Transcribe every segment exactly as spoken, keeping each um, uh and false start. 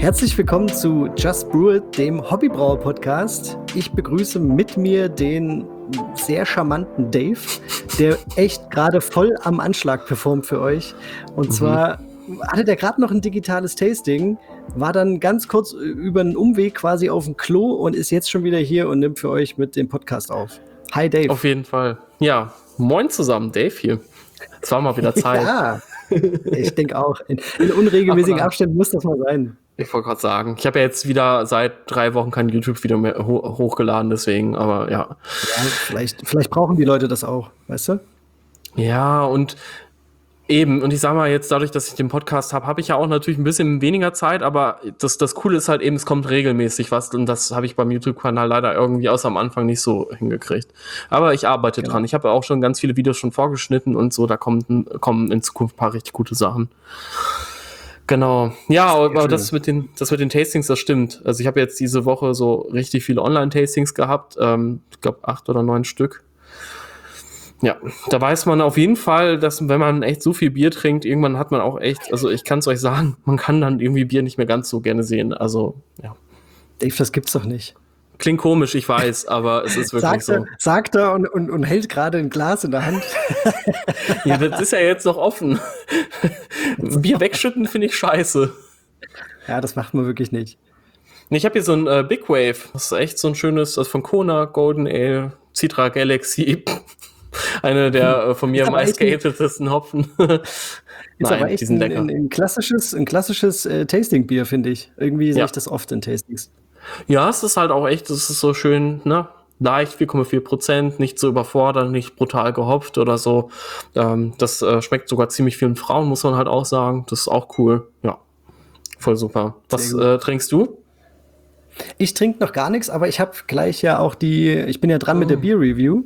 Herzlich willkommen zu Just Brew It, dem Hobbybrauer-Podcast. Ich begrüße mit mir den sehr charmanten Dave, der echt gerade voll am Anschlag performt für euch. Und mhm. zwar hatte der gerade noch ein digitales Tasting, war dann ganz kurz über einen Umweg quasi auf dem Klo und ist jetzt schon wieder hier und nimmt für euch mit dem Podcast auf. Hi Dave. Auf jeden Fall. Ja, moin zusammen, Dave hier. Es war mal wieder Zeit. Ja, ich denke auch. In, in unregelmäßigen Abständen muss das mal sein. Ich wollte gerade sagen, ich habe ja jetzt wieder seit drei Wochen kein YouTube-Video mehr ho- hochgeladen, deswegen, aber ja. Ja, vielleicht, vielleicht brauchen die Leute das auch, weißt du? Ja, und eben, und ich sag mal jetzt, dadurch, dass ich den Podcast habe, habe ich ja auch natürlich ein bisschen weniger Zeit, aber das, das Coole ist halt eben, es kommt regelmäßig was und das habe ich beim YouTube-Kanal leider irgendwie außer am Anfang nicht so hingekriegt. Aber ich arbeite genau. dran. Ich habe ja auch schon ganz viele Videos schon vorgeschnitten und so, da kommen, kommen in Zukunft ein paar richtig gute Sachen. Genau. Ja, aber das mit den, das mit den Tastings, das stimmt. Also ich habe jetzt diese Woche so richtig viele Online-Tastings gehabt. Ähm, ich glaube acht oder neun Stück. Ja, da weiß man auf jeden Fall, dass wenn man echt so viel Bier trinkt, irgendwann hat man auch echt, also ich kann es euch sagen, man kann dann irgendwie Bier nicht mehr ganz so gerne sehen. Also, ja. Dave, das gibt's doch nicht. Klingt komisch, ich weiß, aber es ist wirklich sagt so. Er, sagt er und, und, und hält gerade ein Glas in der Hand. Ja, das ist ja jetzt noch offen. Bier wegschütten finde ich scheiße. Ja, das macht man wirklich nicht. Ich habe hier so ein äh, Big Wave. Das ist echt so ein schönes, das ist von Kona, Golden Ale, Citra Galaxy. Eine der äh, von mir meist gehatetesten Hopfen. Ist Nein, aber echt die sind ein, ein, ein klassisches, ein klassisches äh, Tasting-Bier, finde ich. Irgendwie ja. sehe ich das oft in Tastings. Ja, es ist halt auch echt, es ist so schön, ne? Leicht, vier Komma vier Prozent, nicht so überfordert, nicht brutal gehopft oder so. Ähm, das äh, schmeckt sogar ziemlich vielen Frauen, muss man halt auch sagen. Das ist auch cool. Ja, voll super. Was äh, trinkst du? Ich trinke noch gar nichts, aber ich habe gleich ja auch die, ich bin ja dran oh. mit der Beer-Review.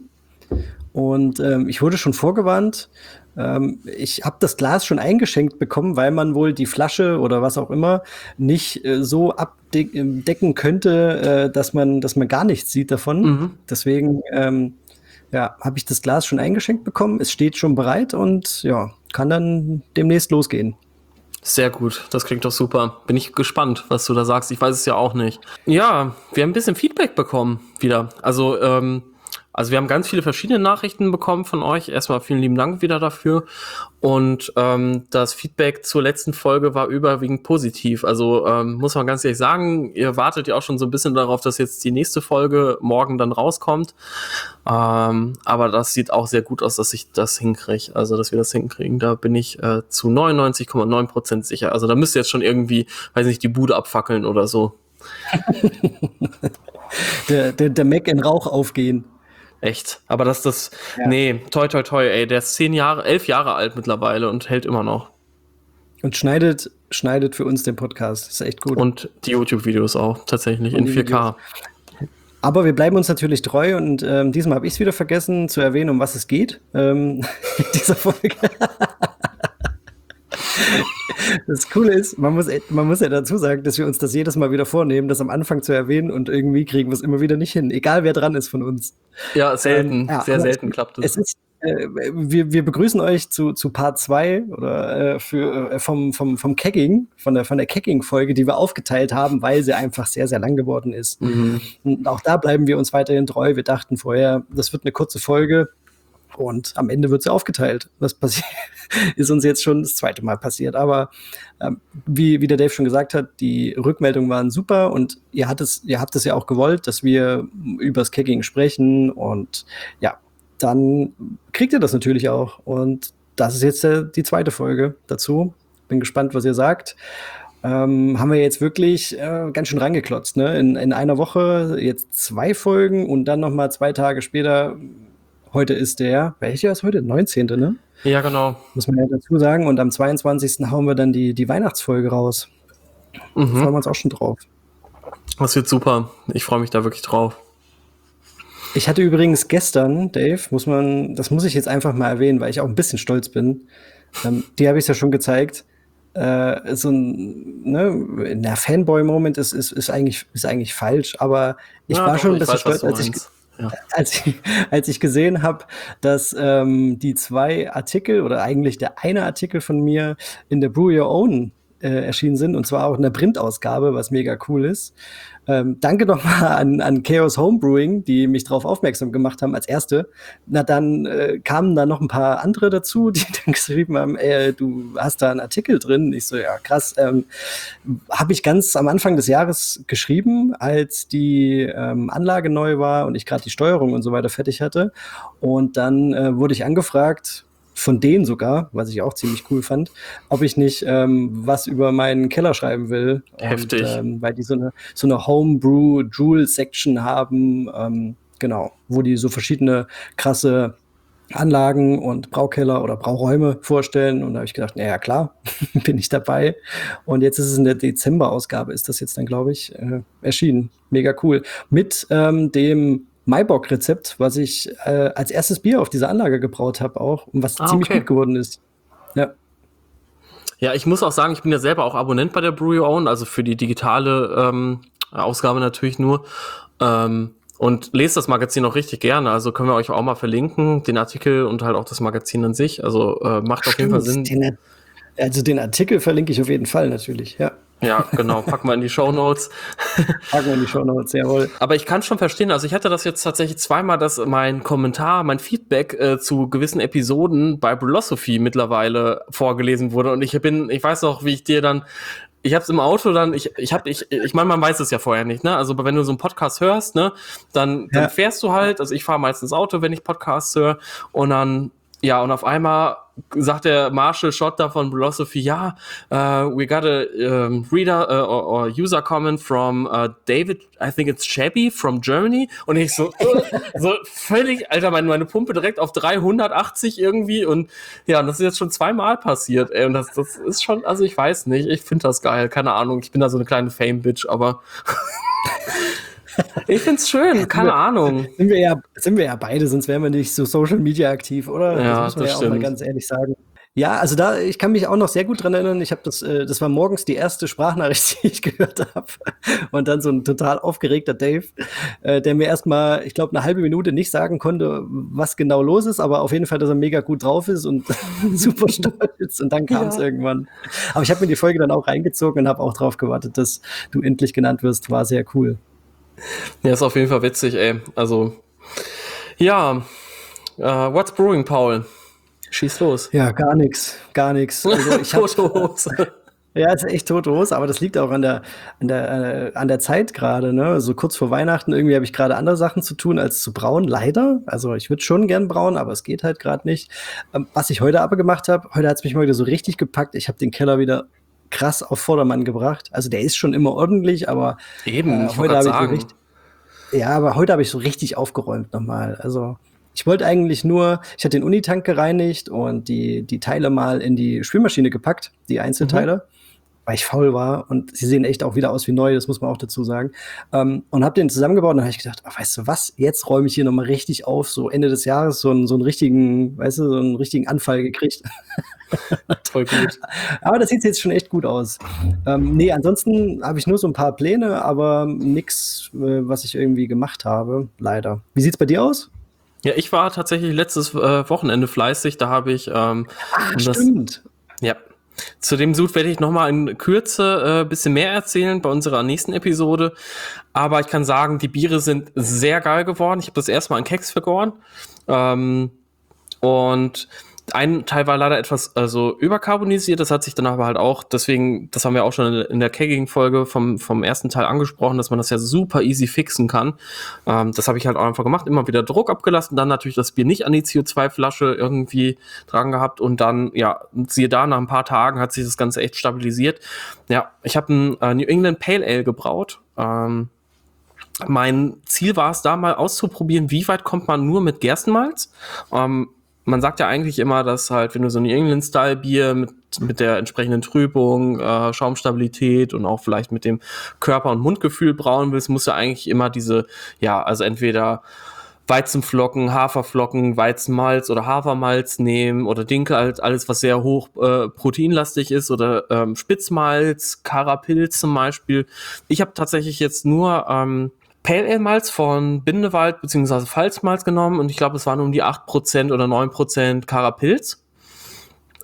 Und ähm, ich wurde schon vorgewarnt. Ähm, ich habe das Glas schon eingeschenkt bekommen, weil man wohl die Flasche oder was auch immer nicht äh, so abdecken könnte, äh, dass man, dass man gar nichts sieht davon. Mhm. Deswegen ähm, ja, habe ich das Glas schon eingeschenkt bekommen. Es steht schon bereit und ja, kann dann demnächst losgehen. Sehr gut, das klingt doch super. Bin ich gespannt, was du da sagst. Ich weiß es ja auch nicht. Ja, wir haben ein bisschen Feedback bekommen wieder. Also ähm, Also wir haben ganz viele verschiedene Nachrichten bekommen von euch. Erstmal vielen lieben Dank wieder dafür. Und ähm, das Feedback zur letzten Folge war überwiegend positiv. Also ähm, muss man ganz ehrlich sagen, ihr wartet ja auch schon so ein bisschen darauf, dass jetzt die nächste Folge morgen dann rauskommt. Ähm, aber das sieht auch sehr gut aus, dass ich das hinkriege. Also dass wir das hinkriegen. Da bin ich äh, zu neunundneunzig Komma neun Prozent sicher. Also da müsst ihr jetzt schon irgendwie, weiß nicht, die Bude abfackeln oder so. der, der, der Mac in Rauch aufgehen. Echt. Aber das, das, ja. nee, toi, toi, toi, ey, der ist zehn Jahre, elf Jahre alt mittlerweile und hält immer noch. Und schneidet, schneidet für uns den Podcast. Das ist echt gut. Und die YouTube-Videos auch, tatsächlich, und in vier K. Videos. Aber wir bleiben uns natürlich treu und ähm, diesmal habe ich es wieder vergessen zu erwähnen, um was es geht ähm, in dieser Folge. Das Coole ist, man muss, man muss ja dazu sagen, dass wir uns das jedes Mal wieder vornehmen, das am Anfang zu erwähnen und irgendwie kriegen wir es immer wieder nicht hin, egal wer dran ist von uns. Ja, selten, ähm, ja, sehr selten es, klappt es. Es ist, äh, wir, wir begrüßen euch zu, zu Part zwei oder äh, für, äh, vom, vom, vom Kegging, von der, von der Kegging-Folge, die wir aufgeteilt haben, weil sie einfach sehr, sehr lang geworden ist. Mhm. Und auch da bleiben wir uns weiterhin treu. Wir dachten vorher, das wird eine kurze Folge. Und am Ende wird sie aufgeteilt. Das passiert, ist uns jetzt schon das zweite Mal passiert. Aber ähm, wie, wie der Dave schon gesagt hat, die Rückmeldungen waren super und ihr, habt es, ihr habt es ja auch gewollt, dass wir über das Kegging sprechen. Und ja, dann kriegt ihr das natürlich auch. Und das ist jetzt äh, die zweite Folge dazu. Bin gespannt, was ihr sagt. Ähm, haben wir jetzt wirklich äh, ganz schön rangeklotzt. Ne? In, in einer Woche jetzt zwei Folgen und dann noch mal zwei Tage später. Heute ist der, welcher ist heute? neunzehnte, ne? Ja, genau. Muss man ja dazu sagen. Und am zweiundzwanzigsten hauen wir dann die, die Weihnachtsfolge raus. Mhm. Da freuen wir uns auch schon drauf. Das wird super. Ich freue mich da wirklich drauf. Ich hatte übrigens gestern, Dave, muss man, das muss ich jetzt einfach mal erwähnen, weil ich auch ein bisschen stolz bin. Ähm, die habe ich ja schon gezeigt. Äh, so ein, ne, der Fanboy-Moment ist, ist, ist, eigentlich, ist eigentlich falsch, aber ich ja, war doch, schon ein bisschen weiß, stolz, als ich. Ja. Als ich, als ich gesehen habe, dass ähm, die zwei Artikel oder eigentlich der eine Artikel von mir in der Brew Your Own äh, erschienen sind, und zwar auch in der Printausgabe, was mega cool ist. Ähm, danke nochmal an, an Chaos Homebrewing, die mich darauf aufmerksam gemacht haben als Erste. Na, dann äh, kamen da noch ein paar andere dazu, die dann geschrieben haben, ey, du hast da einen Artikel drin. Ich so, ja, krass. Ähm, habe ich ganz am Anfang des Jahres geschrieben, als die ähm, Anlage neu war und ich gerade die Steuerung und so weiter fertig hatte. Und dann äh, wurde ich angefragt, von denen sogar, was ich auch ziemlich cool fand, ob ich nicht ähm, was über meinen Keller schreiben will. Heftig. Und, ähm, weil die so eine, so eine Homebrew-Joule-Section haben, ähm, genau, wo die so verschiedene krasse Anlagen und Braukeller oder Brauräume vorstellen. Und da habe ich gedacht, naja, klar, bin ich dabei. Und jetzt ist es in der Dezember-Ausgabe, ist das jetzt dann, glaube ich, äh, erschienen. Mega cool. Mit ähm, dem Maibock-Rezept, was ich äh, als erstes Bier auf dieser Anlage gebraut habe auch und was Ah, ziemlich okay. gut geworden ist. Ja. Ja, ich muss auch sagen, ich bin ja selber auch Abonnent bei der Brew Your Own, also für die digitale ähm, Ausgabe natürlich nur. Ähm, und lese das Magazin auch richtig gerne. Also können wir euch auch mal verlinken, den Artikel und halt auch das Magazin an sich. Also äh, macht Stimmt, auf jeden Fall Sinn. Den, also den Artikel verlinke ich auf jeden Fall natürlich, ja. Ja, genau, packen wir in die Shownotes. Packen wir in die Shownotes, jawohl. Aber ich kann schon verstehen, also ich hatte das jetzt tatsächlich zweimal, dass mein Kommentar, mein Feedback äh, zu gewissen Episoden bei Brülosophy mittlerweile vorgelesen wurde. Und ich bin, ich weiß noch, wie ich dir dann, ich hab's im Auto dann, ich ich hab, ich ich meine, man weiß es ja vorher nicht, ne? Also wenn du so einen Podcast hörst, ne, dann, dann Ja. fährst du halt, also ich fahre meistens Auto, wenn ich Podcasts höre, und dann, ja, und auf einmal sagt der Marshall Schotter von Brülosophy, ja, uh, we got a um, reader uh, or, or user comment from uh, David, I think it's Shabby from Germany. Und ich so, uh, so völlig, Alter, meine, meine Pumpe direkt auf dreihundertachtzig irgendwie. Und ja, und das ist jetzt schon zweimal passiert, ey. Und das, das ist schon, also ich weiß nicht, ich finde das geil, keine Ahnung. Ich bin da so eine kleine Fame-Bitch, aber ich find's schön, keine Ahnung. Sind wir, ja, sind wir ja beide, sonst wären wir nicht so Social Media aktiv, oder? Ja, das muss man das ja auch mal stimmt. ganz ehrlich sagen. Ja, also da, ich kann mich auch noch sehr gut dran erinnern. Ich habe das, äh, das war morgens die erste Sprachnachricht, die ich gehört habe. Und dann so ein total aufgeregter Dave, äh, der mir erstmal, ich glaube, eine halbe Minute nicht sagen konnte, was genau los ist, aber auf jeden Fall, dass er mega gut drauf ist und super stolz. Und dann kam es Ja. irgendwann. Aber ich habe mir die Folge dann auch reingezogen und habe auch drauf gewartet, dass du endlich genannt wirst. War sehr cool. Ja, ist auf jeden Fall witzig, ey. Also, ja, uh, what's brewing, Paul? Schieß los. Ja, gar nichts, gar nichts. Also ich hab, Tote Hose. ja, es ist echt tote Hose, aber das liegt auch an der, an der, äh, an der Zeit gerade, ne? So kurz vor Weihnachten irgendwie habe ich gerade andere Sachen zu tun, als zu brauen, leider. Also ich würde schon gern brauen, aber es geht halt gerade nicht. Ähm, was ich heute aber gemacht habe, heute hat es mich mal wieder so richtig gepackt. Ich habe den Keller wieder krass auf Vordermann gebracht. Also der ist schon immer ordentlich, aber Eben, äh, ich wollte heute gerade habe ich so sagen. richtig, ja, aber heute habe ich so richtig aufgeräumt nochmal. Also ich wollte eigentlich nur, ich hatte den Unitank gereinigt und die, die Teile mal in die Spülmaschine gepackt, die Einzelteile, weil ich faul war. Und sie sehen echt auch wieder aus wie neu, das muss man auch dazu sagen. Ähm, und habe den zusammengebaut und dann habe ich gedacht, ach, weißt du was, jetzt räume ich hier nochmal richtig auf, so Ende des Jahres so einen, so einen richtigen, weißt du, so einen richtigen Anfall gekriegt. Voll gut. Aber das sieht jetzt schon echt gut aus. Ähm, nee, ansonsten habe ich nur so ein paar Pläne, aber nix, äh, was ich irgendwie gemacht habe, leider. Wie sieht's bei dir aus? Ja, ich war tatsächlich letztes äh, Wochenende fleißig, da habe ich ähm, Ah, um das, stimmt. ja. Zu dem Sud werde ich nochmal in Kürze ein äh, bisschen mehr erzählen bei unserer nächsten Episode. Aber ich kann sagen, die Biere sind sehr geil geworden. Ich habe das erste Mal in Keks vergoren. Ähm, und ein Teil war leider etwas also überkarbonisiert, das hat sich dann aber halt auch, deswegen, das haben wir auch schon in der Kegging-Folge vom, vom ersten Teil angesprochen, dass man das ja super easy fixen kann. Ähm, das habe ich halt auch einfach gemacht, immer wieder Druck abgelassen, dann natürlich das Bier nicht an die C O zwei Flasche irgendwie dran gehabt und dann, ja, siehe da, nach ein paar Tagen hat sich das Ganze echt stabilisiert. Ja, ich habe ein äh, New England Pale Ale gebraut. Ähm, mein Ziel war es, da mal auszuprobieren, wie weit kommt man nur mit Gerstenmalz. Ähm, Man sagt ja eigentlich immer, dass halt, wenn du so ein New England-Style-Bier mit, mit der entsprechenden Trübung, äh, Schaumstabilität und auch vielleicht mit dem Körper- und Mundgefühl brauen willst, musst du eigentlich immer diese, ja, also entweder Weizenflocken, Haferflocken, Weizenmalz oder Hafermalz nehmen oder Dinkel, halt alles, was sehr hoch äh, proteinlastig ist oder ähm, Spitzmalz, Carapilz zum Beispiel. Ich habe tatsächlich jetzt nur ähm, Pale Ale Malz von Bindewald bzw. Pfalzmalz genommen und ich glaube, es waren um die acht Prozent oder neun Prozent Carapilz.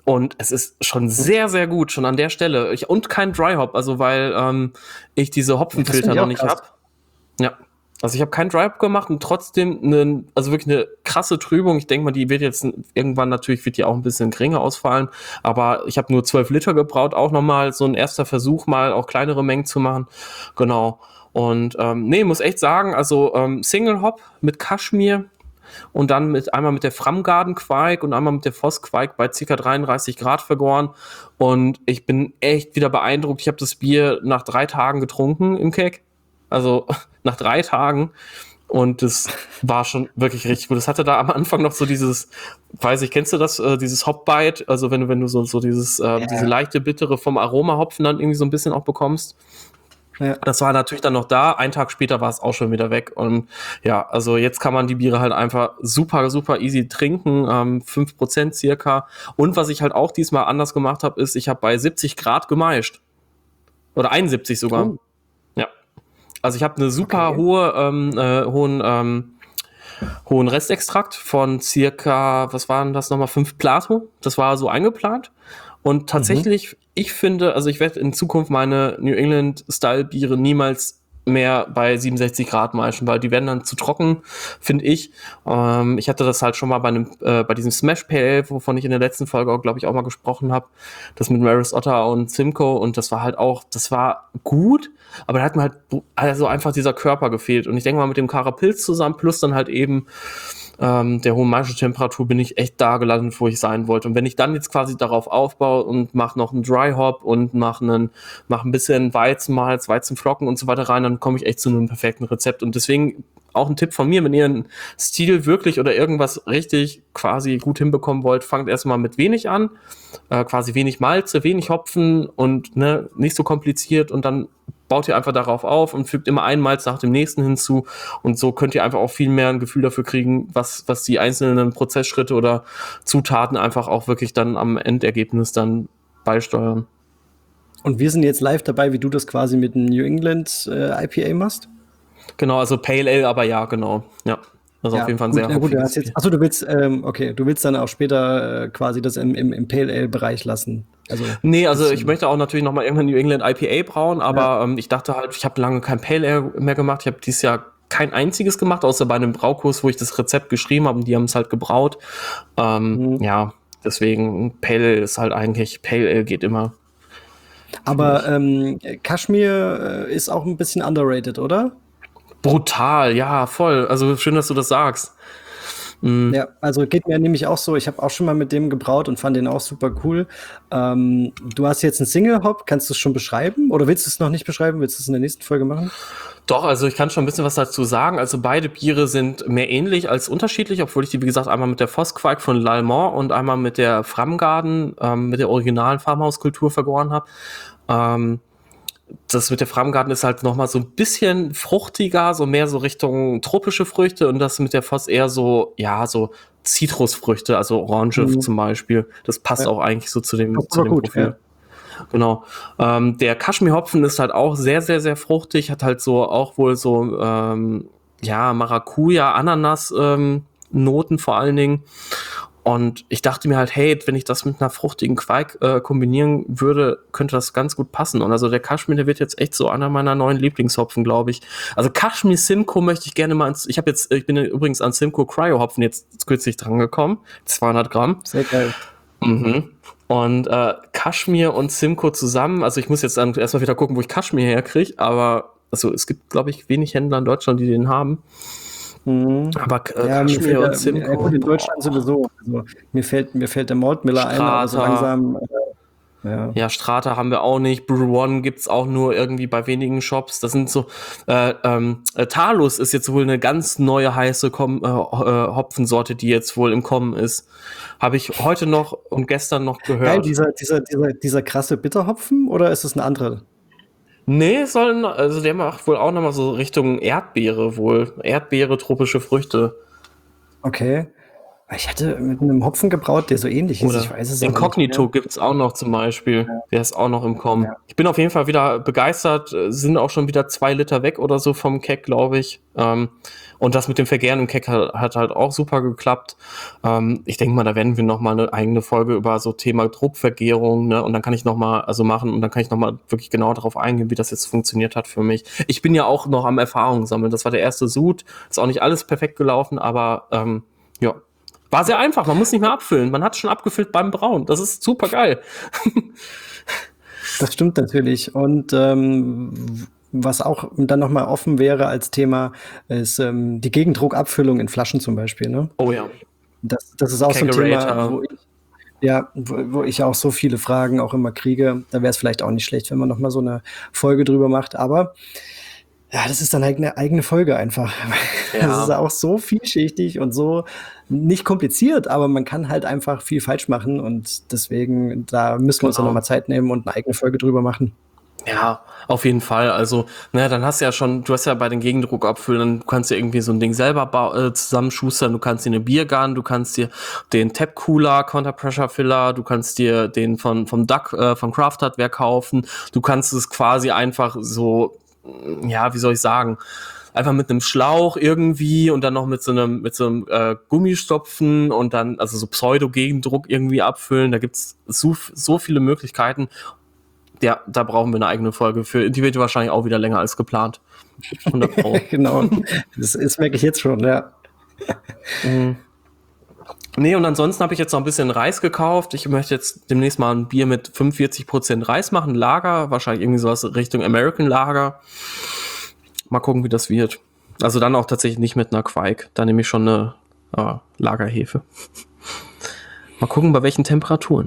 und es ist schon sehr, sehr gut, schon an der Stelle. Ich, und kein Dry Hop, also weil ähm, ich diese Hopfenfilter noch nicht habe. Ja. Also ich habe keinen Dry Hop gemacht und trotzdem eine, also wirklich eine krasse Trübung. Ich denke mal, die wird jetzt irgendwann natürlich, wird die auch ein bisschen geringer ausfallen. Aber ich habe nur zwölf Liter gebraut, auch nochmal so ein erster Versuch, mal auch kleinere Mengen zu machen. Genau. Und ähm, nee, muss echt sagen, also ähm, Single Hop mit Kaschmir und dann mit einmal mit der Framgarden Quake und einmal mit der Voss Quake bei ca. dreiunddreißig Grad vergoren. Und ich bin echt wieder beeindruckt. Ich habe das Bier nach drei Tagen getrunken im Keg. Also nach drei Tagen. Und das war schon wirklich richtig gut. Das hatte da am Anfang noch so dieses, weiß ich, kennst du das, äh, dieses Hop-Bite? Also wenn du, wenn du so, so dieses, äh, ja. diese leichte Bittere vom Aromahopfen dann irgendwie so ein bisschen auch bekommst. Ja. Das war natürlich dann noch da. Einen Tag später war es auch schon wieder weg. Und ja, also jetzt kann man die Biere halt einfach super, super easy trinken. Ähm, fünf Prozent circa. Und was ich halt auch diesmal anders gemacht habe, ist, ich habe bei siebzig Grad gemeischt. Oder einundsiebzig sogar. Oh. Ja. Also ich habe eine super okay. hohe, ähm, äh, hohen, ähm, hohen Restextrakt von circa, was waren das nochmal, fünf Plato. Das war so eingeplant. Und tatsächlich, mhm. ich finde, also ich werde in Zukunft meine New England-Style-Biere niemals mehr bei siebenundsechzig Grad maischen, weil die werden dann zu trocken, finde ich. Ähm, ich hatte das halt schon mal bei einem, äh, bei diesem Smash Pale Ale, wovon ich in der letzten Folge auch, glaube ich, auch mal gesprochen habe. Das mit Maris Otter und Simcoe, und das war halt auch, das war gut, aber da hat mir halt also einfach dieser Körper gefehlt. Und ich denke mal, mit dem Karapilz zusammen, plus dann halt eben ähm, der hohen Maischetemperatur, bin ich echt da gelandet, wo ich sein wollte. Und wenn ich dann jetzt quasi darauf aufbaue und mache noch einen Dry Hop und mache einen, mach ein bisschen Weizenmalz, Weizenflocken und so weiter rein, dann komme ich echt zu einem perfekten Rezept. Und deswegen auch ein Tipp von mir, wenn ihr einen Stil wirklich oder irgendwas richtig quasi gut hinbekommen wollt, fangt erstmal mit wenig an, äh, quasi wenig Malze, wenig Hopfen und ne, nicht so kompliziert, und dann baut ihr einfach darauf auf und fügt immer einen Malz nach dem nächsten hinzu, und so könnt ihr einfach auch viel mehr ein Gefühl dafür kriegen, was, was die einzelnen Prozessschritte oder Zutaten einfach auch wirklich dann am Endergebnis dann beisteuern. Und wir sind jetzt live dabei, wie du das quasi mit dem New England äh, I P A machst? Genau, also Pale Ale, aber ja, genau, ja. Also ja, auf jeden Fall ein gut, sehr gut, ja, jetzt, achso, du willst, ähm, okay, du willst dann auch später äh, quasi das im, im, im Pale Ale-Bereich lassen. Also, nee, also ich möchte auch natürlich noch mal irgendwann New England I P A brauen, aber ja. ähm, ich dachte halt, ich habe lange kein Pale Ale mehr gemacht. Ich habe dieses Jahr kein einziges gemacht, außer bei einem Braukurs, wo ich das Rezept geschrieben habe, und die haben es halt gebraut. Ähm, mhm. Ja, deswegen Pale Ale ist halt eigentlich, Pale Ale geht immer. Aber ähm, Kaschmir äh, ist auch ein bisschen underrated, oder? Brutal, ja, voll. Also schön, dass du das sagst. Mhm. Ja, also geht mir nämlich auch so. Ich habe auch schon mal mit dem gebraut und fand den auch super cool. Ähm, du hast jetzt einen Single-Hop. Kannst du es schon beschreiben? Oder willst du es noch nicht beschreiben? Willst du es in der nächsten Folge machen? Doch, also ich kann schon ein bisschen was dazu sagen. Also beide Biere sind mehr ähnlich als unterschiedlich, obwohl ich die, wie gesagt, einmal mit der Voss Quake von L'Allemand und einmal mit der Framgarden, ähm, mit der originalen Farmhauskultur vergoren habe. Ähm, Das mit der Framgarden ist halt noch mal so ein bisschen fruchtiger, so mehr so Richtung tropische Früchte, und das mit der Voss eher so, ja, so Zitrusfrüchte, also Orange mhm. zum Beispiel. Das passt ja. auch eigentlich so zu dem, zu dem gut, Profil. Ja. Genau. Ähm, der Kaschmir-Hopfen ist halt auch sehr, sehr, sehr fruchtig, hat halt so auch wohl so, ähm, ja, Maracuja, Ananas, ähm, Noten vor allen Dingen. Und ich dachte mir halt, hey, wenn ich das mit einer fruchtigen Quake äh, kombinieren würde, könnte das ganz gut passen. Und also der Kaschmir, der wird jetzt echt so einer meiner neuen Lieblingshopfen, glaube ich. Also Kaschmir Simcoe möchte ich gerne mal ins, ich habe jetzt, ich bin übrigens an Simcoe Cryo Hopfen jetzt kürzlich dran gekommen. zweihundert Gramm. Sehr geil. Mhm. Und äh, Kaschmir und Simcoe zusammen, also ich muss jetzt dann erstmal wieder gucken, wo ich Kaschmir herkriege, aber also es gibt, glaube ich, wenig Händler in Deutschland, die den haben. Mhm. Aber äh, ja, Kaschmir und Simcoe. Ja, gut, in Deutschland sowieso. Also, mir, fällt, mir fällt der Maltmiller ein, aber so langsam. Äh, ja. ja, Strata haben wir auch nicht. Brew One gibt's auch nur irgendwie bei wenigen Shops. Das sind so. Äh, ähm, äh, Talus ist jetzt wohl eine ganz neue heiße Kom- äh, Hopfensorte, die jetzt wohl im Kommen ist. Habe ich heute noch und gestern noch gehört. Geil, dieser, dieser, dieser, dieser krasse Bitterhopfen, oder ist es ein anderer? Nee, sollen, also der macht wohl auch nochmal so Richtung Erdbeere wohl. Erdbeere, tropische Früchte. Okay. Ich hatte mit einem Hopfen gebraut, der so ähnlich ist. Oder Ich weiß es Incognito gibt es auch noch zum Beispiel. Ja. Der ist auch noch im Kommen. Ja. Ich bin auf jeden Fall wieder begeistert. äh, Sind auch schon wieder zwei Liter weg oder so vom Keg, glaube ich. Ähm, und das mit dem Vergären im Keg hat, hat halt auch super geklappt. Ähm, ich denke mal, da werden wir noch mal eine eigene Folge über so Thema Druckvergärung, ne? Und dann kann ich noch mal, also machen und dann kann ich noch mal wirklich genau darauf eingehen, wie das jetzt funktioniert hat für mich. Ich bin ja auch noch am Erfahrungen sammeln. Das war der erste Sud. Ist auch nicht alles perfekt gelaufen, aber ähm, ja. War sehr einfach, man muss nicht mehr abfüllen. Man hat schon abgefüllt beim Brauen. Das ist super geil. Das stimmt natürlich. Und ähm, was auch dann nochmal offen wäre als Thema, ist ähm, die Gegendruckabfüllung in Flaschen zum Beispiel. Ne? Oh ja. Das, das ist auch so ein Kegerator. Thema, wo ich, ja, wo, wo ich auch so viele Fragen auch immer kriege. Da wäre es vielleicht auch nicht schlecht, wenn man nochmal so eine Folge drüber macht. Aber ja, das ist dann halt eine eigene Folge einfach. Ja. Das ist auch so vielschichtig und so nicht kompliziert, aber man kann halt einfach viel falsch machen und deswegen, da müssen wir uns dann Genau. nochmal Zeit nehmen und eine eigene Folge drüber machen. Ja, auf jeden Fall. Also, ne, dann hast du ja schon, du hast ja bei den Gegendruckabfüllern, du kannst dir irgendwie so ein Ding selber bau- äh, zusammenschustern, du kannst dir eine Biergun, du kannst dir den Tap Cooler, Counter Pressure Filler, du kannst dir den von vom Duck, äh, von Craft Hardware kaufen, du kannst es quasi einfach so, ja, wie soll ich sagen, einfach mit einem Schlauch irgendwie und dann noch mit so einem mit so einem äh, Gummistopfen und dann also so Pseudo-Gegendruck irgendwie abfüllen. Da gibt's so, so viele Möglichkeiten. Ja, da brauchen wir eine eigene Folge für. Die wird wahrscheinlich auch wieder länger als geplant. hundert Pro. Genau, das, das merke ich jetzt schon, ja. Mhm. Nee, und ansonsten habe ich jetzt noch ein bisschen Reis gekauft. Ich möchte jetzt demnächst mal ein Bier mit fünfundvierzig Prozent Reis machen, Lager, wahrscheinlich irgendwie sowas Richtung American Lager. Mal gucken, wie das wird. Also dann auch tatsächlich nicht mit einer Quake. Da nehme ich schon eine äh, Lagerhefe. Mal gucken, bei welchen Temperaturen.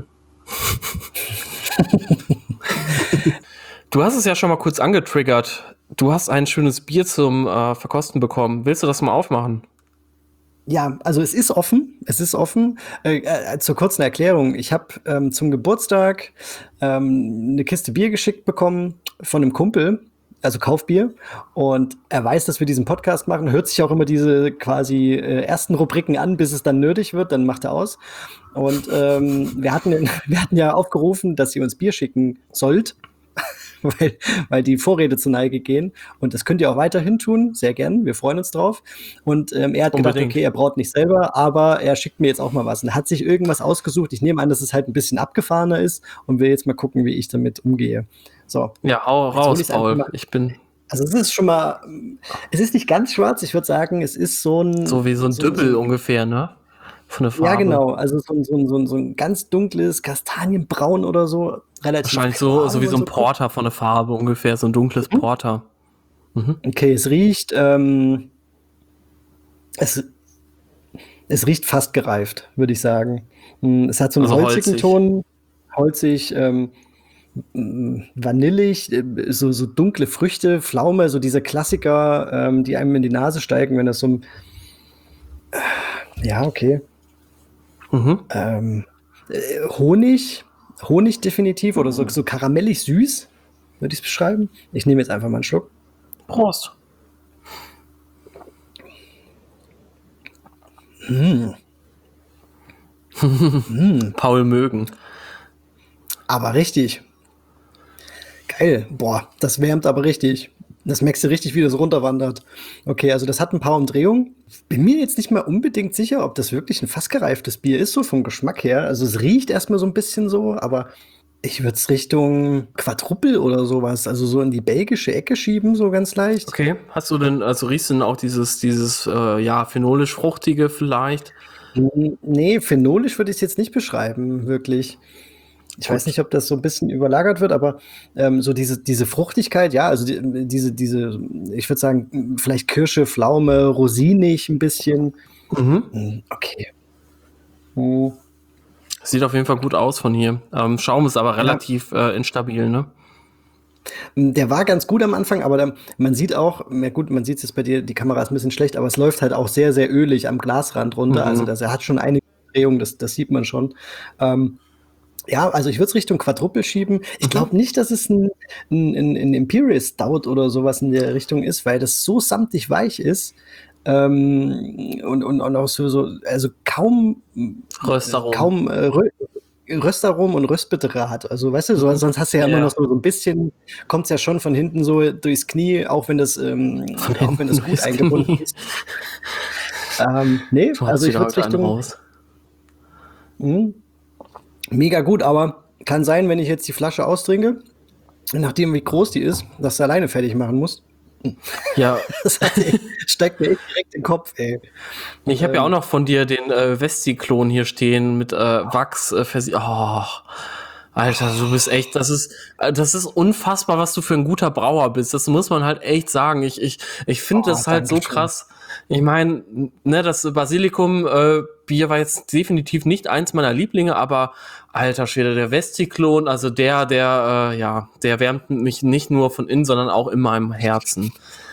Du hast es ja schon mal kurz angetriggert. Du hast ein schönes Bier zum äh, Verkosten bekommen. Willst du das mal aufmachen? Ja, also es ist offen, es ist offen. Äh, äh, zur kurzen Erklärung, ich habe ähm, zum Geburtstag ähm, eine Kiste Bier geschickt bekommen von einem Kumpel, also Kaufbier. Und er weiß, dass wir diesen Podcast machen, hört sich auch immer diese quasi äh, ersten Rubriken an, bis es dann nötig wird, dann macht er aus. Und ähm, wir, hatten, wir hatten ja aufgerufen, dass ihr uns Bier schicken sollt. Weil, weil die Vorräte zur Neige gehen. Und das könnt ihr auch weiterhin tun, sehr gern. Wir freuen uns drauf. Und ähm, er hat Unbedingt. gedacht, okay, er braut nicht selber, aber er schickt mir jetzt auch mal was. Und er hat sich irgendwas ausgesucht. Ich nehme an, dass es halt ein bisschen abgefahrener ist und will jetzt mal gucken, wie ich damit umgehe. So. Ja, hau Jetzt hol raus, ich's einfach Paul. mal- Ich bin Also es ist schon mal, es ist nicht ganz schwarz. Ich würde sagen, es ist so ein so wie so ein Düppel ungefähr, ne? Von der Farbe. Ja, genau. Also so ein, so ein, so ein, so ein ganz dunkles Kastanienbraun oder so. Relativ Wahrscheinlich so, klar so wie so ein und Porter von der Farbe ungefähr, so ein dunkles Porter. Mhm. Okay, es riecht, ähm, es, es riecht fast gereift, würde ich sagen. Mm, Es hat so einen Also holzigen holzig. Ton, holzig, ähm, mm, vanillig, äh, so, so dunkle Früchte, Pflaume, so diese Klassiker, ähm, die einem in die Nase steigen, wenn das so ein, äh, ja, okay. Mhm. Ähm, äh, Honig, Honig definitiv, oder so, so karamellig süß, würde ich es beschreiben. Ich nehme jetzt einfach mal einen Schluck. Prost. Paul mögen. Aber richtig. Geil. Boah, das wärmt aber richtig. Das merkst du richtig, wie das runterwandert. Okay, also das hat ein paar Umdrehungen. Bin mir jetzt nicht mehr unbedingt sicher, ob das wirklich ein fast gereiftes Bier ist, so vom Geschmack her. Also es riecht erstmal so ein bisschen so, aber ich würde es Richtung Quadruppel oder sowas, also so in die belgische Ecke schieben, so ganz leicht. Okay, hast du denn, also riechst du denn auch dieses, dieses, äh, ja, phenolisch-fruchtige vielleicht? N- Nee, phenolisch würde ich es jetzt nicht beschreiben, wirklich. Ich Gut. weiß nicht, ob das so ein bisschen überlagert wird, aber ähm, so diese, diese Fruchtigkeit, ja, also die, diese, diese, ich würde sagen, vielleicht Kirsche, Pflaume, rosinig ein bisschen. Mhm. Hm, Okay. Hm, Sieht auf jeden Fall gut aus von hier. Ähm, Schaum ist aber relativ äh, instabil, ne? Der war ganz gut am Anfang, aber dann, man sieht auch, ja gut, man sieht es jetzt bei dir, die Kamera ist ein bisschen schlecht, aber es läuft halt auch sehr, sehr ölig am Glasrand runter. Mhm. Also das, er hat schon einige Drehungen, das, das sieht man schon. Ähm, ja, also ich würde es Richtung Quadruppel schieben. Ich Mhm. glaube nicht, dass es ein, ein, ein, ein Imperial Stout oder sowas in der Richtung ist, weil das so samtig weich ist. Ähm, und, und, und auch so, so also kaum Röstaromen. kaum äh, Rö Röstaromen und Röstbittere hat. Also weißt du, so, Mhm. sonst hast du ja, Ja, immer ja. noch so, so ein bisschen, kommt es ja schon von hinten so durchs Knie, auch wenn das, ähm, auch wenn das gut durchs eingebunden Knie. ist. Ähm, nee, Du also hast ich wieder würde heute einen Richtung raus. mh, mega gut, aber kann sein, wenn ich jetzt die Flasche austrinke, nachdem wie groß die ist, dass du alleine fertig machen musst. Ja, Das hat, ey, steigt mir echt direkt in den Kopf, ey. ich habe ja auch Ähm, noch von dir den äh, Vesti-Klon hier stehen mit äh, Wachs äh, versie- Oh, Alter, du bist echt, das ist, äh, das ist unfassbar, was du für ein guter Brauer bist. Das muss man halt echt sagen. Ich, ich, ich finde oh, das halt so danke schön. krass. Ich meine, ne, das Basilikum-Bier war jetzt definitiv nicht eins meiner Lieblinge, aber alter Schwede, der Vesti-Klon, also der, der, äh, ja, der wärmt mich nicht nur von innen, sondern auch in meinem Herzen.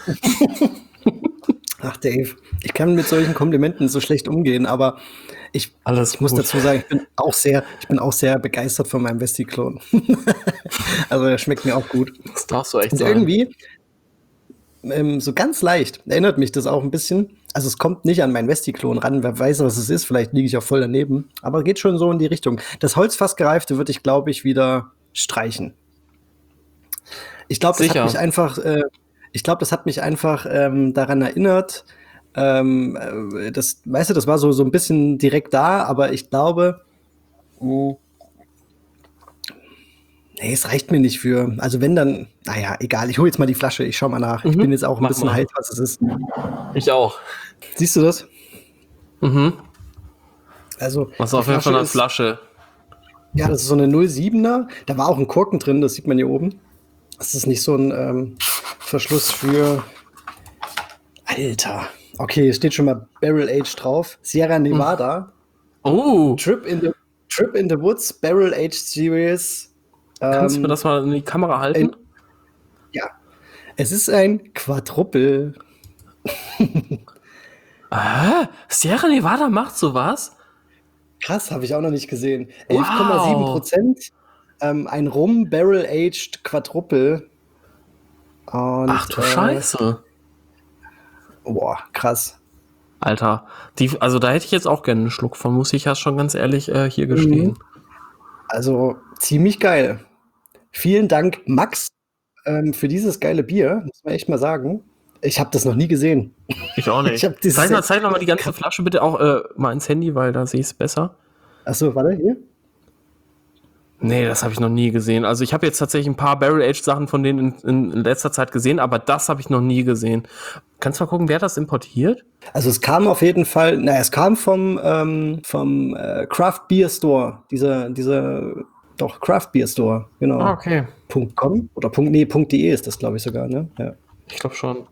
Ach, Dave, ich kann mit solchen Komplimenten so schlecht umgehen, aber ich, Alles ich muss gut. dazu sagen, ich bin auch sehr, ich bin auch sehr begeistert von meinem Vesti-Klon. Also der schmeckt mir auch gut. Das darfst du echt Und sagen. irgendwie, ähm, so ganz leicht, erinnert mich das auch ein bisschen. Also es kommt nicht an meinen Vesti-Klon ran, wer weiß, was es ist, vielleicht liege ich auch voll daneben. Aber geht schon so in die Richtung. Das Holzfassgereifte würde ich, glaube ich, wieder streichen. Ich glaube, das hat Sicher. mich einfach, äh, ich glaube, das hat mich einfach ähm, daran erinnert. Ähm, äh, das, weißt du, das war so, so ein bisschen direkt da, aber ich glaube, mh, nee, es reicht mir nicht für. Also wenn dann, naja, egal, ich hole jetzt mal die Flasche, ich schau mal nach. Ich Mhm. bin jetzt auch ein Mach bisschen mal. heiß, was es ist. Ich auch. Siehst du das? Mhm. Also, Was die auf jeden Fall Flasche eine ist, Flasche. ja, das ist so eine null siebener. Da war auch ein Korken drin, das sieht man hier oben. Das ist nicht so ein ähm, Verschluss für. Alter. Okay, es steht schon mal Barrel Age drauf. Sierra Nevada. Oh, Trip in the, Trip in the Woods, Barrel Age Series. kannst du mir Ähm, das mal in die Kamera halten? ein, ja, es ist ein Quadruppel. Ah, Sierra Nevada macht sowas? Krass, habe ich auch noch nicht gesehen. Wow. elf Komma sieben Prozent. Ähm, ein Rum Barrel Aged Quadruppel. Und, Ach du äh, Scheiße. Boah, krass. Alter, die, also da hätte ich jetzt auch gerne einen Schluck von, muss ich ja schon ganz ehrlich äh, hier gestehen. Also ziemlich geil. Vielen Dank, Max, ähm, für dieses geile Bier, muss man echt mal sagen. Ich habe das noch nie gesehen. Ich auch nicht. Ich hab dieses zeig, mal, Set- zeig mal mal die ganze Flasche bitte auch äh, mal ins Handy, weil da sehe ich es besser. Achso, warte, hier. Nee, das habe ich noch nie gesehen. Also ich habe jetzt tatsächlich ein paar Barrel-Aged-Sachen von denen in, in letzter Zeit gesehen, aber das habe ich noch nie gesehen. Kannst du mal gucken, wer das importiert? Also es kam auf jeden Fall, naja, es kam vom, ähm, vom äh, Craft Beer Store, dieser, dieser, doch, Craft Beer Store, genau. Ah, okay. .com oder Punkt, nee, .de ist das, glaube ich, sogar, ne? Ja. Ich glaube schon.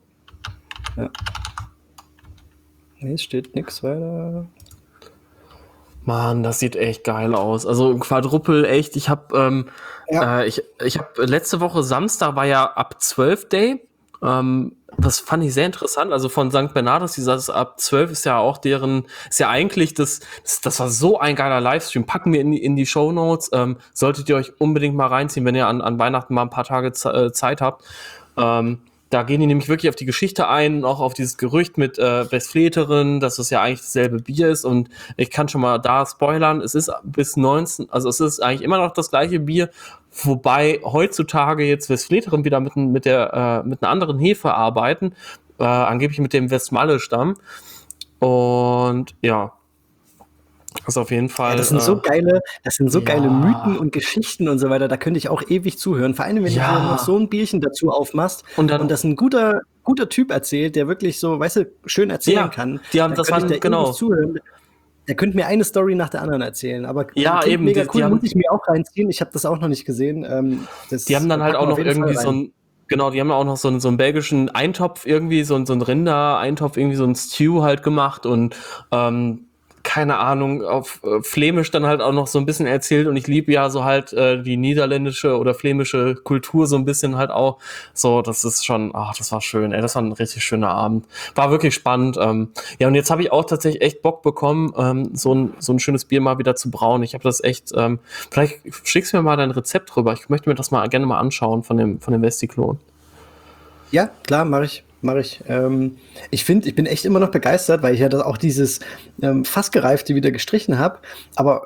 Nee, es steht nichts weiter. Mann, das sieht echt geil aus. Also ein Quadruppel, echt. Ich habe ähm, Ja. äh, ich, ich hab letzte Woche Samstag war ja ab zwölf Day. Ähm, das fand ich sehr interessant. Also von Sankt Bernardus, dieses ab zwölf ist ja auch deren, ist ja eigentlich das, das, das war so ein geiler Livestream. Packen wir in die, in die Shownotes. Ähm, solltet ihr euch unbedingt mal reinziehen, wenn ihr an, an Weihnachten mal ein paar Tage Z- äh, Zeit habt. Ähm, Da gehen die nämlich wirklich auf die Geschichte ein, auch auf dieses Gerücht mit äh, Westfleterin, dass es ja eigentlich dasselbe Bier ist. Und ich kann schon mal da spoilern, es ist bis neunzehn, also es ist eigentlich immer noch das gleiche Bier, wobei heutzutage jetzt Westfleterin wieder mit, mit, der, äh, mit einer anderen Hefe arbeiten, äh, angeblich mit dem Westmalle-Stamm. Und ja, das ist auf jeden Fall. Ja, das sind äh, so geile, das sind so ja. geile Mythen und Geschichten und so weiter. Da könnte ich auch ewig zuhören. Vor allem, wenn Ja. du dir noch so ein Bierchen dazu aufmachst Und dann- das ein guter, guter Typ erzählt, der wirklich so, weißt du, schön erzählen Ja, kann. die haben- dann das könnte waren- ich da genau. ewig zuhören. Der könnte mir eine Story nach der anderen erzählen. Aber Ja, klingt eben, mega die- cool, die haben- muss ich mir auch reinziehen. Ich habe das auch noch nicht gesehen. Ähm, das Die haben dann halt packen auch wir auf noch jeden Fall irgendwie so rein. ein, genau, die haben auch noch so einen, so einen belgischen Eintopf irgendwie, so, ein- so ein Rinder-Eintopf, irgendwie so ein Stew halt gemacht und ähm, keine Ahnung, auf äh, Flämisch dann halt auch noch so ein bisschen erzählt und ich liebe ja so halt äh, die niederländische oder flämische Kultur so ein bisschen halt auch. So, das ist schon, ach, das war schön, ey, das war ein richtig schöner Abend. War wirklich spannend. Ähm, ja, und jetzt habe ich auch tatsächlich echt Bock bekommen, ähm, so ein, so ein schönes Bier mal wieder zu brauen. Ich habe das echt, ähm, vielleicht schickst du mir mal dein Rezept rüber. Ich möchte mir das mal gerne mal anschauen von dem, von dem Vesti-Klon. Ja, klar, mache ich. mache ich. Ähm, ich finde, ich bin echt immer noch begeistert, weil ich ja das auch dieses ähm, Fassgereifte wieder gestrichen habe. Aber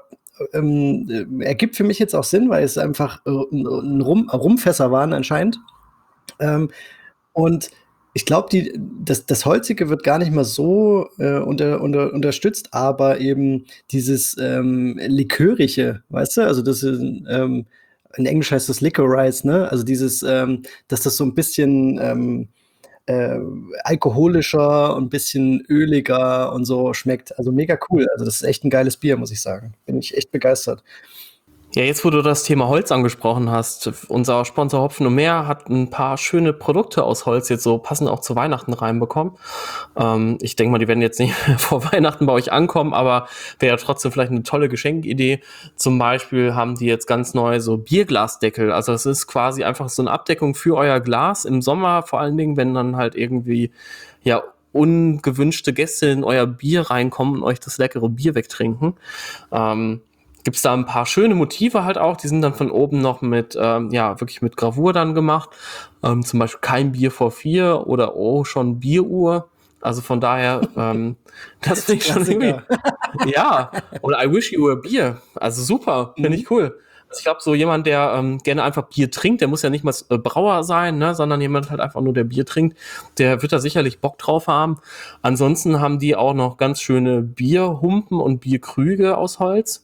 ähm, ergibt für mich jetzt auch Sinn, weil es einfach äh, ein Rum, Rumfässer waren anscheinend. Ähm, und ich glaube, die das das Holzige wird gar nicht mal so, äh, unter unter unterstützt, aber eben dieses, ähm, Likörige, weißt du? Also, das ist, ähm in Englisch heißt das Licorice, ne? Also, dieses, ähm dass das so ein bisschen, ähm, äh, alkoholischer und ein bisschen öliger und so schmeckt. Also, mega cool. Also, das ist echt ein geiles Bier, muss ich sagen. Bin ich echt begeistert. Ja, jetzt wo du das Thema Holz angesprochen hast, unser Sponsor Hopfen und Meer hat ein paar schöne Produkte aus Holz jetzt so passend auch zu Weihnachten reinbekommen. Ähm, ich denke mal, die werden jetzt nicht vor Weihnachten bei euch ankommen, aber wäre ja trotzdem vielleicht eine tolle Geschenkidee. Zum Beispiel haben die jetzt ganz neu so Bierglasdeckel. Also das ist quasi einfach so eine Abdeckung für euer Glas im Sommer, vor allen Dingen, wenn dann halt irgendwie, ja, ungewünschte Gäste in euer Bier reinkommen und euch das leckere Bier wegtrinken. Ähm, Gibt es da ein paar schöne Motive halt auch, die sind dann von oben noch mit, ähm, ja, wirklich mit Gravur dann gemacht. Ähm, zum Beispiel kein Bier vor vier oder oh, schon Bieruhr. Also von daher, ähm, das finde ich schon irgendwie, ja, oder I wish you were Bier. Also super, finde Mhm. ich cool. Also ich glaube, so jemand, der ähm, gerne einfach Bier trinkt, der muss ja nicht mal äh, Brauer sein, ne, sondern jemand halt einfach nur, der Bier trinkt, der wird da sicherlich Bock drauf haben. Ansonsten haben die auch noch ganz schöne Bierhumpen und Bierkrüge aus Holz.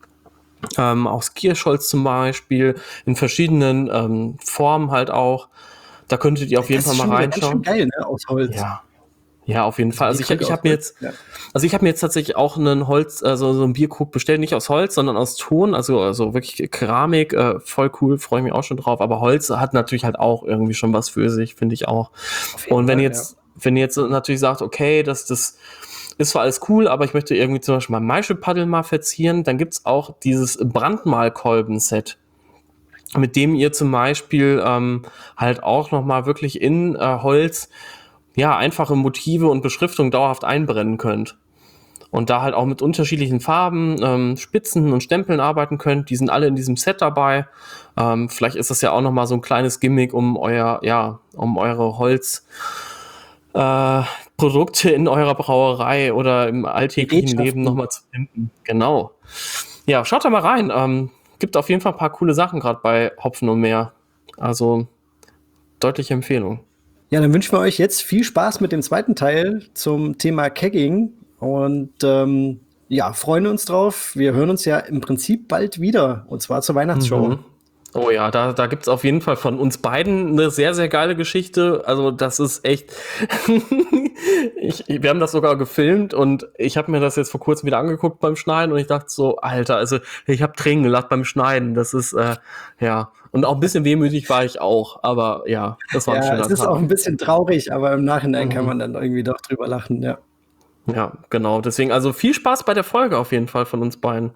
Ähm, aus Kirschholz zum Beispiel, in verschiedenen ähm, Formen halt auch. Da könntet ihr auf jeden Das Fall ist mal schon wieder ganz schön reinschauen. geil, ne, aus Holz. Ja, ja, auf jeden Also, Fall. Also ich, Bierkrug ich aus habe mir Holz, jetzt, ja. also ich habe mir jetzt tatsächlich auch einen Holz, also so einen Bierkrug bestellt, nicht aus Holz, sondern aus Ton, also also wirklich Keramik, äh, voll cool, freue ich mich auch schon drauf. Aber Holz hat natürlich halt auch irgendwie schon was für sich, finde ich auch. Auf jeden Und wenn Fall, ihr ja. jetzt, wenn ihr jetzt natürlich sagt, okay, das, das ist zwar alles cool, aber ich möchte irgendwie zum Beispiel mein Maischepaddel mal verzieren, dann gibt's auch dieses Brandmalkolben-Set, mit dem ihr zum Beispiel ähm, halt auch nochmal wirklich in äh, Holz ja einfache Motive und Beschriftung dauerhaft einbrennen könnt. Und da halt auch mit unterschiedlichen Farben, ähm, Spitzen und Stempeln arbeiten könnt. Die sind alle in diesem Set dabei. Ähm, vielleicht ist das ja auch nochmal so ein kleines Gimmick, um euer, ja, um eure Holz äh, Produkte in eurer Brauerei oder im alltäglichen Leben Gerätschaften. nochmal zu finden. Genau. Ja, schaut da mal rein. Ähm, gibt auf jeden Fall ein paar coole Sachen gerade bei Hopfen und Meer. Also deutliche Empfehlung. Ja, dann wünschen wir euch jetzt viel Spaß mit dem zweiten Teil zum Thema Kegging und ähm, ja, freuen uns drauf. Wir hören uns ja im Prinzip bald wieder und zwar zur Weihnachtsshow. Mhm. Oh ja, da, da gibt's auf jeden Fall von uns beiden eine sehr, sehr geile Geschichte. Also das ist echt. ich, wir haben das sogar gefilmt und ich habe mir das jetzt vor kurzem wieder angeguckt beim Schneiden und ich dachte so, Alter, also ich habe Tränen gelacht beim Schneiden. Das ist, äh, ja. Und auch ein bisschen wehmütig war ich auch. Aber ja, das war ein Ja, es schöner ist auch Tag. ein bisschen traurig, aber im Nachhinein kann Mhm. man dann irgendwie doch drüber lachen, ja. Ja, genau. Deswegen, also viel Spaß bei der Folge auf jeden Fall von uns beiden.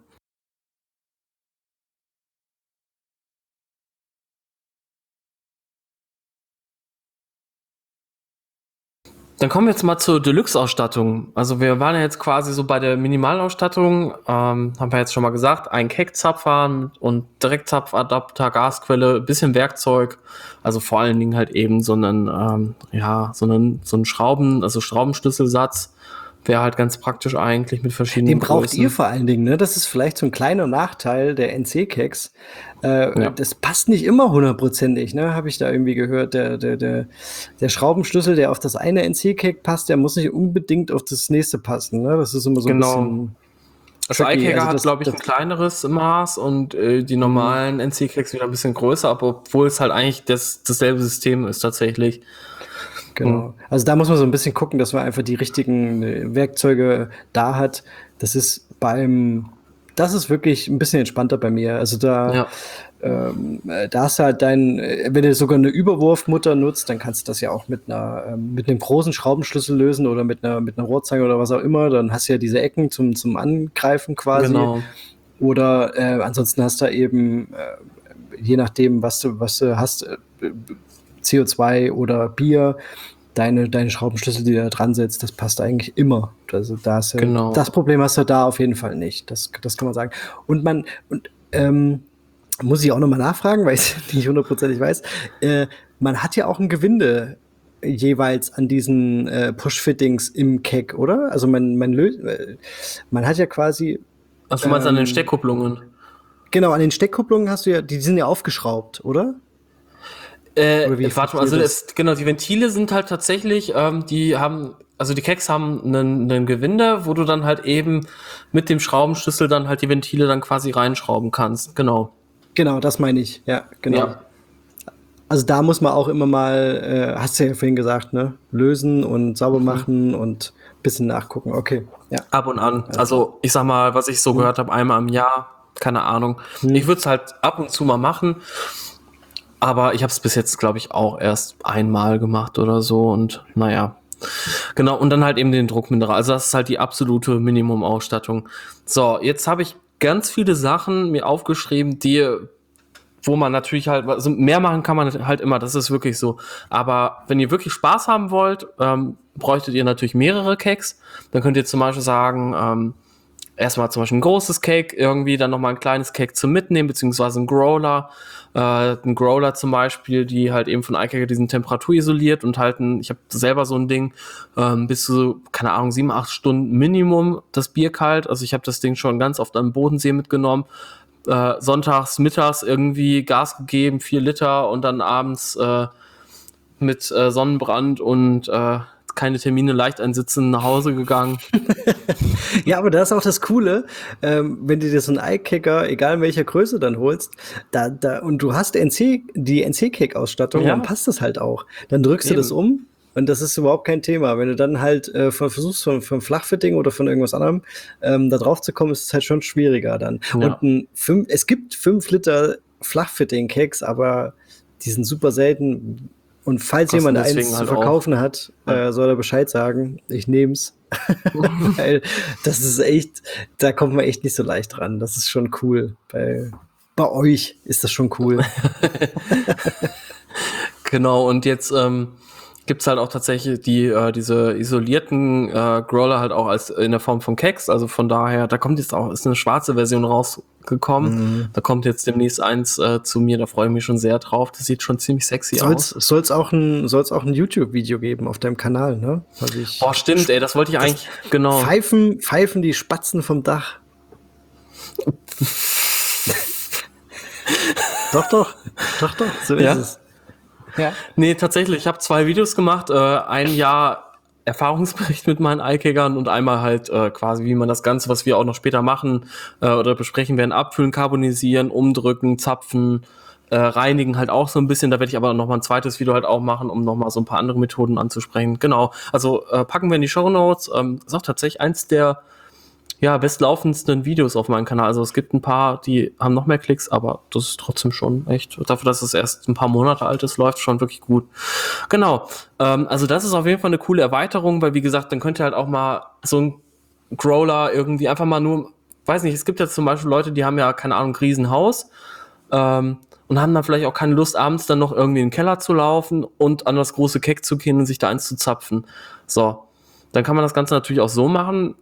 Dann kommen wir jetzt mal zur Deluxe-Ausstattung. Also wir waren ja jetzt quasi so bei der Minimalausstattung, ähm, haben wir jetzt schon mal gesagt, ein Keckzapfer und Direktzapfadapter, Gasquelle, bisschen Werkzeug, also vor allen Dingen halt eben so einen, ähm, ja, so einen, so einen Schrauben, also Schraubenschlüsselsatz, wäre halt ganz praktisch eigentlich mit verschiedenen Den braucht Größen. ihr vor allen Dingen, ne? Das ist vielleicht so ein kleiner Nachteil der N C-Keks. Äh, Ja. Das passt nicht immer hundertprozentig, ne? Habe ich da irgendwie gehört. Der, der, der, der Schraubenschlüssel, der auf das eine N C-Kek passt, der muss nicht unbedingt auf das nächste passen, ne? Das ist immer so ein Genau. bisschen Also tricky. iKegger Also hat, das, glaube ich, das, ein kleineres Maß und äh, die mh. normalen N C-Keks wieder ein bisschen größer, aber obwohl es halt eigentlich das, dasselbe System ist tatsächlich. Genau. Also da muss man so ein bisschen gucken, dass man einfach die richtigen äh, Werkzeuge da hat. Das ist beim, das ist wirklich ein bisschen entspannter bei mir. Also da, Ja, ähm, äh, da hast du halt dein, äh, wenn du sogar eine Überwurfmutter nutzt, dann kannst du das ja auch mit einer, ähm, mit einem großen Schraubenschlüssel lösen oder mit einer, mit einer Rohrzange oder was auch immer. Dann hast du ja diese Ecken zum, zum Angreifen quasi. genau. Oder äh, ansonsten hast du eben, äh, je nachdem, was du, was du hast, äh, C O zwei oder Bier, deine, deine Schraubenschlüssel, die du da dran setzt, das passt eigentlich immer. Also da hast du, Genau. das Problem hast du da auf jeden Fall nicht. Das, das kann man sagen. Und man, und, ähm, muss ich auch nochmal nachfragen, weil ich es nicht hundertprozentig weiß. Äh, man hat ja auch ein Gewinde jeweils an diesen äh, Push-Fittings im Keg, oder? Also man, man löst, man hat ja quasi. Also du meinst ähm, an den Steckkupplungen? Genau, an den Steckkupplungen hast du ja, die sind ja aufgeschraubt, oder? Äh, oder warte mal, also das, genau, die Ventile sind halt tatsächlich, ähm, die haben, also die Kegs haben einen, einen Gewinde, wo du dann halt eben mit dem Schraubenschlüssel dann halt die Ventile dann quasi reinschrauben kannst, genau. Genau, das meine ich, ja, genau. Ja. Also da muss man auch immer mal, äh, hast du ja vorhin gesagt, ne, lösen und sauber machen mhm. und ein bisschen nachgucken, okay. Ja. Ab und an, also ich sag mal, was ich so mhm. gehört habe, einmal im Jahr, keine Ahnung. Mhm. Ich würde es halt ab und zu mal machen, aber ich habe es bis jetzt, glaube ich, auch erst einmal gemacht oder so und naja. Genau, und dann halt eben den Druckminderer. Also das ist halt die absolute Minimumausstattung. So, jetzt habe ich ganz viele Sachen mir aufgeschrieben, die, wo man natürlich halt, also mehr machen kann man halt immer, das ist wirklich so. Aber wenn ihr wirklich Spaß haben wollt, ähm, bräuchtet ihr natürlich mehrere Kegs. Dann könnt ihr zum Beispiel sagen, ähm, erstmal zum Beispiel ein großes Cake, irgendwie dann nochmal ein kleines Cake zum Mitnehmen, beziehungsweise ein Growler. Äh, ein Growler zum Beispiel, die halt eben von iCaker diesen Temperatur isoliert und halten, ich habe selber so ein Ding, ähm, bis zu, keine Ahnung, sieben, acht Stunden Minimum das Bier kalt. Also ich habe das Ding schon ganz oft am Bodensee mitgenommen. Äh, sonntags, mittags irgendwie Gas gegeben, vier Liter und dann abends äh, mit äh, Sonnenbrand und äh, keine Termine leicht einsitzen, nach Hause gegangen. Ja, aber da ist auch das Coole, ähm, wenn du dir so einen iCaker, egal in welcher Größe dann holst, da, da, und du hast N C, die N C-Cake-Ausstattung, ja. Dann passt das halt auch. Dann drückst Eben. du das um und das ist überhaupt kein Thema. Wenn du dann halt äh, von, versuchst von, von Flachfitting oder von irgendwas anderem ähm, da drauf zu kommen, ist es halt schon schwieriger dann. Ja. Und ein fünf, es gibt fünf Liter Flachfitting-Cakes, aber die sind super selten. Und falls jemand eins halt zu verkaufen auch. hat, äh, soll er Bescheid sagen. Ich nehm's. Weil das ist echt, da kommt man echt nicht so leicht ran. Das ist schon cool. Bei, bei euch ist das schon cool. Genau, und jetzt ähm, gibt's halt auch tatsächlich die äh, diese isolierten äh, Growler halt auch als in der Form von Kegs. Also von daher, da kommt jetzt auch, ist eine schwarze Version rausgekommen. Mhm. Da kommt jetzt demnächst eins äh, zu mir, da freue ich mich schon sehr drauf. Das sieht schon ziemlich sexy soll's, aus. Soll's auch ein, soll's auch ein YouTube-Video geben auf deinem Kanal, ne? Also ich, Boah, stimmt, ey, das wollte ich eigentlich, genau. Pfeifen, pfeifen die Spatzen vom Dach. doch, doch, doch, doch, so ja? ist es. Ja. Nee, tatsächlich, ich habe zwei Videos gemacht, äh, ein Jahr Erfahrungsbericht mit meinen iCakern und einmal halt äh, quasi, wie man das Ganze, was wir auch noch später machen äh, oder besprechen werden, abfüllen, carbonisieren, umdrücken, zapfen, äh, reinigen halt auch so ein bisschen. Da werde ich aber noch mal ein zweites Video halt auch machen, um noch mal so ein paar andere Methoden anzusprechen. Genau, also äh, packen wir in die Shownotes. Ähm, ist auch tatsächlich eins der ja, bestlaufendsten Videos auf meinem Kanal. Also es gibt ein paar, die haben noch mehr Klicks, aber das ist trotzdem schon echt, dafür, dass es erst ein paar Monate alt ist, läuft schon wirklich gut. Genau, ähm, also das ist auf jeden Fall eine coole Erweiterung, weil wie gesagt, dann könnt ihr halt auch mal so ein Growler irgendwie einfach mal nur, weiß nicht, es gibt ja zum Beispiel Leute, die haben ja, keine Ahnung, ein Riesenhaus ähm, und haben dann vielleicht auch keine Lust, abends dann noch irgendwie in den Keller zu laufen und an das große Keck zu gehen und sich da eins zu zapfen. So, dann kann man das Ganze natürlich auch so machen.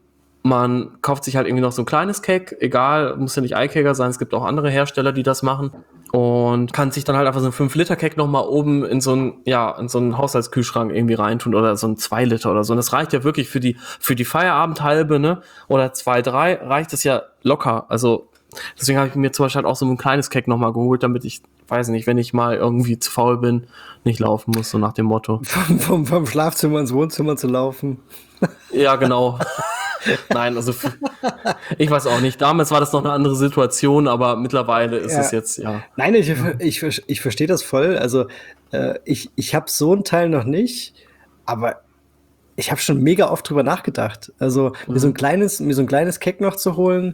Man kauft sich halt irgendwie noch so ein kleines Cake, egal, muss ja nicht iCaker sein, es gibt auch andere Hersteller, die das machen und kann sich dann halt einfach so ein fünf Liter Cake nochmal oben in so einen, ja, in so einen Haushaltskühlschrank irgendwie reintun oder so ein zwei Liter oder so. Und das reicht ja wirklich für die, für die Feierabendhalbe, ne, oder zwei, drei reicht es ja locker. Also deswegen habe ich mir zum Beispiel halt auch so ein kleines Cake nochmal geholt, damit ich, weiß nicht, wenn ich mal irgendwie zu faul bin, nicht laufen muss, so nach dem Motto. Vom, vom, vom Schlafzimmer ins Wohnzimmer zu laufen. Ja, genau. Nein, also ich weiß auch nicht. Damals war das noch eine andere Situation, aber mittlerweile ist ja. es jetzt, ja. Nein, ich, ich, ich verstehe das voll. Also äh, ich, ich habe so einen Teil noch nicht, aber ich habe schon mega oft drüber nachgedacht. Also mhm. mir so ein kleines, mir so ein kleines Keck noch zu holen,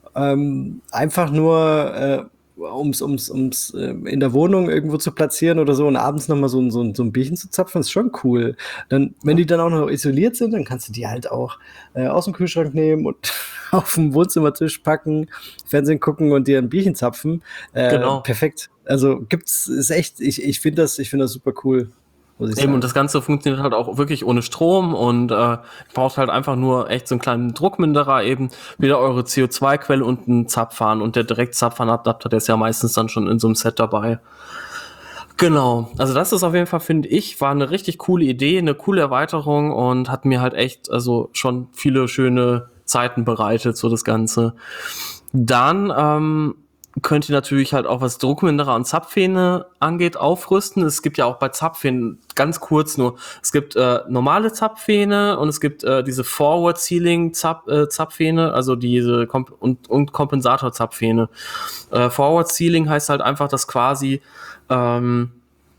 ähm, einfach nur äh, ums, ums, ums äh, in der Wohnung irgendwo zu platzieren oder so und abends nochmal so, so, so ein Bierchen zu zapfen, ist schon cool. Dann, wenn die dann auch noch isoliert sind, dann kannst du die halt auch äh, aus dem Kühlschrank nehmen und auf den Wohnzimmertisch packen, Fernsehen gucken und dir ein Bierchen zapfen. Äh, genau. Perfekt. Also gibt's, ist echt, ich, ich finde das, ich finde das super cool. Eben, und das Ganze funktioniert halt auch wirklich ohne Strom und äh, braucht halt einfach nur echt so einen kleinen Druckminderer eben, wieder eure C O zwei Quelle und einen Zapfhahn und der Direktzapfhahnadapter, der ist ja meistens dann schon in so einem Set dabei. Genau, also das ist auf jeden Fall, finde ich, war eine richtig coole Idee, eine coole Erweiterung und hat mir halt echt, also schon viele schöne Zeiten bereitet, so das Ganze. Dann ähm, könnt ihr natürlich halt auch, was Druckminderer und Zapfhähne angeht, aufrüsten. Es gibt ja auch bei Zapfhähnen, ganz kurz nur, es gibt äh, normale Zapfhähne und es gibt äh, diese Forward-Sealing-Zapfhähne, äh, Zapfhähne, also diese Komp- und, und Kompensator-Zapfhähne. Äh, Forward-Sealing heißt halt einfach, dass quasi ähm,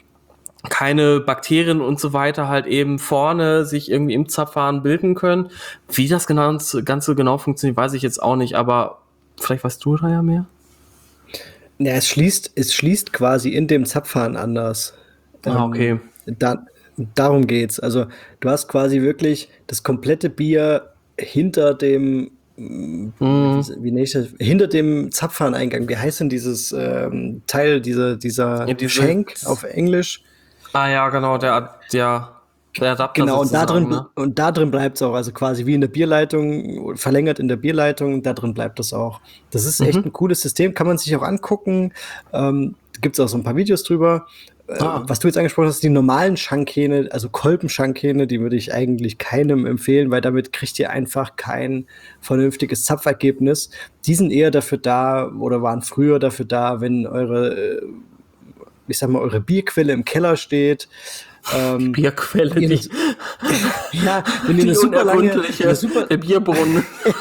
keine Bakterien und so weiter halt eben vorne sich irgendwie im Zapfhahn bilden können. Wie das genau, Ganze genau funktioniert, weiß ich jetzt auch nicht, aber vielleicht weißt du da ja mehr? Ja, es schließt, es schließt quasi in dem Zapfhahn anders. Ah, okay. Ähm, da, darum geht's. Also du hast quasi wirklich das komplette Bier hinter dem, mm, Mhm. wie, wie nenn ich das? Hinter dem Zapfhahneingang. Wie heißt denn dieses ähm, Teil, dieser, dieser Ja, diese- Shank auf Englisch? Ah ja, genau, der, der, der Adapter Genau, und da sozusagen, drin, ne? und da drin bleibt es auch, also quasi wie in der Bierleitung, verlängert in der Bierleitung, da drin bleibt es auch. Das ist echt Mhm. ein cooles System, kann man sich auch angucken. Ähm, gibt es auch so ein paar Videos drüber. Äh, Ah. Was du jetzt angesprochen hast, die normalen Schankhähne, also Kolbenschankhähne, die würde ich eigentlich keinem empfehlen, weil damit kriegt ihr einfach kein vernünftiges Zapfergebnis. Die sind eher dafür da oder waren früher dafür da, wenn eure, äh, ich sag mal, eure Bierquelle im Keller steht. Ähm, Bierquelle, ihr die, nicht- ja, wenn ihr die eine super lange, unergründliche, eine super, der Bierbrunnen.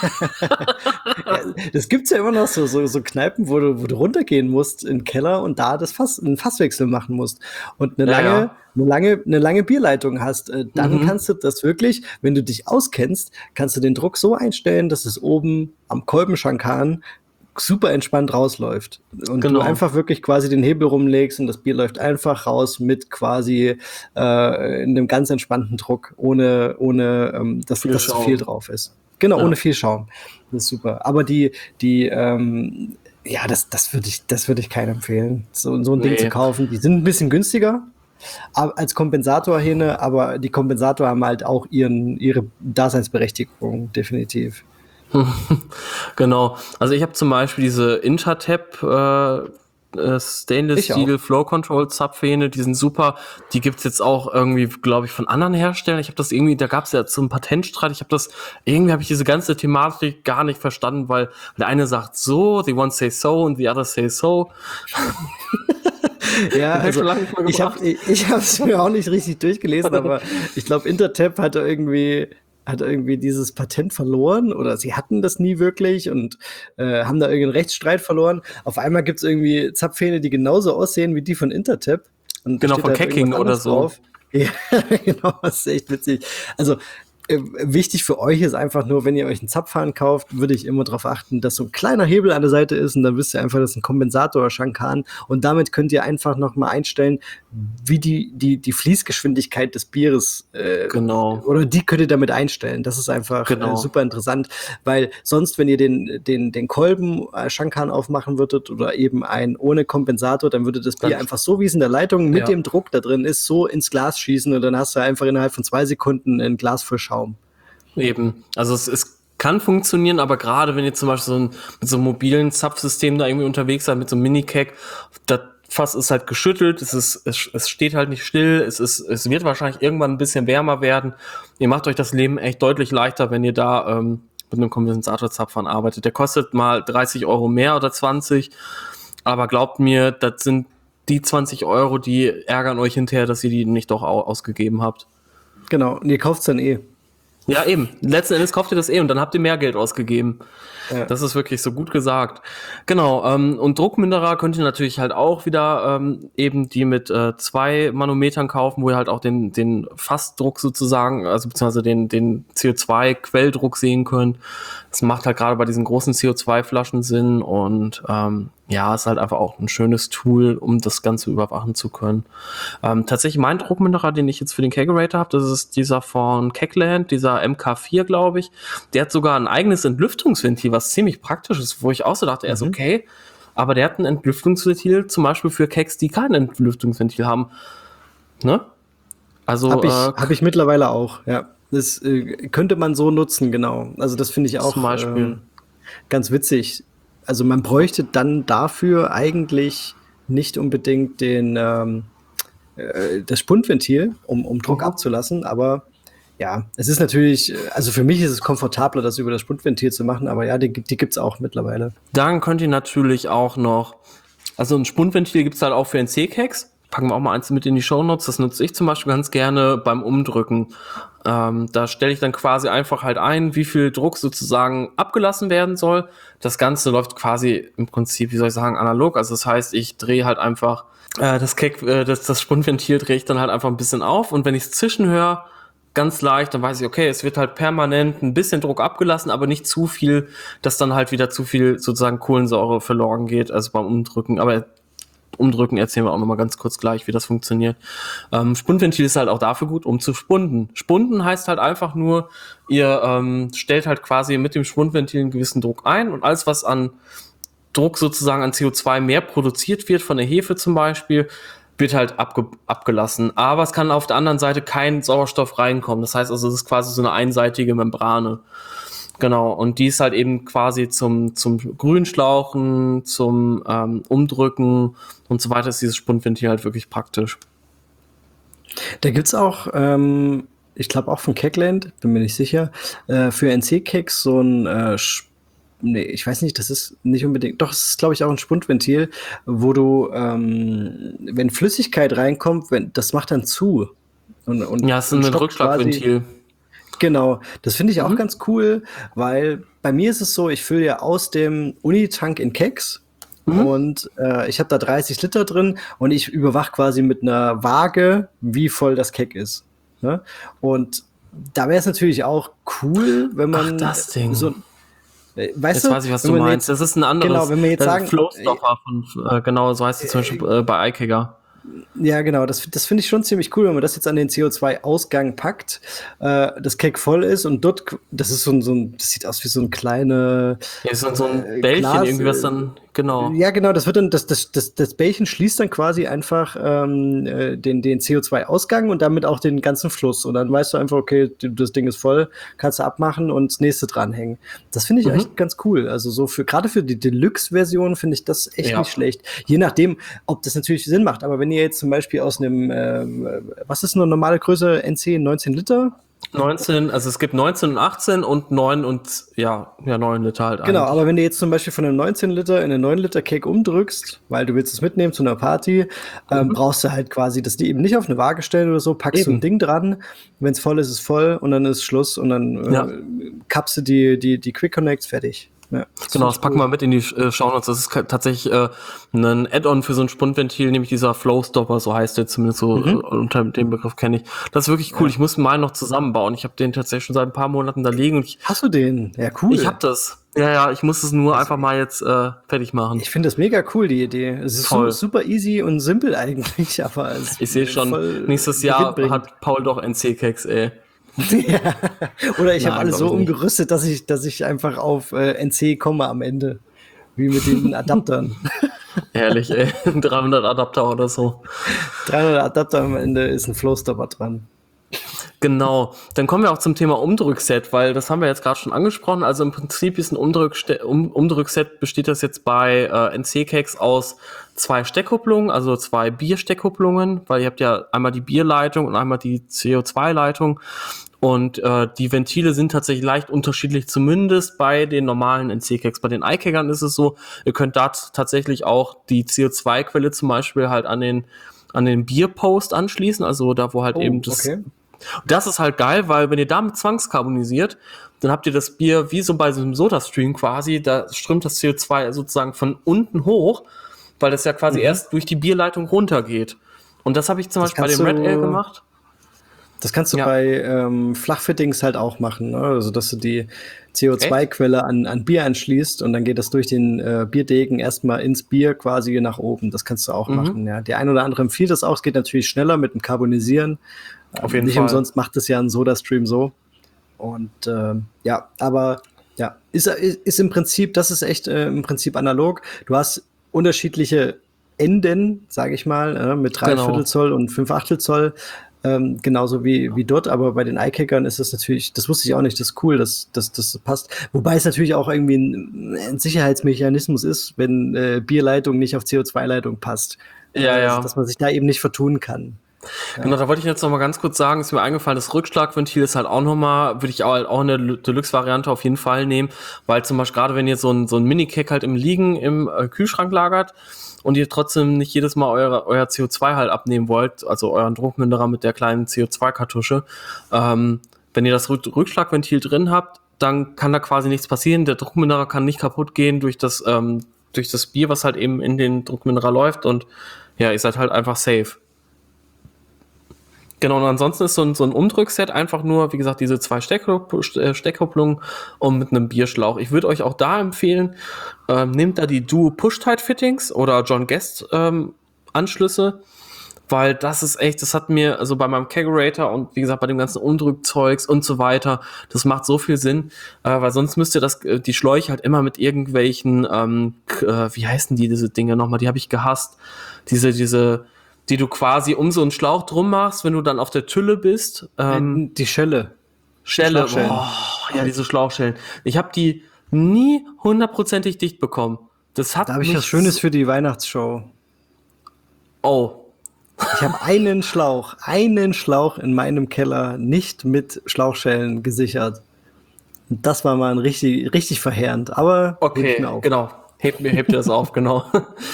ja, das gibt's ja immer noch so, so, so Kneipen, wo du, wo du runtergehen musst in den Keller und da das Fass, einen Fasswechsel machen musst und eine Ja, lange, ja. eine lange, eine lange Bierleitung hast, äh, dann Mhm. kannst du das wirklich, wenn du dich auskennst, kannst du den Druck so einstellen, dass es oben am Kolbenschankhahn super entspannt rausläuft. Und Genau. du einfach wirklich quasi den Hebel rumlegst und das Bier läuft einfach raus mit quasi äh, in einem ganz entspannten Druck, ohne, ohne ähm, dass, Viel dass zu Schaum. viel drauf ist. Genau, Ja. ohne viel Schaum. Das ist super. Aber die, die, ähm, ja, das, das würde ich, das würde ich keinem empfehlen, so, so ein Ding Nee. zu kaufen. Die sind ein bisschen günstiger ab- als Kompensatorhähne, aber die Kompensator haben halt auch ihren, ihre Daseinsberechtigung, definitiv. Genau. Also ich habe zum Beispiel diese Intertap äh, äh, Stainless Ich auch. Steel Flow Control Zapfhähne, die sind super. Die gibt's jetzt auch irgendwie, glaube ich, von anderen Herstellern. Ich habe das irgendwie, da gab's ja zum Patentstreit. Ich habe das irgendwie habe ich diese ganze Thematik gar nicht verstanden, weil der eine sagt so, the one say so und the other say so. Ja, hab ich also schon lange nicht mehr ich habe ich, ich es mir auch nicht richtig durchgelesen, aber ich glaube, Intertap hatte irgendwie hat irgendwie dieses Patent verloren oder sie hatten das nie wirklich und äh, haben da irgendeinen Rechtsstreit verloren. Auf einmal gibt's irgendwie Zapfhähne, die genauso aussehen wie die von Intertap. Und da Genau, steht von halt Kecking irgendwas oder anderes so. drauf. Ja, genau, das ist echt witzig. Also äh, wichtig für euch ist einfach nur, wenn ihr euch einen Zapfhahn kauft, würde ich immer darauf achten, dass so ein kleiner Hebel an der Seite ist und dann wisst ihr einfach, das ist ein Kompensator oder Schankhahn und damit könnt ihr einfach noch mal einstellen, wie die, die, die Fließgeschwindigkeit des Bieres äh, Genau. oder die könnt ihr damit einstellen. Das ist einfach Genau. äh, super interessant, weil sonst, wenn ihr den, den, den Kolben äh, Schankhahn aufmachen würdet oder eben ein ohne Kompensator, dann würde das Bier Dann- einfach so, wie es in der Leitung mit Ja. dem Druck da drin ist, so ins Glas schießen und dann hast du einfach innerhalb von zwei Sekunden ein Glas voll Schaum. Eben. Also es, es kann funktionieren, aber gerade wenn ihr zum Beispiel so ein, mit so einem mobilen Zapfsystem da irgendwie unterwegs seid, mit so einem Mini-Keg, das Fass ist halt geschüttelt, es ist, es, es steht halt nicht still, es ist, es wird wahrscheinlich irgendwann ein bisschen wärmer werden. Ihr macht euch das Leben echt deutlich leichter, wenn ihr da ähm, mit einem Kondensatorzapfhahn arbeitet. Der kostet mal dreißig Euro mehr oder zwanzig, aber glaubt mir, das sind die zwanzig Euro, die ärgern euch hinterher, dass ihr die nicht doch au- ausgegeben habt. Genau, und ihr kauft's dann eh. Ja, eben. Letzten Endes kauft ihr das eh und dann habt ihr mehr Geld ausgegeben. Ja. Das ist wirklich so gut gesagt. Genau, ähm, und Druckminderer könnt ihr natürlich halt auch wieder ähm, eben die mit äh, zwei Manometern kaufen, wo ihr halt auch den, den Fassdruck sozusagen, also beziehungsweise den, den C O zwei Quelldruck sehen könnt. Das macht halt gerade bei diesen großen C O zwei Flaschen Sinn und ähm, ja, ist halt einfach auch ein schönes Tool, um das Ganze überwachen zu können. Ähm, tatsächlich mein Druckminderer, den ich jetzt für den Kegerator habe, das ist dieser von Kegland, dieser M K vier, glaube ich. Der hat sogar ein eigenes Entlüftungsventil, was ziemlich praktisch ist, wo ich auch so dachte, er ist Mhm. okay, aber der hat ein Entlüftungsventil zum Beispiel für Kegs, die kein Entlüftungsventil haben. Ne? Also Hab ich, äh, hab ich mittlerweile auch, ja. Das äh, könnte man so nutzen, genau. Also das finde ich auch Zum Beispiel. ähm, ganz witzig. Also man bräuchte dann dafür eigentlich nicht unbedingt den, ähm, äh, das Spundventil, um, um Druck abzulassen, aber ja, es ist natürlich, also für mich ist es komfortabler, das über das Spundventil zu machen, aber ja, die, die gibt's auch mittlerweile. Dann könnt ihr natürlich auch noch, also ein Spundventil gibt's halt auch für N C-Keks. Packen wir auch mal eins mit in die Shownotes. Das nutze ich zum Beispiel ganz gerne beim Umdrücken. Ähm, da stelle ich dann quasi einfach halt ein, wie viel Druck sozusagen abgelassen werden soll. Das Ganze läuft quasi im Prinzip, wie soll ich sagen, analog. Also das heißt, ich drehe halt einfach äh, das Kek, äh, das, das Spundventil drehe ich dann halt einfach ein bisschen auf. Und wenn ich es zwischenhöre, ganz leicht, dann weiß ich, okay, es wird halt permanent ein bisschen Druck abgelassen, aber nicht zu viel, dass dann halt wieder zu viel sozusagen Kohlensäure verloren geht, also beim Umdrücken. Aber Umdrücken erzählen wir auch nochmal ganz kurz gleich, wie das funktioniert. Ähm, Spundventil ist halt auch dafür gut, um zu spunden. Spunden heißt halt einfach nur, ihr ähm, stellt halt quasi mit dem Spundventil einen gewissen Druck ein und alles, was an Druck sozusagen an C O zwei mehr produziert wird, von der Hefe zum Beispiel, wird halt abge- abgelassen. Aber es kann auf der anderen Seite kein Sauerstoff reinkommen. Das heißt also, es ist quasi so eine einseitige Membrane. Genau, und die ist halt eben quasi zum, zum Grünschlauchen, zum ähm, Umdrücken und so weiter ist dieses Spundventil halt wirklich praktisch. Da gibt's auch, ähm, ich glaube auch von Kegland, bin mir nicht sicher, äh, für N C-Keks so ein äh, Nee, ich weiß nicht, das ist nicht unbedingt. Doch, es ist, glaube ich, auch ein Spundventil, wo du, ähm, wenn Flüssigkeit reinkommt, wenn, das macht dann zu. Und, und, ja, es ist ein Rückschlagventil. Quasi, genau, das finde ich auch mhm. ganz cool, weil bei mir ist es so, ich fülle ja aus dem Unitank in Keks. Mhm. Und äh, ich habe da dreißig Liter drin und ich überwache quasi mit einer Waage, wie voll das Kek ist. Ne? Und da wäre es natürlich auch cool, wenn man Ach, das Ding. so Weißt jetzt du, weiß ich, was du meinst. Jetzt, das ist ein anderes. Genau, wenn wir jetzt sagen, Flowstopper von, äh, genau, so heißt es zum Beispiel äh, bei iKegger. Ja, genau, das, das finde ich schon ziemlich cool, wenn man das jetzt an den C O zwei Ausgang packt, äh, das Kek voll ist und dort, das ist so ein, so ein, das sieht aus wie so ein kleine ja, so, so ein Bällchen Glas, irgendwie, was dann, genau. Ja, genau, das wird dann, das, das, das, das Bällchen schließt dann quasi einfach ähm, den, den C O zwei Ausgang und damit auch den ganzen Fluss. Und dann weißt du einfach, okay, das Ding ist voll, kannst du abmachen und das nächste dranhängen. Das finde ich mhm. echt ganz cool. Also so für, gerade für die Deluxe-Version finde ich das echt ja. nicht schlecht. Je nachdem, ob das natürlich Sinn macht. Aber wenn ihr jetzt zum Beispiel aus einem, äh, was ist eine normale Größe, N C, neunzehn Liter? neunzehn, also es gibt neunzehn und achtzehn und neun und, ja, ja, neun Liter halt. Genau, eigentlich. Aber wenn du jetzt zum Beispiel von einem neunzehn Liter in einen neun Liter Cake umdrückst, weil du willst es mitnehmen zu einer Party, mhm. ähm, brauchst du halt quasi, dass die eben nicht auf eine Waage stellen oder so, packst eben. du ein Ding dran, wenn es voll ist, ist voll und dann ist Schluss und dann ja. äh, kappst du die, die, die Quick Connects, fertig. Ja, das genau, das packen cool. wir mit in die äh, Shownotes. Das ist k- tatsächlich äh, ein Add-on für so ein Spundventil, nämlich dieser Flowstopper, so heißt der zumindest so, mhm. äh, unter dem Begriff kenne ich. Das ist wirklich cool. Ja. Ich muss mal noch zusammenbauen. Ich habe den tatsächlich schon seit ein paar Monaten da liegen. Und ich, Hast du den? Ja, cool. Ich habe das. Ja, ja, ich muss es nur das einfach mal jetzt äh, fertig machen. Ich finde das mega cool, die Idee. Es ist so, super easy und simpel eigentlich, aber es ich sehe schon, nächstes Jahr hat Paul doch N C-Keks, ey. Ja. Oder ich habe alles so umgerüstet, dass ich, dass ich einfach auf äh, N C komme am Ende. Wie mit den Adaptern. Ehrlich, ey. dreihundert Adapter oder so. dreihundert Adapter am Ende ist ein Flowstopper dran. Genau. Dann kommen wir auch zum Thema Umdrückset, weil das haben wir jetzt gerade schon angesprochen. Also im Prinzip ist ein Umdrückste- um- Umdrückset, besteht das jetzt bei äh, N C-Keks aus zwei Steckkupplungen, also zwei Biersteckkupplungen, weil ihr habt ja einmal die Bierleitung und einmal die C O zwei Leitung. Und äh, die Ventile sind tatsächlich leicht unterschiedlich, zumindest bei den normalen N C-Keks. Bei den iKeggern ist es so, ihr könnt da t- tatsächlich auch die C O zwei Quelle zum Beispiel halt an den an den Bierpost anschließen, also da, wo halt oh, eben das... Okay. Das ist halt geil, weil wenn ihr damit zwangskarbonisiert, dann habt ihr das Bier wie so bei so einem Soda-Stream quasi, da strömt das C O zwei sozusagen von unten hoch, weil das ja quasi mhm. erst durch die Bierleitung runtergeht. Und das habe ich zum das Beispiel bei dem Red Ale gemacht. Das kannst du ja. bei ähm, Flachfittings halt auch machen, ne? Also dass du die C O zwei Quelle an, an Bier anschließt und dann geht das durch den äh, Bierdegen erstmal ins Bier quasi nach oben. Das kannst du auch mhm. machen. Ja. Der ein oder andere empfiehlt das auch. Es geht natürlich schneller mit dem Carbonisieren. Auf jeden Nicht Fall. umsonst macht es ja ein Soda-Stream so. Und ähm, ja, aber ja, ist, ist, ist im Prinzip, das ist echt äh, im Prinzip analog. Du hast unterschiedliche Enden, sage ich mal, äh, mit drei Genau. Viertel Zoll und fünf Achtel Zoll. Ähm, genauso wie, wie dort, aber bei den iKeggern ist es natürlich, das wusste ich auch nicht, das ist cool, dass das, das passt. Wobei es natürlich auch irgendwie ein, ein Sicherheitsmechanismus ist, wenn äh, Bierleitung nicht auf C O zwei Leitung passt. Ja, also, ja. Dass man sich da eben nicht vertun kann. Ja. Genau, da wollte ich jetzt noch mal ganz kurz sagen, ist mir eingefallen, das Rückschlagventil ist halt auch noch mal, würde ich auch, halt auch in der Deluxe-Variante auf jeden Fall nehmen, weil zum Beispiel gerade, wenn ihr so ein, so ein Mini-Keg halt im Liegen im äh, Kühlschrank lagert und ihr trotzdem nicht jedes Mal eure, euer C O zwei halt abnehmen wollt, also euren Druckminderer mit der kleinen C O zwei Kartusche, ähm, wenn ihr das Rückschlagventil drin habt, dann kann da quasi nichts passieren, der Druckminderer kann nicht kaputt gehen durch das, ähm, durch das Bier, was halt eben in den Druckminderer läuft und ja, ihr seid halt einfach safe. Genau, und ansonsten ist so ein, so ein Umdrückset einfach nur, wie gesagt, diese zwei Steckkupplungen und mit einem Bierschlauch. Ich würde euch auch da empfehlen, ähm, nehmt da die Duo Push-Tight-Fittings oder John Guest ähm, Anschlüsse, weil das ist echt, das hat mir, also bei meinem Kegerator und wie gesagt, bei dem ganzen Umdrückzeugs und so weiter, das macht so viel Sinn, äh, weil sonst müsst ihr das, die Schläuche halt immer mit irgendwelchen, ähm, äh, wie heißen die, diese Dinge nochmal, die habe ich gehasst, diese, diese, die du quasi um so einen Schlauch drum machst, wenn du dann auf der Tülle bist. Ähm, die Schelle. Schelle, boah, ja, diese Schlauchschellen. Ich habe die nie hundertprozentig dicht bekommen. Das hat da habe ich was Schönes für die Weihnachtsshow. Oh. Ich habe einen Schlauch, einen Schlauch in meinem Keller nicht mit Schlauchschellen gesichert. Und das war mal ein richtig, richtig verheerend. Aber okay, mir auf. Genau. Hebt mir, hebt ihr das auf, genau.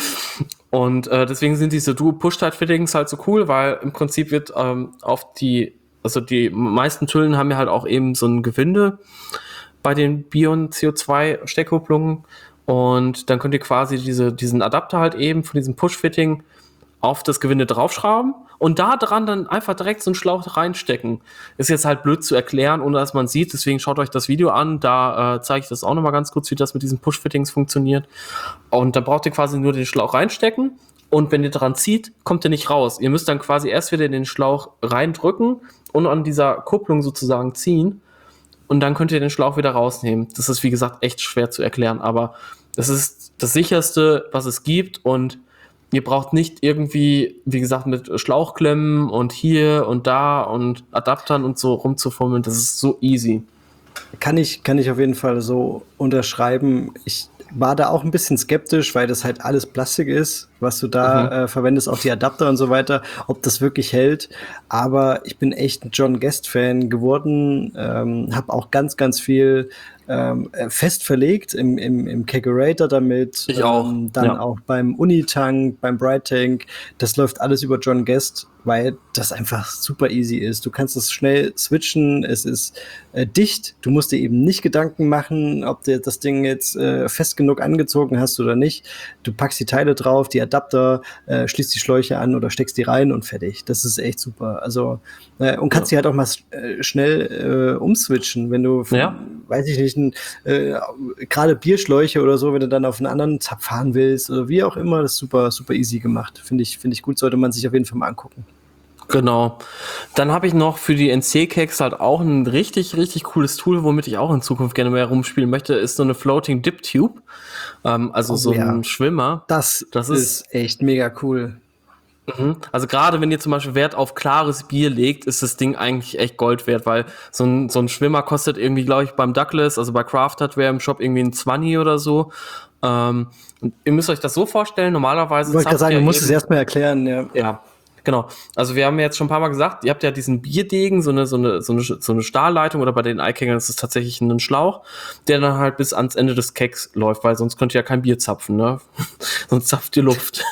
Und äh, deswegen sind diese Duo-Push-Tight-Fittings halt so cool, weil im Prinzip wird ähm, auf die, also die meisten Tüllen haben ja halt auch eben so ein Gewinde bei den Bion C O zwei Steckkupplungen und dann könnt ihr quasi diese, diesen Adapter halt eben von diesem Push-Fitting auf das Gewinde draufschrauben und da dran dann einfach direkt so einen Schlauch reinstecken. Ist jetzt halt blöd zu erklären, ohne dass man sieht, deswegen schaut euch das Video an, da äh, zeige ich das auch nochmal ganz kurz, wie das mit diesen Push-Fittings funktioniert. Und da braucht ihr quasi nur den Schlauch reinstecken und wenn ihr dran zieht, kommt ihr nicht raus. Ihr müsst dann quasi erst wieder den Schlauch reindrücken und an dieser Kupplung sozusagen ziehen und dann könnt ihr den Schlauch wieder rausnehmen. Das ist, wie gesagt, echt schwer zu erklären, aber das ist das sicherste, was es gibt und ihr braucht nicht irgendwie, wie gesagt, mit Schlauchklemmen und hier und da und Adaptern und so rumzufummeln. Das ist so easy. Kann ich, kann ich auf jeden Fall so unterschreiben. Ich war da auch ein bisschen skeptisch, weil das halt alles Plastik ist, was du da mhm. äh, verwendest, auch die Adapter und so weiter, ob das wirklich hält. Aber ich bin echt ein John Guest-Fan geworden, ähm, habe auch ganz, ganz viel ähm, fest verlegt im, im, im Kegerator damit. Ich auch. Ähm, dann ja. auch beim Unitank, beim Bright Tank. Das läuft alles über John Guest, weil das einfach super easy ist. Du kannst es schnell switchen, es ist äh, dicht. Du musst dir eben nicht Gedanken machen, ob du das Ding jetzt äh, fest genug angezogen hast oder nicht. Du packst die Teile drauf, die Adapter, äh, schließt die Schläuche an oder steckst die rein und fertig. Das ist echt super. Also äh, und kannst ja. die halt auch mal äh, schnell äh, umswitchen, wenn du, von, ja. weiß ich nicht, äh, gerade Bierschläuche oder so, wenn du dann auf einen anderen Zapf fahren willst oder wie auch immer, das ist super, super easy gemacht. Finde ich, finde ich gut, sollte man sich auf jeden Fall mal angucken. Genau. Dann habe ich noch für die N C-Kegs halt auch ein richtig, richtig cooles Tool, womit ich auch in Zukunft gerne mehr rumspielen möchte, ist so eine Floating Dip Tube. Ähm, also oh, so ja. ein Schwimmer. Das, das ist, ist echt mega cool. Mhm. Also gerade wenn ihr zum Beispiel Wert auf klares Bier legt, ist das Ding eigentlich echt Gold wert, weil so ein, so ein Schwimmer kostet irgendwie, glaube ich, beim Douglas, also bei Craft Hardware im Shop irgendwie ein zwanzig oder so. Ähm, und ihr müsst euch das so vorstellen, normalerweise... Ich wollte gerade sagen, du musst es erstmal erklären, ja. Ja. Genau. Also wir haben jetzt schon ein paar Mal gesagt, ihr habt ja diesen Bierdegen, so eine, so eine, so eine, so eine Stahlleitung oder bei den Eikegern ist es tatsächlich ein Schlauch, der dann halt bis ans Ende des Kegs läuft, weil sonst könnt ihr ja kein Bier zapfen, ne? Sonst zapft ihr Luft.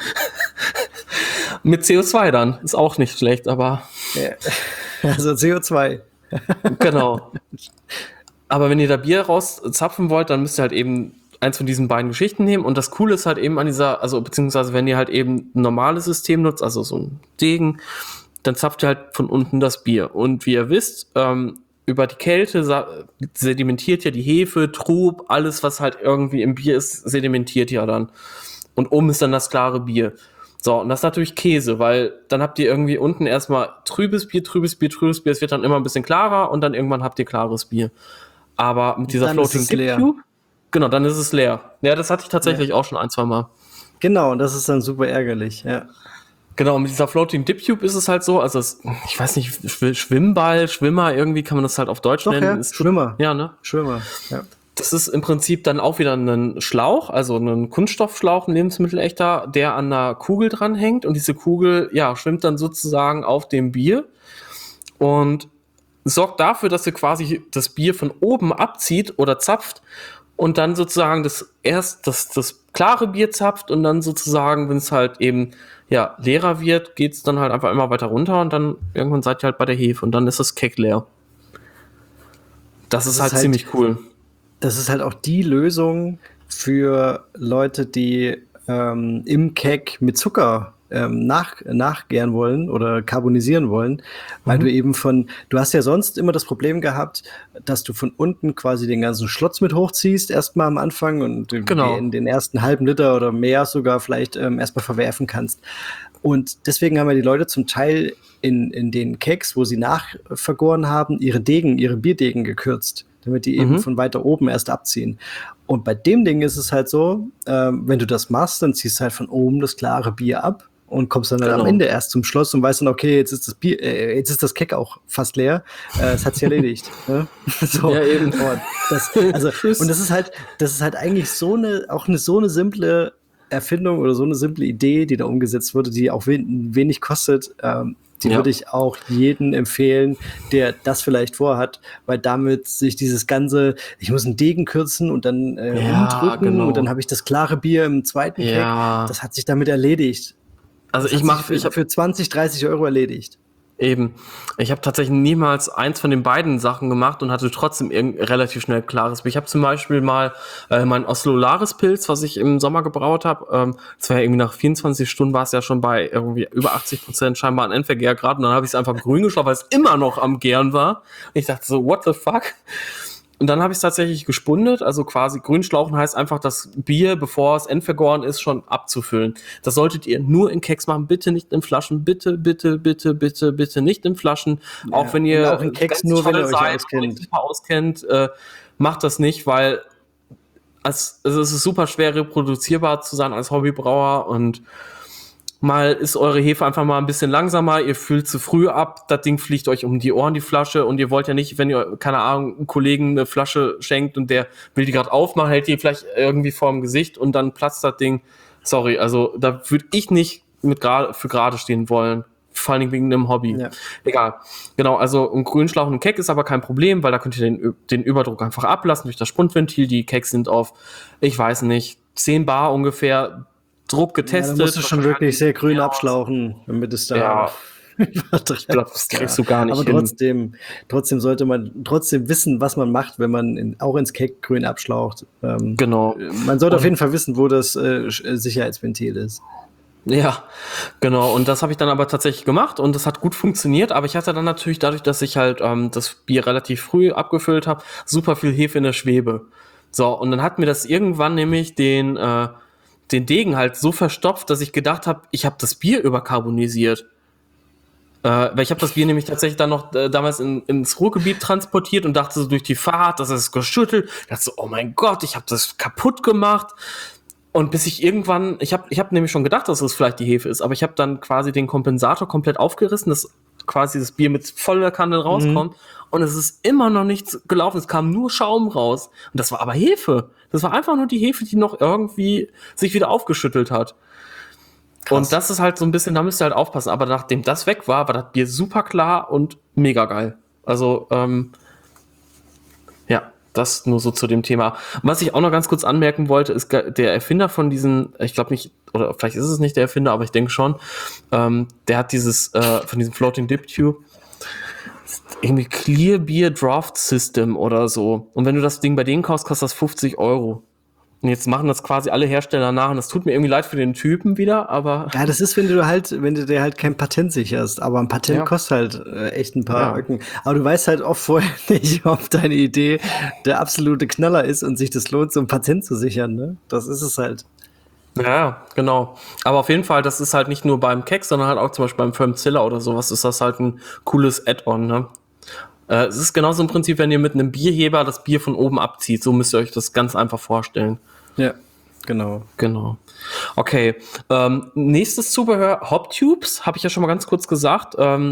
Mit C O zwei dann. Ist auch nicht schlecht, aber. Also C O zwei. Genau. Aber wenn ihr da Bier rauszapfen wollt, dann müsst ihr halt eben eins von diesen beiden Geschichten nehmen. Und das Coole ist halt eben an dieser, also beziehungsweise wenn ihr halt eben ein normales System nutzt, also so ein Degen, dann zapft ihr halt von unten das Bier. Und wie ihr wisst, ähm, über die Kälte sedimentiert ja die Hefe, Trub, alles, was halt irgendwie im Bier ist, sedimentiert ja dann. Und oben ist dann das klare Bier. So, und das ist natürlich Käse, weil dann habt ihr irgendwie unten erstmal trübes Bier, trübes Bier, trübes Bier, es wird dann immer ein bisschen klarer und dann irgendwann habt ihr klares Bier. Aber mit dieser Floating Dip Tube, genau, dann ist es leer. Ja, das hatte ich tatsächlich ja. auch schon ein, zwei Mal. Genau, und das ist dann super ärgerlich, ja. Genau, mit dieser Floating Dip Tube ist es halt so, also es, ich weiß nicht, Schwimmball, Schwimmer, irgendwie kann man das halt auf Deutsch Doch, nennen. Ja, ist, Schwimmer. Ja, ne? Schwimmer, ja. Das ist im Prinzip dann auch wieder ein Schlauch, also ein Kunststoffschlauch, ein Lebensmittelechter, der an einer Kugel dranhängt und diese Kugel, ja, schwimmt dann sozusagen auf dem Bier und sorgt dafür, dass ihr quasi das Bier von oben abzieht oder zapft und dann sozusagen das erst das, das klare Bier zapft und dann sozusagen, wenn es halt eben ja leerer wird, geht es dann halt einfach immer weiter runter und dann irgendwann seid ihr halt bei der Hefe und dann ist das Keg leer. Das, das ist, ist halt, halt ziemlich cool. Das ist halt auch die Lösung für Leute, die ähm, im Keg mit Zucker ähm, nach, nachgären wollen oder carbonisieren wollen, weil mhm. du eben von, du hast ja sonst immer das Problem gehabt, dass du von unten quasi den ganzen Schlotz mit hochziehst, erstmal am Anfang und genau. in den ersten halben Liter oder mehr sogar vielleicht ähm, erstmal verwerfen kannst. Und deswegen haben ja die Leute zum Teil in, in den Kegs, wo sie nachvergoren haben, ihre Degen, ihre Bierdegen gekürzt, damit die eben mhm. von weiter oben erst abziehen. Und bei dem Ding ist es halt so, ähm, wenn du das machst, dann ziehst du halt von oben das klare Bier ab und kommst dann halt genau. am Ende erst zum Schluss und weißt dann, okay, jetzt ist das Bier, äh, jetzt ist das Keg auch fast leer, äh, es hat sich erledigt. Ne? So. Ja, eben. Und das, also, und das ist halt, das ist halt eigentlich so eine, auch eine so eine simple Erfindung oder so eine simple Idee, die da umgesetzt wurde, die auch wen, wenig kostet, ähm, die ja. würde ich auch jedem empfehlen, der das vielleicht vorhat, weil damit sich dieses ganze, ich muss einen Degen kürzen und dann äh, ja, umdrücken genau. und dann habe ich das klare Bier im zweiten ja. Keg, das hat sich damit erledigt. Also das ich mache für, für zwanzig, dreißig Euro erledigt. Eben. Ich habe tatsächlich niemals eins von den beiden Sachen gemacht und hatte trotzdem relativ schnell klares Bier. Ich habe zum Beispiel mal äh, mein Oslolaris-Pilz, was ich im Sommer gebraut habe, ähm, das war ja irgendwie nach vierundzwanzig Stunden war es ja schon bei irgendwie über achtzig Prozent scheinbar an Endvergärgrad und dann habe ich es einfach grün geschlafen, weil es immer noch am Gären war. Ich dachte so, what the fuck? Und dann habe ich es tatsächlich gespundet, also quasi grünschlauchen heißt einfach, das Bier, bevor es endvergoren ist, schon abzufüllen. Das solltet ihr nur in Kegs machen, bitte nicht in Flaschen, bitte, bitte, bitte, bitte, bitte nicht in Flaschen. Ja, auch wenn ihr auch in Kegs nur, wenn ihr euch auskennt. auskennt, äh, macht das nicht, weil es, es ist super schwer reproduzierbar zu sein als Hobbybrauer und mal ist eure Hefe einfach mal ein bisschen langsamer, ihr füllt zu früh ab, das Ding fliegt euch um die Ohren, die Flasche, und ihr wollt ja nicht, wenn ihr, keine Ahnung, einem Kollegen eine Flasche schenkt und der will die gerade aufmachen, hält die vielleicht irgendwie vorm Gesicht und dann platzt das Ding. Sorry, also da würde ich nicht mit grad, für gerade stehen wollen, vor allen Dingen wegen einem Hobby. Ja. Egal. Genau, also ein Grünschlauch und ein Keg ist aber kein Problem, weil da könnt ihr den, den Überdruck einfach ablassen durch das Spundventil. Die Kegs sind auf, ich weiß nicht, zehn Bar ungefähr, Druck getestet. Ja, da musst du schon wirklich sehr grün abschlauchen, damit es da ja, ich glaube, das kriegst du gar nicht aber hin. trotzdem, trotzdem sollte man trotzdem wissen, was man macht, wenn man in, auch ins Keg grün abschlaucht. Ähm, genau. Man sollte und, auf jeden Fall wissen, wo das äh, Sicherheitsventil ist. Ja, genau. Und das habe ich dann aber tatsächlich gemacht und das hat gut funktioniert. Aber ich hatte dann natürlich dadurch, dass ich halt ähm, das Bier relativ früh abgefüllt habe, super viel Hefe in der Schwebe. So, und dann hat mir das irgendwann nämlich den äh, den Degen halt so verstopft, dass ich gedacht habe, ich habe das Bier überkarbonisiert. Äh, weil ich habe das Bier nämlich tatsächlich dann noch äh, damals in, ins Ruhrgebiet transportiert und dachte so durch die Fahrt, das ist geschüttelt. Ich dachte so, oh mein Gott, ich habe das kaputt gemacht. Und bis ich irgendwann, ich habe ich hab nämlich schon gedacht, dass es vielleicht die Hefe ist, aber ich habe dann quasi den Kompensator komplett aufgerissen, dass quasi das Bier mit voller Kanne rauskommt. Mhm. Und es ist immer noch nichts gelaufen, es kam nur Schaum raus. Und das war aber Hefe. Das war einfach nur die Hefe, die noch irgendwie sich wieder aufgeschüttelt hat. Krass. Und das ist halt so ein bisschen, da müsst ihr halt aufpassen. Aber nachdem das weg war, war das Bier super klar und mega geil. Also, ähm, ja, das nur so zu dem Thema. Und was ich auch noch ganz kurz anmerken wollte, ist der Erfinder von diesen, ich glaube nicht, oder vielleicht ist es nicht der Erfinder, aber ich denke schon, ähm, der hat dieses, äh, von diesem Floating Dip Tube, irgendwie Clear Beer Draft System oder so. Und wenn du das Ding bei denen kaufst, kostet das fünfzig Euro. Und jetzt machen das quasi alle Hersteller nach. Und das tut mir irgendwie leid für den Typen wieder, aber... Ja, das ist, wenn du halt, wenn du dir halt kein Patent sicherst. Aber ein Patent ja. kostet halt äh, echt ein paar Öcken. Ja. Aber du weißt halt oft vorher nicht, ob deine Idee der absolute Knaller ist und sich das lohnt, so ein Patent zu sichern. Ne? Das ist es halt. Ja, genau. Aber auf jeden Fall, das ist halt nicht nur beim Keg, sondern halt auch zum Beispiel beim Firmzilla oder sowas, ist das halt ein cooles Add-on, ne? Äh, es ist genauso im Prinzip, wenn ihr mit einem Bierheber das Bier von oben abzieht. So müsst ihr euch das ganz einfach vorstellen. Ja, genau. Genau. Okay. Ähm, nächstes Zubehör, Hoptubes, habe ich ja schon mal ganz kurz gesagt. Ähm,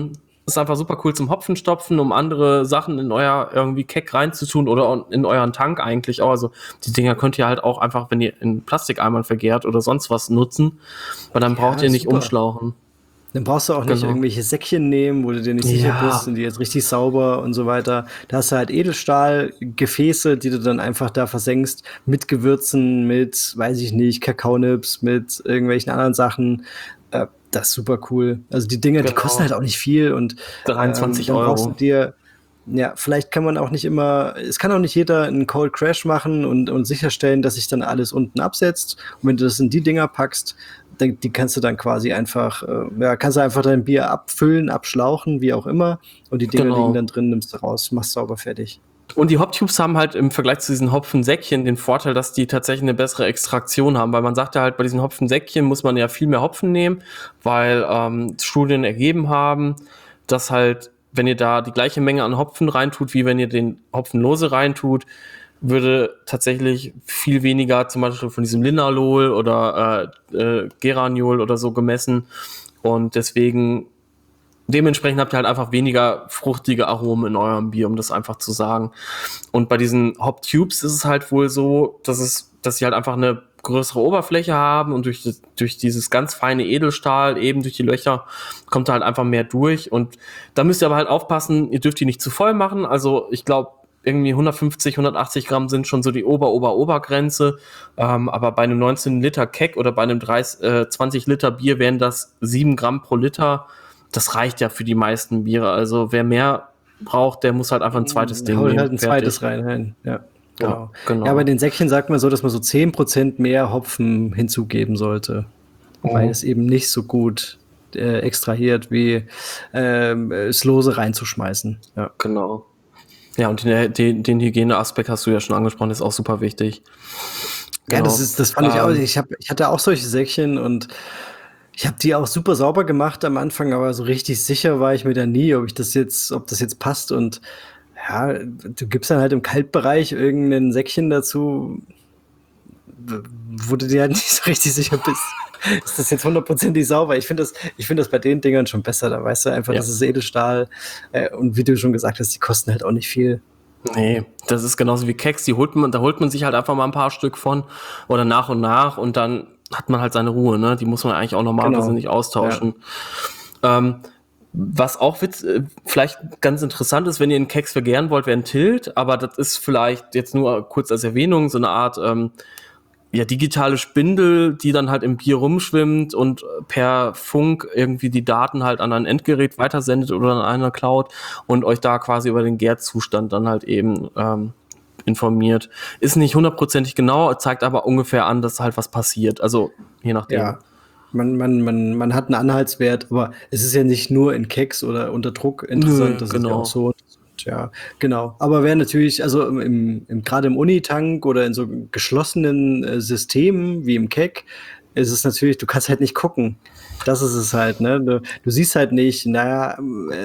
ist einfach super cool zum Hopfenstopfen, um andere Sachen in euer irgendwie Keg reinzutun oder in euren Tank eigentlich auch. Also die Dinger könnt ihr halt auch einfach, wenn ihr in Plastikeimern vergärt oder sonst was nutzen, weil dann braucht Ja, ihr nicht super. umschlauchen. Dann brauchst du auch nicht Genau. irgendwelche Säckchen nehmen, wo du dir nicht sicher Ja. bist, sind die jetzt richtig sauber und so weiter. Da hast du halt Edelstahlgefäße, die du dann einfach da versenkst mit Gewürzen, mit, weiß ich nicht, Kakaonips, mit irgendwelchen anderen Sachen. Äh, das ist super cool. Also die Dinger, die Genau. kosten halt auch nicht viel und dreiundzwanzig ähm, dann Euro. brauchst du dir, ja, vielleicht kann man auch nicht immer, es kann auch nicht jeder einen Cold Crash machen und, und sicherstellen, dass sich dann alles unten absetzt. Und wenn du das in die Dinger packst, dann, die kannst du dann quasi einfach, äh, ja, kannst du einfach dein Bier abfüllen, abschlauchen, wie auch immer. Und die Dinger Genau. liegen dann drin, nimmst du raus, machst sauber fertig. Und die Hoptubes haben halt im Vergleich zu diesen Hopfensäckchen den Vorteil, dass die tatsächlich eine bessere Extraktion haben, weil man sagt ja halt, bei diesen Hopfensäckchen muss man ja viel mehr Hopfen nehmen, weil ähm, Studien ergeben haben, dass halt, wenn ihr da die gleiche Menge an Hopfen reintut, wie wenn ihr den Hopfen lose reintut, würde tatsächlich viel weniger zum Beispiel von diesem Linalol oder äh, äh, Geraniol oder so gemessen. Und deswegen dementsprechend habt ihr halt einfach weniger fruchtige Aromen in eurem Bier, um das einfach zu sagen. Und bei diesen Hop-Tubes ist es halt wohl so, dass es, dass sie halt einfach eine größere Oberfläche haben und durch, das, durch dieses ganz feine Edelstahl, eben durch die Löcher, kommt da halt einfach mehr durch. Und da müsst ihr aber halt aufpassen, ihr dürft die nicht zu voll machen. Also ich glaube, irgendwie hundertfünfzig, hundertachtzig Gramm sind schon so die Ober-Ober-Obergrenze. Ähm, aber bei einem neunzehn Liter Keg oder bei einem dreißig, äh, zwanzig Liter Bier wären das sieben Gramm pro Liter. Das reicht ja für die meisten Biere. Also wer mehr braucht, der muss halt einfach ein zweites Ding Hol nehmen. halt ein Fertig. zweites rein. rein. Ja, genau. Ja, genau. Ja, bei den Säckchen sagt man so, dass man so zehn Prozent mehr Hopfen hinzugeben sollte, Mhm. weil es eben nicht so gut äh, extrahiert, wie ähm, es lose reinzuschmeißen. Ja. Genau. Ja, und den, den, den Hygieneaspekt hast du ja schon angesprochen, ist auch super wichtig. Ja, Genau. das ist, das fand ich auch. Ähm, Ich hab, ich hatte auch solche Säckchen und ich habe die auch super sauber gemacht am Anfang, aber so richtig sicher war ich mir da nie, ob ich das jetzt, ob das jetzt passt. Und ja, du gibst dann halt im Kaltbereich irgendein Säckchen dazu, wo du dir halt nicht so richtig sicher bist. Ist das jetzt hundertprozentig sauber? Ich finde das, ich finde das bei den Dingern schon besser. Da weißt du einfach, Ja. das ist Edelstahl. Äh, und wie du schon gesagt hast, die kosten halt auch nicht viel. Nee, das ist genauso wie Keks, die holt man, da holt man sich halt einfach mal ein paar Stück von oder nach und nach und dann hat man halt seine Ruhe, ne? Die muss man eigentlich auch normalerweise Genau. nicht austauschen. Ähm, was auch witz, äh, vielleicht ganz interessant ist, wenn ihr einen Keks vergären wollt, wäre ein Tilt, aber das ist vielleicht jetzt nur kurz als Erwähnung so eine Art ähm, ja, digitale Spindel, die dann halt im Bier rumschwimmt und per Funk irgendwie die Daten halt an ein Endgerät weitersendet oder an einer Cloud und euch da quasi über den Gärzustand dann halt eben ähm, informiert. Ist nicht hundertprozentig genau, zeigt aber ungefähr an, dass halt was passiert. Also je nachdem. Ja. Man, man, man, man hat einen Anhaltswert, aber es ist ja nicht nur in Keks oder unter Druck interessant, Nö, das ist ja genau. auch so. Ja, genau. Aber wäre natürlich, also im, im, im gerade im Unitank oder in so geschlossenen äh, Systemen wie im Keg, ist es natürlich, du kannst halt nicht gucken. Das ist es halt, ne? Du, du siehst halt nicht, naja,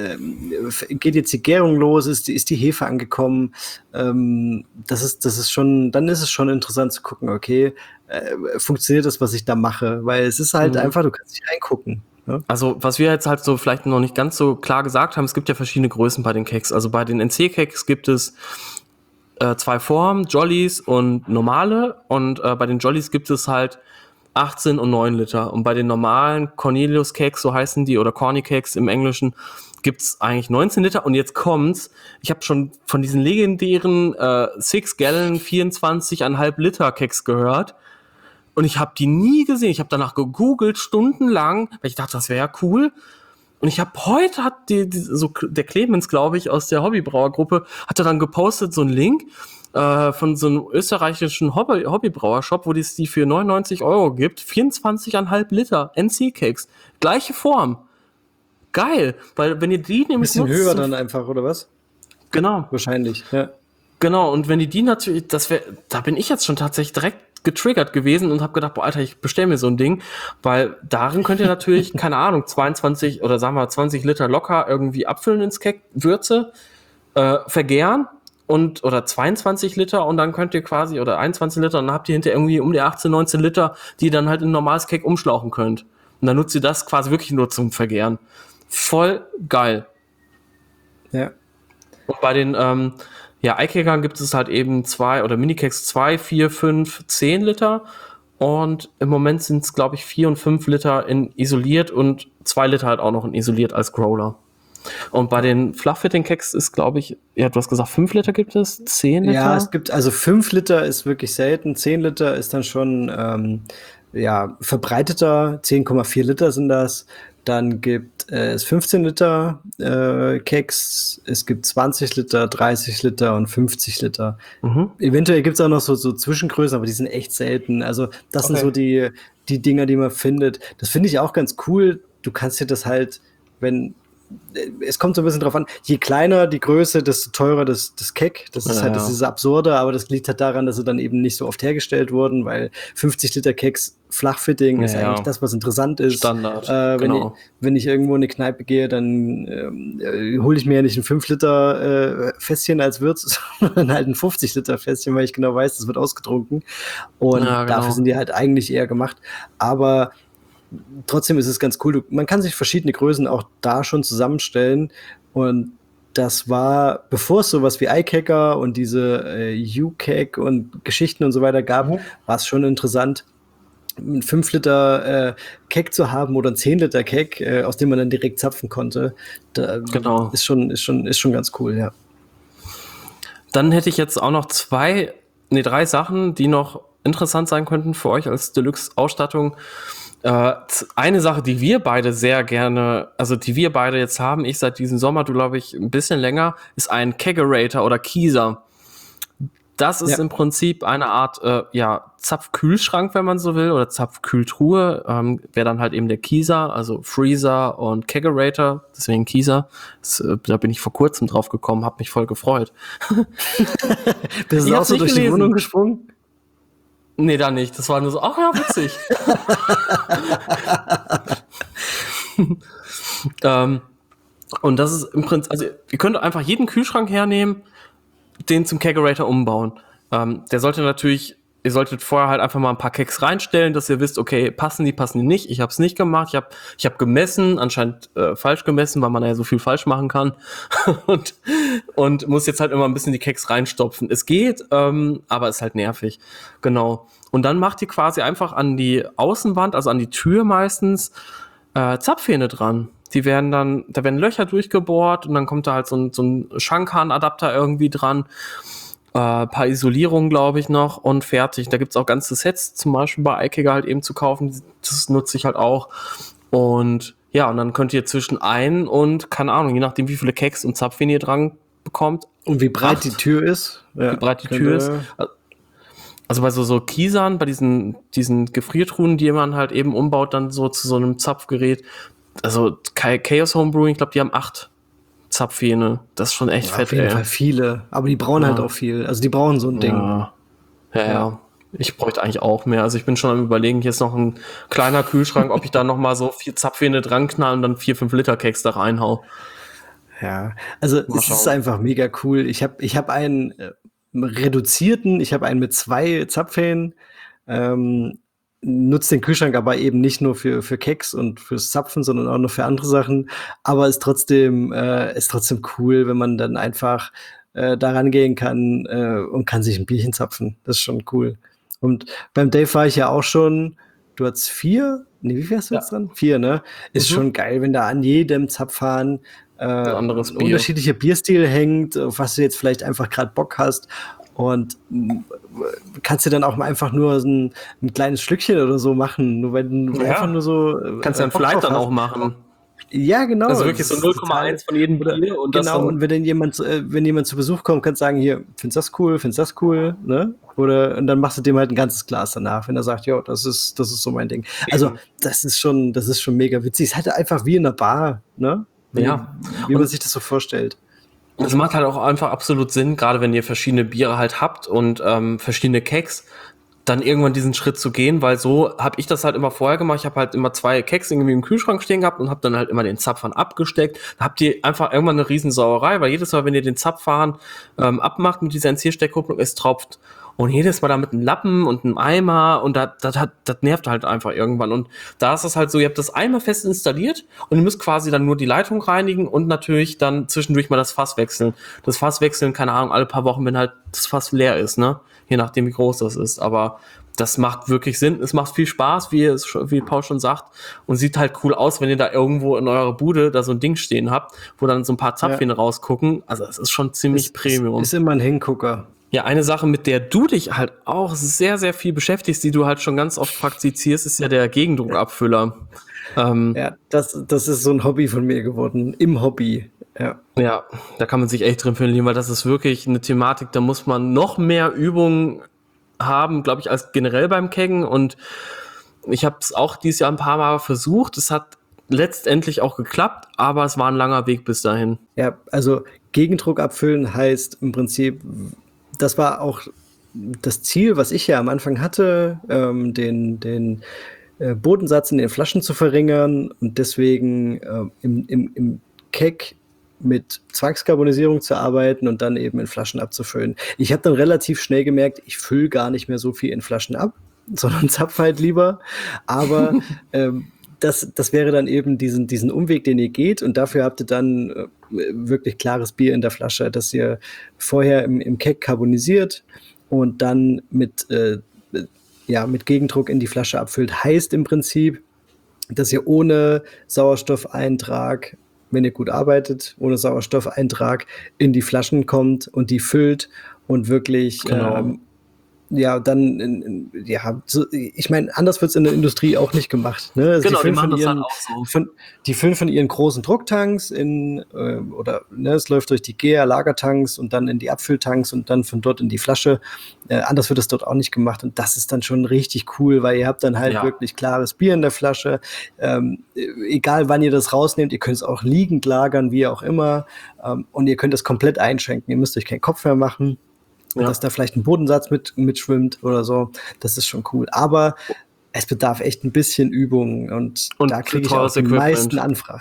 äh, geht jetzt die Gärung los, ist die, ist die Hefe angekommen? Ähm, das ist, das ist schon, dann ist es schon interessant zu gucken, okay, äh, funktioniert das, was ich da mache? Weil es ist halt Mhm. einfach, du kannst nicht reingucken. Ne? Also, was wir jetzt halt so vielleicht noch nicht ganz so klar gesagt haben, es gibt ja verschiedene Größen bei den Keks. Also bei den N C-Keks gibt es äh, zwei Formen, Jollies und normale. Und äh, bei den Jollies gibt es halt achtzehn und neun Liter. Und bei den normalen Cornelius-Keks, so heißen die, oder Corny-Keks im Englischen, gibt's eigentlich neunzehn Liter. Und jetzt kommt's, ich habe schon von diesen legendären äh, six Gallon vierundzwanzig Komma fünf Liter Keks gehört. Und ich habe die nie gesehen. Ich habe danach gegoogelt, stundenlang, weil ich dachte, das wäre ja cool. Und ich habe heute, hat die, die, so der Clemens, glaube ich, aus der Hobbybrauergruppe, hatte dann gepostet so einen Link äh, von so einem österreichischen Hobby, Hobbybrauershop, wo es die für neunundneunzig Euro gibt. vierundzwanzig Komma fünf Liter N C-Cakes. Gleiche Form. Geil. Weil wenn ihr die nämlich Bisschen nutzt, höher zum- dann einfach, oder was? Genau. Wahrscheinlich, ja. Genau, und wenn die die natürlich, das wäre, da bin ich jetzt schon tatsächlich direkt getriggert gewesen und habe gedacht, boah, Alter, ich bestell mir so ein Ding, weil darin könnt ihr natürlich, keine Ahnung, zweiundzwanzig oder sagen wir zwanzig Liter locker irgendwie abfüllen ins Keg, Würze, äh, vergären und, oder zweiundzwanzig Liter und dann könnt ihr quasi, oder einundzwanzig Liter und dann habt ihr hinter irgendwie um die achtzehn, neunzehn Liter, die ihr dann halt in ein normales Keg umschlauchen könnt. Und dann nutzt ihr das quasi wirklich nur zum Vergären. Voll geil. Ja. Und bei den ähm, ja, Eikekern gibt es halt eben zwei oder Minikeks zwei, vier, fünf, zehn Liter. Und im Moment sind es, glaube ich, vier und fünf Liter in isoliert und zwei Liter halt auch noch in isoliert als Growler. Und bei den Flachfitting-Keks ist, glaube ich, ja, du hast gesagt, fünf Liter gibt es, zehn Liter? Ja, es gibt, also fünf Liter ist wirklich selten, zehn Liter ist dann schon ähm, ja, verbreiteter, zehn Komma vier Liter sind das. Dann gibt es fünfzehn Liter äh, Keks, es gibt zwanzig Liter, dreißig Liter und fünfzig Liter. Mhm. Eventuell gibt es auch noch so, so Zwischengrößen, aber die sind echt selten. Also das okay. sind so die, die Dinger, die man findet. Das finde ich auch ganz cool. Du kannst dir das halt, wenn es kommt so ein bisschen drauf an, je kleiner die Größe, desto teurer das, das Kek. Das ist ja, halt, das ist absurde, aber das liegt halt daran, dass sie dann eben nicht so oft hergestellt wurden, weil fünfzig Liter Keks Flachfitting ja, ist eigentlich ja. das, was interessant ist. Standard, äh, wenn, genau. ich, wenn ich irgendwo in eine Kneipe gehe, dann äh, hole ich mir ja nicht ein fünf Liter äh, Fässchen als Wirt, sondern halt ein fünfzig Liter Fässchen, weil ich genau weiß, das wird ausgetrunken. Und ja, genau. dafür sind die halt eigentlich eher gemacht. Aber trotzdem ist es ganz cool. Du, man kann sich verschiedene Größen auch da schon zusammenstellen. Und das war, bevor es sowas wie iCaker und diese äh, U-Kek und Geschichten und so weiter gab, mhm. war es schon interessant, einen fünf Liter äh, Kek zu haben oder einen zehn Liter Kek, äh, aus dem man dann direkt zapfen konnte. Da, genau. Ist schon, ist schon, ist schon ganz cool, ja. Dann hätte ich jetzt auch noch zwei, nee, drei Sachen, die noch interessant sein könnten für euch als Deluxe-Ausstattung. Äh, eine Sache, die wir beide sehr gerne, also die wir beide jetzt haben, ich seit diesem Sommer, du glaube ich ein bisschen länger, ist ein Kegerator oder Kieser. Das ist ja. im Prinzip eine Art äh, ja, Zapfkühlschrank, wenn man so will, oder Zapfkühltruhe. Ähm, wäre dann halt eben der Kieser, also Freezer und Kegerator, deswegen Kieser. Das, äh, da bin ich vor kurzem drauf gekommen, habe mich voll gefreut. Bist du auch so durch gelesen. Die Wohnung gesprungen? Nee, da nicht. Das war nur so, ach ja, witzig. ähm, und das ist im Prinzip, also ihr könnt einfach jeden Kühlschrank hernehmen, den zum Kegerator umbauen. Ähm, der sollte natürlich, ihr solltet vorher halt einfach mal ein paar Keks reinstellen, dass ihr wisst, okay, passen die, passen die nicht. Ich habe es nicht gemacht. Ich habe ich hab gemessen, anscheinend äh, falsch gemessen, weil man ja so viel falsch machen kann. und, und muss jetzt halt immer ein bisschen die Keks reinstopfen. Es geht, ähm, aber ist halt nervig. Genau. Und dann macht ihr quasi einfach an die Außenwand, also an die Tür meistens, äh, Zapfhähne dran. Die werden dann, da werden Löcher durchgebohrt und dann kommt da halt so ein, so ein Schankhahn-Adapter irgendwie dran. Äh, paar Isolierungen, glaube ich, noch und fertig. Da gibt's auch ganze Sets, zum Beispiel bei iCaker halt eben zu kaufen. Das nutze ich halt auch. Und ja, und dann könnt ihr zwischen ein und, keine Ahnung, je nachdem, wie viele Keks und Zapfhähne ihr dran bekommt. Und wie breit acht, die Tür ist. Ja, wie breit die Tür ist. Also bei so, so Kiesern, bei diesen, diesen Gefriertruhen, die man halt eben umbaut, dann so zu so einem Zapfgerät. Also Chaos Homebrewing, ich glaube, die haben acht Zapfhähne. Das ist schon echt ja, fett, auf jeden ey. Fall viele. Aber die brauchen ja. halt auch viel. Also die brauchen so ein Ding. Ja, ja. ja. ja. Ich bräuchte eigentlich auch mehr. Also ich bin schon am Überlegen, hier ist noch ein kleiner Kühlschrank, ob ich da noch mal so vier Zapfhähne dran knall und dann vier, fünf Liter Keks da reinhau. Ja, also mal es schauen. Ist einfach mega cool. Ich habe ich hab einen äh, reduzierten, ich habe einen mit zwei Zapfhähnen, ähm, nutzt den Kühlschrank aber eben nicht nur für, für Keks und fürs Zapfen, sondern auch noch für andere Sachen. Aber ist trotzdem, äh, ist trotzdem cool, wenn man dann einfach äh, da rangehen kann äh, und kann sich ein Bierchen zapfen. Das ist schon cool. Und beim Dave war ich ja auch schon, du hattest vier? Nee, wie viel hast du ja. jetzt dran? Vier, ne? Ist mhm. schon geil, wenn da an jedem Zapfhahn äh, ein, anderes Bier. Unterschiedlicher Bierstil hängt, auf was du jetzt vielleicht einfach gerade Bock hast. Und kannst du dann auch mal einfach nur so ein, ein kleines Schlückchen oder so machen, nur wenn du ja. einfach nur so. Kannst du dann vielleicht dann auch machen. Ja, genau. Also wirklich so null Komma eins von jedem Bier. Und genau, und wenn dann jemand, wenn jemand zu Besuch kommt, kannst du sagen, hier, findest du das cool, findest du das cool, ne? Oder, und dann machst du dem halt ein ganzes Glas danach, wenn er sagt, ja, das ist, das ist so mein Ding. Also, das ist schon, das ist schon mega witzig. Es ist halt einfach wie in einer Bar, ne? Wie, ja. Wie man und sich das so vorstellt. Es macht halt auch einfach absolut Sinn, gerade wenn ihr verschiedene Biere halt habt und ähm, verschiedene Keks, dann irgendwann diesen Schritt zu gehen, weil so habe ich das halt immer vorher gemacht. Ich habe halt immer zwei Keks irgendwie im Kühlschrank stehen gehabt und habe dann halt immer den Zapfhahn abgesteckt. Da habt ihr einfach irgendwann eine Riesensauerei, weil jedes Mal, wenn ihr den Zapfhahn ähm, abmacht mit dieser N C-Steckkupplung, es tropft. Und jedes Mal da mit einem Lappen und einem Eimer und das, das, hat, das nervt halt einfach irgendwann. Und da ist es halt so, ihr habt das Eimer fest installiert und ihr müsst quasi dann nur die Leitung reinigen und natürlich dann zwischendurch mal das Fass wechseln. Das Fass wechseln, keine Ahnung, alle paar Wochen, wenn halt das Fass leer ist, ne? Je nachdem, wie groß das ist. Aber das macht wirklich Sinn. Es macht viel Spaß, wie es, wie Paul schon sagt. Und sieht halt cool aus, wenn ihr da irgendwo in eurer Bude da so ein Ding stehen habt, wo dann so ein paar Zapfhähne ja. rausgucken. Also es ist schon ziemlich ist, Premium. Ist immer ein Hingucker. Ja, eine Sache, mit der du dich halt auch sehr, sehr viel beschäftigst, die du halt schon ganz oft praktizierst, ist ja der Gegendruckabfüller. Ähm, ja, das, das ist so ein Hobby von mir geworden. Im Hobby. Ja. Ja, da kann man sich echt drin verlieren, weil das ist wirklich eine Thematik, da muss man noch mehr Übungen haben, glaube ich, als generell beim Keggen. Und ich habe es auch dieses Jahr ein paar Mal versucht. Es hat letztendlich auch geklappt, aber es war ein langer Weg bis dahin. Ja, also Gegendruck abfüllen heißt im Prinzip, das war auch das Ziel, was ich ja am Anfang hatte, ähm, den, den äh, Bodensatz in den Flaschen zu verringern und deswegen äh, im, im, im Keg mit Zwangskarbonisierung zu arbeiten und dann eben in Flaschen abzufüllen. Ich habe dann relativ schnell gemerkt, ich fülle gar nicht mehr so viel in Flaschen ab, sondern zapfe halt lieber. Aber ähm, das, das wäre dann eben diesen, diesen Umweg, den ihr geht. Und dafür habt ihr dann äh, wirklich klares Bier in der Flasche, das ihr vorher im, im Keg karbonisiert und dann mit, äh, ja, mit Gegendruck in die Flasche abfüllt. Heißt im Prinzip, dass ihr ohne Sauerstoffeintrag, wenn ihr gut arbeitet, ohne Sauerstoffeintrag in die Flaschen kommt und die füllt und wirklich genau. ähm, ja, dann, ja, so, ich meine, anders wird es in der Industrie auch nicht gemacht. Ne? Also genau, die, die machen das ihren, halt auch so. Von, die füllen von ihren großen Drucktanks in, äh, oder ne, es läuft durch die G E A-Lagertanks und dann in die Abfülltanks und dann von dort in die Flasche. Äh, anders wird es dort auch nicht gemacht und das ist dann schon richtig cool, weil ihr habt dann halt ja. wirklich klares Bier in der Flasche. Ähm, egal wann ihr das rausnehmt, ihr könnt es auch liegend lagern, wie auch immer. Ähm, und ihr könnt es komplett einschenken. Ihr müsst euch keinen Kopf mehr machen. Ja. Dass da vielleicht ein Bodensatz mit, mitschwimmt oder so, das ist schon cool. Aber es bedarf echt ein bisschen Übung und, und da kriege ich auch die Equipment. meisten Anfragen.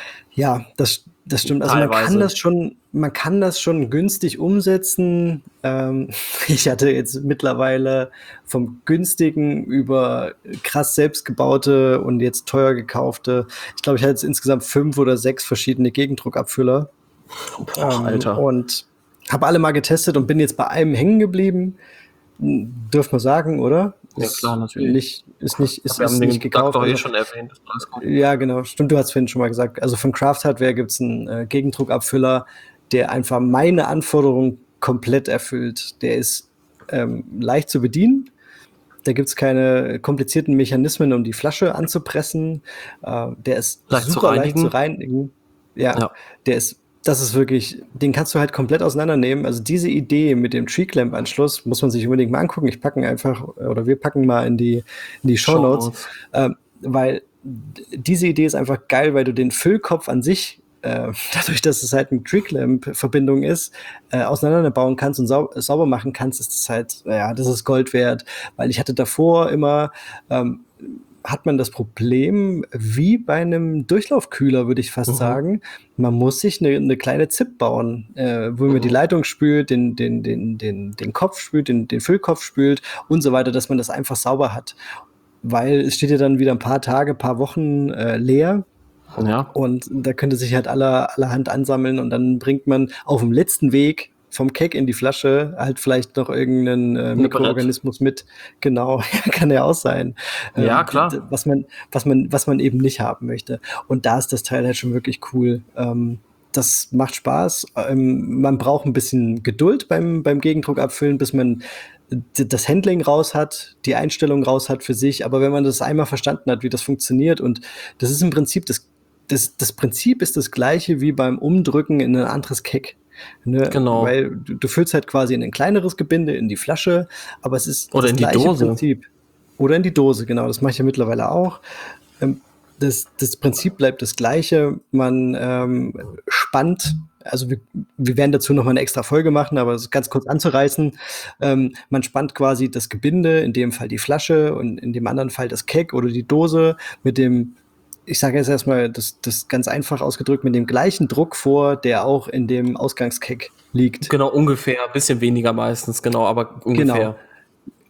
Ja, das, das stimmt. Also Teilweise. man kann das schon, man kann das schon günstig umsetzen. Ähm, ich hatte jetzt mittlerweile vom günstigen über krass selbstgebaute und jetzt teuer gekaufte, ich glaube, ich hatte jetzt insgesamt fünf oder sechs verschiedene Gegendruckabfüller. Boah, ähm, Alter. Und habe alle mal getestet und bin jetzt bei einem hängen geblieben. Dürfen wir sagen, oder? Ja, ist klar, natürlich. Nicht, ist nicht, ist, wir ist haben nicht den gekauft. Doch also, eh schon erwähnt. Ja, genau. Stimmt, du hast vorhin schon mal gesagt. Also von Craft Hardware gibt es einen äh, Gegendruckabfüller, der einfach meine Anforderungen komplett erfüllt. Der ist ähm, leicht zu bedienen. Da gibt es keine komplizierten Mechanismen, um die Flasche anzupressen. Äh, der ist leicht super zu leicht zu reinigen. Ja, ja, der ist Das ist wirklich, den kannst du halt komplett auseinandernehmen. Also diese Idee mit dem Tree-Clamp-Anschluss muss man sich unbedingt mal angucken. Ich packen einfach, oder wir packen mal in die, in die Shownotes, ähm, weil diese Idee ist einfach geil, weil du den Füllkopf an sich, äh, dadurch, dass es halt eine Tree-Clamp-Verbindung ist, äh, auseinanderbauen kannst und sau- sauber machen kannst, ist das halt, ja, das ist Gold wert. Weil ich hatte davor immer, ähm, hat man das Problem, wie bei einem Durchlaufkühler, würde ich fast mhm. sagen, man muss sich eine, eine kleine Zip bauen, äh, wo man mhm. die Leitung spült, den, den, den, den, den Kopf spült, den, den Füllkopf spült und so weiter, dass man das einfach sauber hat. Weil es steht ja dann wieder ein paar Tage, paar Wochen äh, leer. Ja. Und da könnte sich halt aller, allerhand ansammeln und dann bringt man auf dem letzten Weg vom Keg in die Flasche halt vielleicht noch irgendeinen äh, Mikroorganismus mit. Genau, kann ja auch sein. Ja, ähm, klar. d- Was man, was man, was man eben nicht haben möchte. Und da ist das Teil halt schon wirklich cool. Ähm, das macht Spaß. Ähm, man braucht ein bisschen Geduld beim, beim Gegendruck abfüllen, bis man d- das Handling raus hat, die Einstellung raus hat für sich. Aber wenn man das einmal verstanden hat, wie das funktioniert, und das ist im Prinzip das, das, das Prinzip ist das gleiche wie beim Umdrücken in ein anderes Keg. Ne? Genau. Weil du, du füllst halt quasi in ein kleineres Gebinde, in die Flasche, aber es ist Oder das in die gleiche Dose. Prinzip. Oder in die Dose, genau. Das mache ich ja mittlerweile auch. Ähm, das, das Prinzip bleibt das gleiche. Man ähm, spannt, also wir, wir werden dazu noch mal eine extra Folge machen, aber das ist ganz kurz anzureißen. Ähm, man spannt quasi das Gebinde, in dem Fall die Flasche und in dem anderen Fall das Keg oder die Dose mit dem, ich sage jetzt erstmal das, das ganz einfach ausgedrückt, mit dem gleichen Druck vor, der auch in dem Ausgangskeg liegt. Genau, ungefähr. Ein bisschen weniger meistens, genau, aber ungefähr. Genau.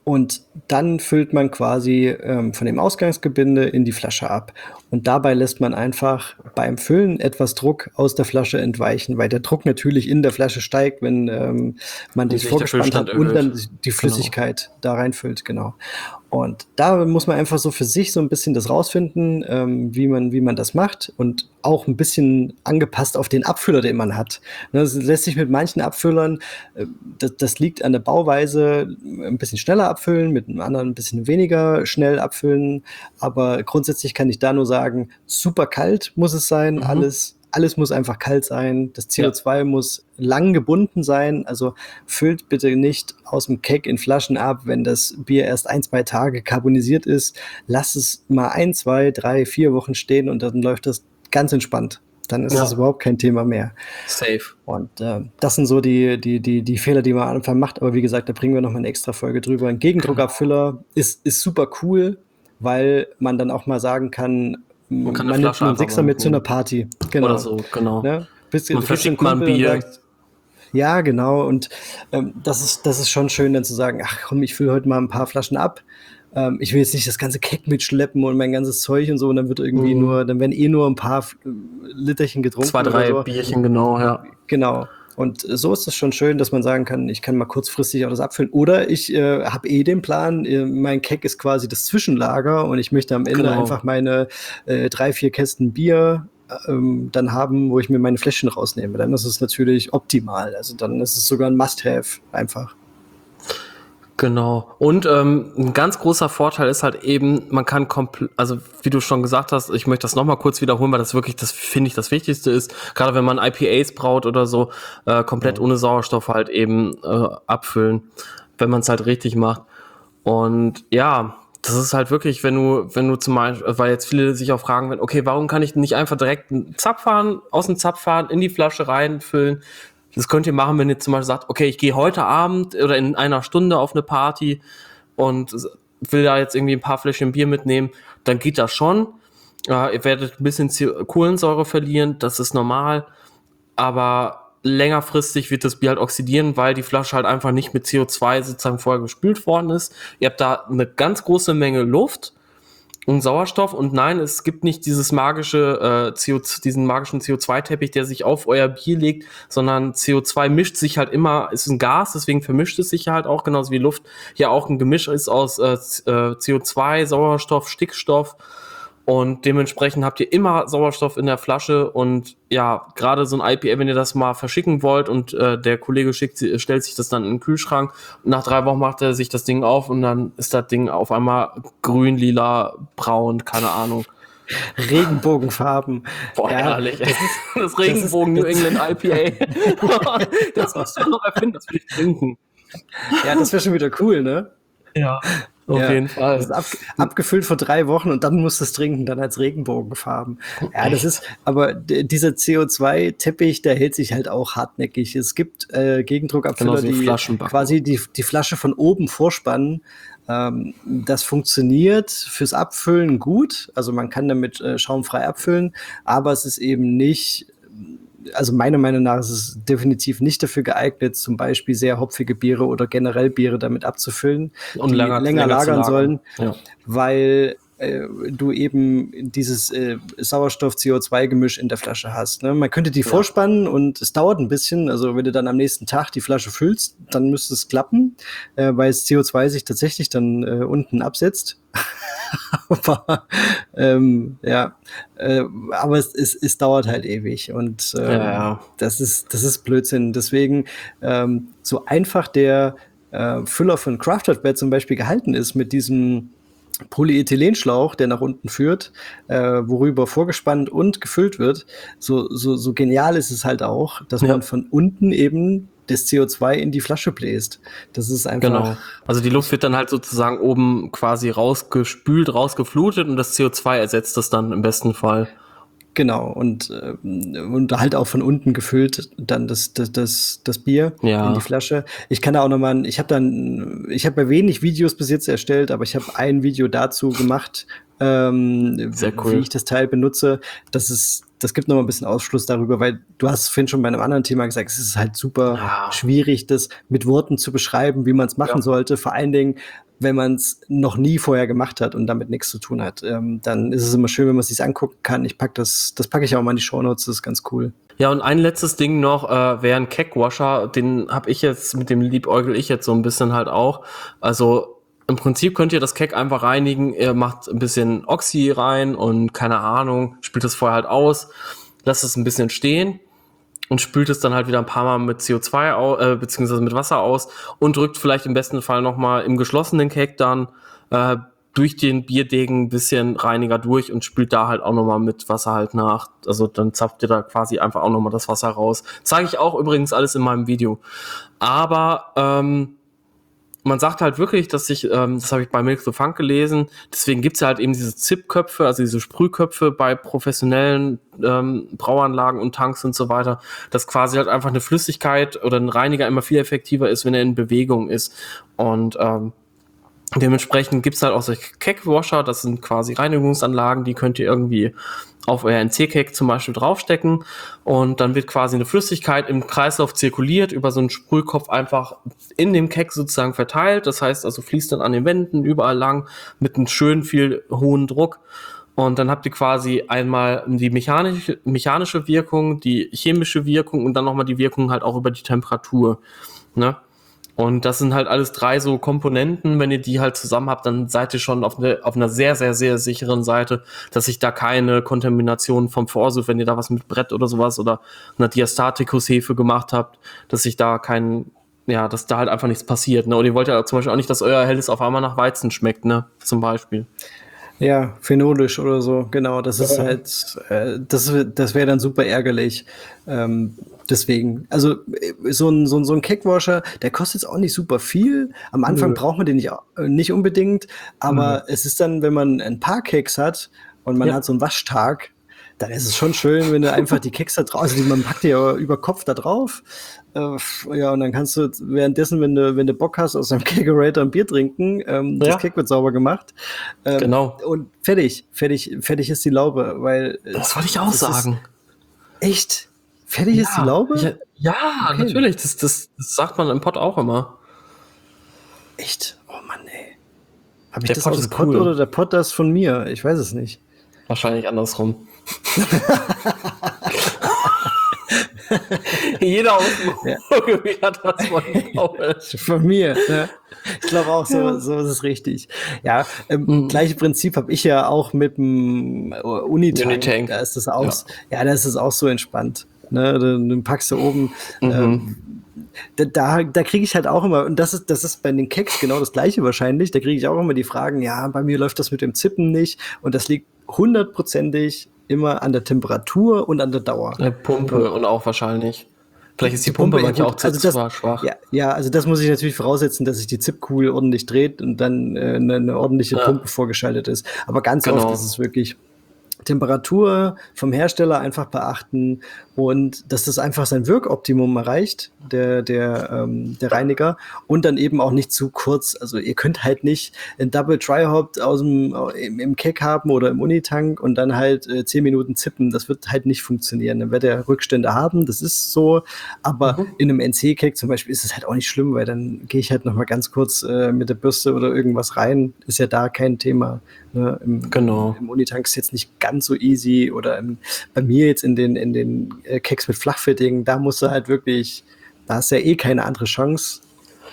Und dann füllt man quasi ähm, von dem Ausgangsgebinde in die Flasche ab. Und dabei lässt man einfach beim Füllen etwas Druck aus der Flasche entweichen, weil der Druck natürlich in der Flasche steigt, wenn ähm, man Wenn dies sich der vorgespannt hat Füllstand und dann erhöht. die Flüssigkeit da reinfüllt, genau. Und da muss man einfach so für sich so ein bisschen das rausfinden, ähm, wie man, wie man das macht und auch ein bisschen angepasst auf den Abfüller, den man hat. Ne, das lässt sich mit manchen Abfüllern, äh, das, das liegt an der Bauweise, ein bisschen schneller abfüllen, mit einem anderen ein bisschen weniger schnell abfüllen. Aber grundsätzlich kann ich da nur sagen, super kalt muss es sein, Mhm. alles Alles muss einfach kalt sein. Das C O zwei Ja. muss lang gebunden sein. Also füllt bitte nicht aus dem Keg in Flaschen ab, wenn das Bier erst ein, zwei Tage karbonisiert ist. Lasst es mal ein, zwei, drei, vier Wochen stehen und dann läuft das ganz entspannt. Dann ist Ja. es überhaupt kein Thema mehr. Safe. Und äh, das sind so die, die, die, die Fehler, die man am Anfang macht. Aber wie gesagt, da bringen wir noch mal eine extra Folge drüber. Ein Gegendruckabfüller ist, ist super cool, weil man dann auch mal sagen kann, Man kann eine man nimmt Flasche einen einfach Sechser mal mit zu einer mitnehmen. Party. Genau. Oder so, genau. Ne? Bist, Man du bist ein verschickt mal ein Kumpel und Bier. sagst, ja, genau. Und ähm, das ist, das ist schon schön, dann zu sagen, ach komm, ich fülle heute mal ein paar Flaschen ab. Ähm, ich will jetzt nicht das ganze Keg mitschleppen und mein ganzes Zeug und so, und dann wird irgendwie Mhm. nur, dann werden eh nur ein paar äh, Literchen getrunken. Zwei, drei oder so. Bierchen, genau, ja. Genau. Und so ist es schon schön, dass man sagen kann, ich kann mal kurzfristig auch das abfüllen. Oder ich äh, habe eh den Plan, äh, mein Keg ist quasi das Zwischenlager und ich möchte am Ende Genau. einfach meine äh, drei, vier Kästen Bier ähm, dann haben, wo ich mir meine Fläschchen rausnehme. Dann ist es natürlich optimal. Also dann ist es sogar ein Must-Have einfach. Genau. Und ähm, ein ganz großer Vorteil ist halt eben, man kann komplett, also wie du schon gesagt hast, ich möchte das nochmal kurz wiederholen, weil das wirklich, das finde ich, das Wichtigste ist, gerade wenn man I P As braut oder so, äh, komplett Ja. ohne Sauerstoff halt eben äh, abfüllen, wenn man es halt richtig macht. Und ja, das ist halt wirklich, wenn du, wenn du zum Beispiel, weil jetzt viele sich auch fragen, okay, warum kann ich nicht einfach direkt einen Zapfhahn, aus dem Zapfhahn in die Flasche reinfüllen? Das könnt ihr machen, wenn ihr zum Beispiel sagt, okay, ich gehe heute Abend oder in einer Stunde auf eine Party und will da jetzt irgendwie ein paar Fläschchen Bier mitnehmen, dann geht das schon. Äh, ihr werdet ein bisschen Kohlensäure verlieren, das ist normal, aber längerfristig wird das Bier halt oxidieren, weil die Flasche halt einfach nicht mit C O zwei sozusagen vorher gespült worden ist. Ihr habt da eine ganz große Menge Luft und Sauerstoff, und nein, es gibt nicht dieses magische äh, C O zwei, diesen magischen C O zwei Teppich, der sich auf euer Bier legt, sondern C O zwei mischt sich halt immer, ist ein Gas, deswegen vermischt es sich halt auch, genauso wie Luft hier auch ein Gemisch ist aus äh, C O zwei, Sauerstoff, Stickstoff, und dementsprechend habt ihr immer Sauerstoff in der Flasche. Und ja, gerade so ein I P A, wenn ihr das mal verschicken wollt und äh, der Kollege schickt, stellt sich das dann in den Kühlschrank und nach drei Wochen macht er sich das Ding auf und dann ist das Ding auf einmal grün, lila, braun, keine Ahnung. Regenbogenfarben. Boah, Ja, herrlich. Das, ist, das Regenbogen das New ist- England I P A. Das musst du noch erfinden, das will ich trinken. Ja, das wäre schon wieder cool, ne? Ja, auf Ja, jeden Fall. Das ist ab, abgefüllt vor drei Wochen und dann musst du es trinken, dann als Regenbogenfarben. Ja, das ist, aber d- dieser C O zwei Teppich, der hält sich halt auch hartnäckig. Es gibt äh, Gegendruckabfüller, Genauso wie die Flaschenbacken. quasi die, die Flasche von oben vorspannen. Ähm, das funktioniert fürs Abfüllen gut. Also man kann damit äh, schaumfrei abfüllen, aber es ist eben nicht, also meiner Meinung nach ist es definitiv nicht dafür geeignet, zum Beispiel sehr hopfige Biere oder generell Biere damit abzufüllen, Und die länger- länger, länger zu lagern lagern. sollen, Ja. weil äh, du eben dieses äh, Sauerstoff-C O zwei Gemisch in der Flasche hast. Ne? Man könnte die vorspannen und es dauert ein bisschen. Also wenn du dann am nächsten Tag die Flasche füllst, dann müsste es klappen, äh, weil das C O zwei sich tatsächlich dann äh, unten absetzt. aber ähm, ja, äh, aber es, es, es dauert halt ewig und ähm, Ja, ja. das ist das ist Blödsinn. Deswegen ähm, so einfach der äh, Füller von Craftedbed zum Beispiel gehalten ist mit diesem Polyethylenschlauch, der nach unten führt, äh, worüber vorgespannt und gefüllt wird, so, so, so genial ist es halt auch, dass Ja. man von unten eben das C O zwei in die Flasche bläst. Das ist einfach. Genau. Also die Luft wird dann halt sozusagen oben quasi rausgespült, rausgeflutet und das C O zwei ersetzt das dann im besten Fall. Genau, und, ähm, und halt auch von unten gefüllt dann das, das, das, das Bier Ja. in die Flasche. Ich kann da auch nochmal, ich habe dann, ich habe bei wenig Videos bis jetzt erstellt, aber ich habe ein Video dazu gemacht, ähm, Sehr cool. wie ich das Teil benutze. Das ist, das gibt nochmal ein bisschen Ausschluss darüber, weil du hast vorhin schon bei einem anderen Thema gesagt, es ist halt super Ja. schwierig, das mit Worten zu beschreiben, wie man es machen Ja. sollte. Vor allen Dingen, wenn man es noch nie vorher gemacht hat und damit nichts zu tun hat. Ähm, dann ist es immer schön, wenn man es sich angucken kann. Ich pack das, das packe ich auch mal in die Shownotes, das ist ganz cool. Ja, und ein letztes Ding noch, äh, wäre ein Kegwasher, den habe ich jetzt, mit dem liebäugel ich jetzt so ein bisschen halt auch. Also im Prinzip könnt ihr das Keg einfach reinigen, ihr macht ein bisschen Oxy rein und keine Ahnung, spült das vorher halt aus, lasst es ein bisschen stehen und spült es dann halt wieder ein paar Mal mit C O zwei au- äh, beziehungsweise mit Wasser aus und drückt vielleicht im besten Fall nochmal im geschlossenen Keg dann äh, durch den Bierdegen ein bisschen Reiniger durch und spült da halt auch nochmal mit Wasser halt nach. Also dann zapft ihr da quasi einfach auch nochmal das Wasser raus. Zeige ich auch übrigens alles in meinem Video. Aber ähm, man sagt halt wirklich, dass ich, ähm, das habe ich bei Milk the Funk gelesen, deswegen gibt's ja halt eben diese Zip-Köpfe, also diese Sprühköpfe bei professionellen ähm, Brauanlagen und Tanks und so weiter, dass quasi halt einfach eine Flüssigkeit oder ein Reiniger immer viel effektiver ist, wenn er in Bewegung ist. Und ähm, dementsprechend gibt's halt auch solche Kegwasher, das sind quasi Reinigungsanlagen, die könnt ihr irgendwie auf euer N C-Keg zum Beispiel draufstecken und dann wird quasi eine Flüssigkeit im Kreislauf zirkuliert, über so einen Sprühkopf einfach in dem Keg sozusagen verteilt. Das heißt also fließt dann an den Wänden überall lang mit einem schön viel hohen Druck. Und dann habt ihr quasi einmal die mechanische, mechanische Wirkung, die chemische Wirkung und dann nochmal die Wirkung halt auch über die Temperatur. Ne? Und das sind halt alles drei so Komponenten. Wenn ihr die halt zusammen habt, dann seid ihr schon auf, eine, auf einer sehr, sehr, sehr sicheren Seite, dass sich da keine Kontamination vom Vorsuff, wenn ihr da was mit Brett oder sowas oder einer Diastatikus-Hefe gemacht habt, dass sich da kein, ja, dass da halt einfach nichts passiert. Ne? Und ihr wollt ja zum Beispiel auch nicht, dass euer Helles auf einmal nach Weizen schmeckt, ne? Zum Beispiel. Ja, phenolisch oder so, genau. Das ist halt, äh, das, das wäre dann super ärgerlich. Ähm, deswegen, also so ein, so ein, so ein Kegwasher, der kostet jetzt auch nicht super viel. Am Anfang Nö. braucht man den nicht, nicht unbedingt, aber Mhm. es ist dann, wenn man ein paar Kegs hat und man Ja. hat so einen Waschtag, dann ist es schon schön, wenn du einfach die Kegs da drauf, also die, man packt die ja über Kopf da drauf. Äh, ja, und dann kannst du währenddessen, wenn du, wenn du Bock hast, aus deinem Kegerator ein Bier trinken, ähm, Ja. das Keg wird sauber gemacht. Ähm, Genau. Und fertig, fertig, fertig ist die Laube, weil. Das wollte ich auch es sagen. Ist echt? Fertig ist die Laube? Ja, ja Okay. natürlich. Das, das, das sagt man im Pod auch immer. Echt? Oh Mann, ey. Hab ich Der das Pod aus ist dem Pod cool. oder der Pod das von mir? Ich weiß es nicht. Wahrscheinlich andersrum. Jeder aus dem Ruhrgebiet hat das von Paul. Von mir. Ne? Ich glaube auch, so, Ja. so ist es richtig. Ja, ähm, Mhm. gleiche Prinzip habe ich ja auch mit dem Unitank. Unitank. Da ist das auch, ja. ja, da ist es auch so entspannt. Ne? Dann, dann packst du oben. Mhm. Ähm, da da, da kriege ich halt auch immer, und das ist, das ist bei den Kegs genau das Gleiche wahrscheinlich, da kriege ich auch immer die Fragen, ja, bei mir läuft das mit dem Zippen nicht. Und das liegt hundertprozentig immer an der Temperatur und an der Dauer. Eine Pumpe und auch wahrscheinlich. Vielleicht ist die, die Pumpe, Pumpe manchmal auch zu also das, schwach. Ja, ja, also das muss ich natürlich voraussetzen, dass sich die Zipkugel ordentlich dreht und dann äh, eine, eine ordentliche ja. Pumpe vorgeschaltet ist. Aber ganz genau. oft ist es wirklich Temperatur vom Hersteller einfach beachten und dass das einfach sein Wirkoptimum erreicht, der, der, ähm, der Reiniger, und dann eben auch nicht zu kurz. Also ihr könnt halt nicht ein Double Dry-Hop aus dem, im, im Keg haben oder im Unitank und dann halt äh, zehn Minuten zippen. Das wird halt nicht funktionieren. Dann wird er Rückstände haben, das ist so. Aber mhm. in einem N C-Keg zum Beispiel ist es halt auch nicht schlimm, weil dann gehe ich halt noch mal ganz kurz äh, mit der Bürste oder irgendwas rein. Ist ja da kein Thema. Ne? Im, genau. Im Unitank ist jetzt nicht ganz so easy oder im, bei mir jetzt in den, in den äh, Kegs mit Flachfitting, da musst du halt wirklich, da hast du ja eh keine andere Chance.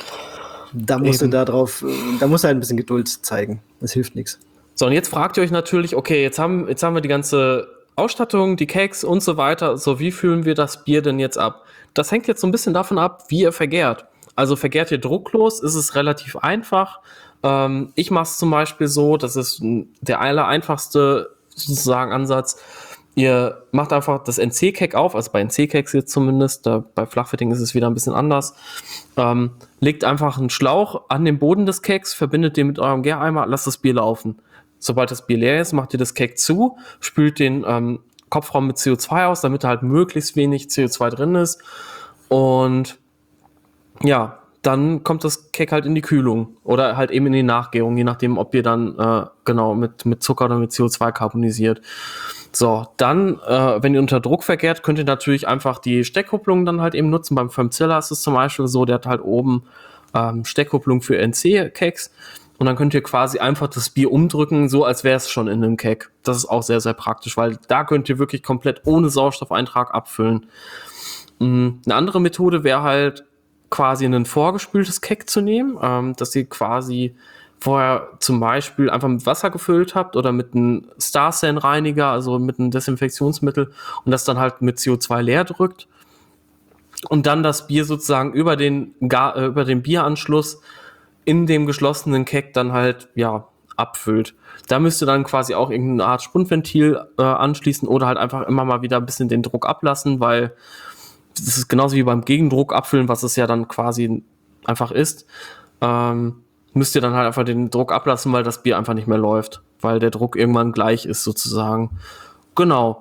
Da musst Eben. du da drauf, da musst du halt ein bisschen Geduld zeigen. Das hilft nichts. So, und jetzt fragt ihr euch natürlich, okay, jetzt haben, jetzt haben wir die ganze Ausstattung, die Kegs und so weiter. So, wie füllen wir das Bier denn jetzt ab? Das hängt jetzt so ein bisschen davon ab, wie ihr vergärt. Also vergärt ihr drucklos, ist es relativ einfach. Ähm, ich mache es zum Beispiel so, das ist der aller einfachste sozusagen Ansatz. Ihr macht einfach das N C-Keg auf, also bei N C-Kegs jetzt zumindest, da bei Flachfitting ist es wieder ein bisschen anders. Ähm, legt einfach einen Schlauch an den Boden des Kegs, verbindet den mit eurem Gäreimer, lasst das Bier laufen. Sobald das Bier leer ist, macht ihr das Keg zu, spült den ähm, Kopfraum mit C O zwei aus, damit da halt möglichst wenig C O zwei drin ist. Und ja, dann kommt das Keg halt in die Kühlung oder halt eben in die Nachgärung, je nachdem, ob ihr dann äh, genau mit, mit Zucker oder mit C O zwei karbonisiert. So, dann, äh, wenn ihr unter Druck vergärt, könnt ihr natürlich einfach die Steckkupplung dann halt eben nutzen. Beim Firmzilla ist es zum Beispiel so, der hat halt oben ähm, Steckkupplung für N C-Kegs Und dann könnt ihr quasi einfach das Bier umdrücken, so als wäre es schon in einem Keg. Das ist auch sehr, sehr praktisch, weil da könnt ihr wirklich komplett ohne Sauerstoffeintrag abfüllen. Eine andere Methode wäre halt quasi ein vorgespültes Keg zu nehmen, ähm, dass ihr quasi vorher zum Beispiel einfach mit Wasser gefüllt habt oder mit einem Starsan-Reiniger, also mit einem Desinfektionsmittel und das dann halt mit C O zwei leer drückt und dann das Bier sozusagen über den, Gar- äh, über den Bieranschluss in dem geschlossenen Keg dann halt, ja, abfüllt. Da müsst ihr dann quasi auch irgendeine Art Spundventil äh, anschließen oder halt einfach immer mal wieder ein bisschen den Druck ablassen, weil das ist genauso wie beim Gegendruck abfüllen, was es ja dann quasi einfach ist. Ähm, müsst ihr dann halt einfach den Druck ablassen, weil das Bier einfach nicht mehr läuft, weil der Druck irgendwann gleich ist sozusagen. Genau.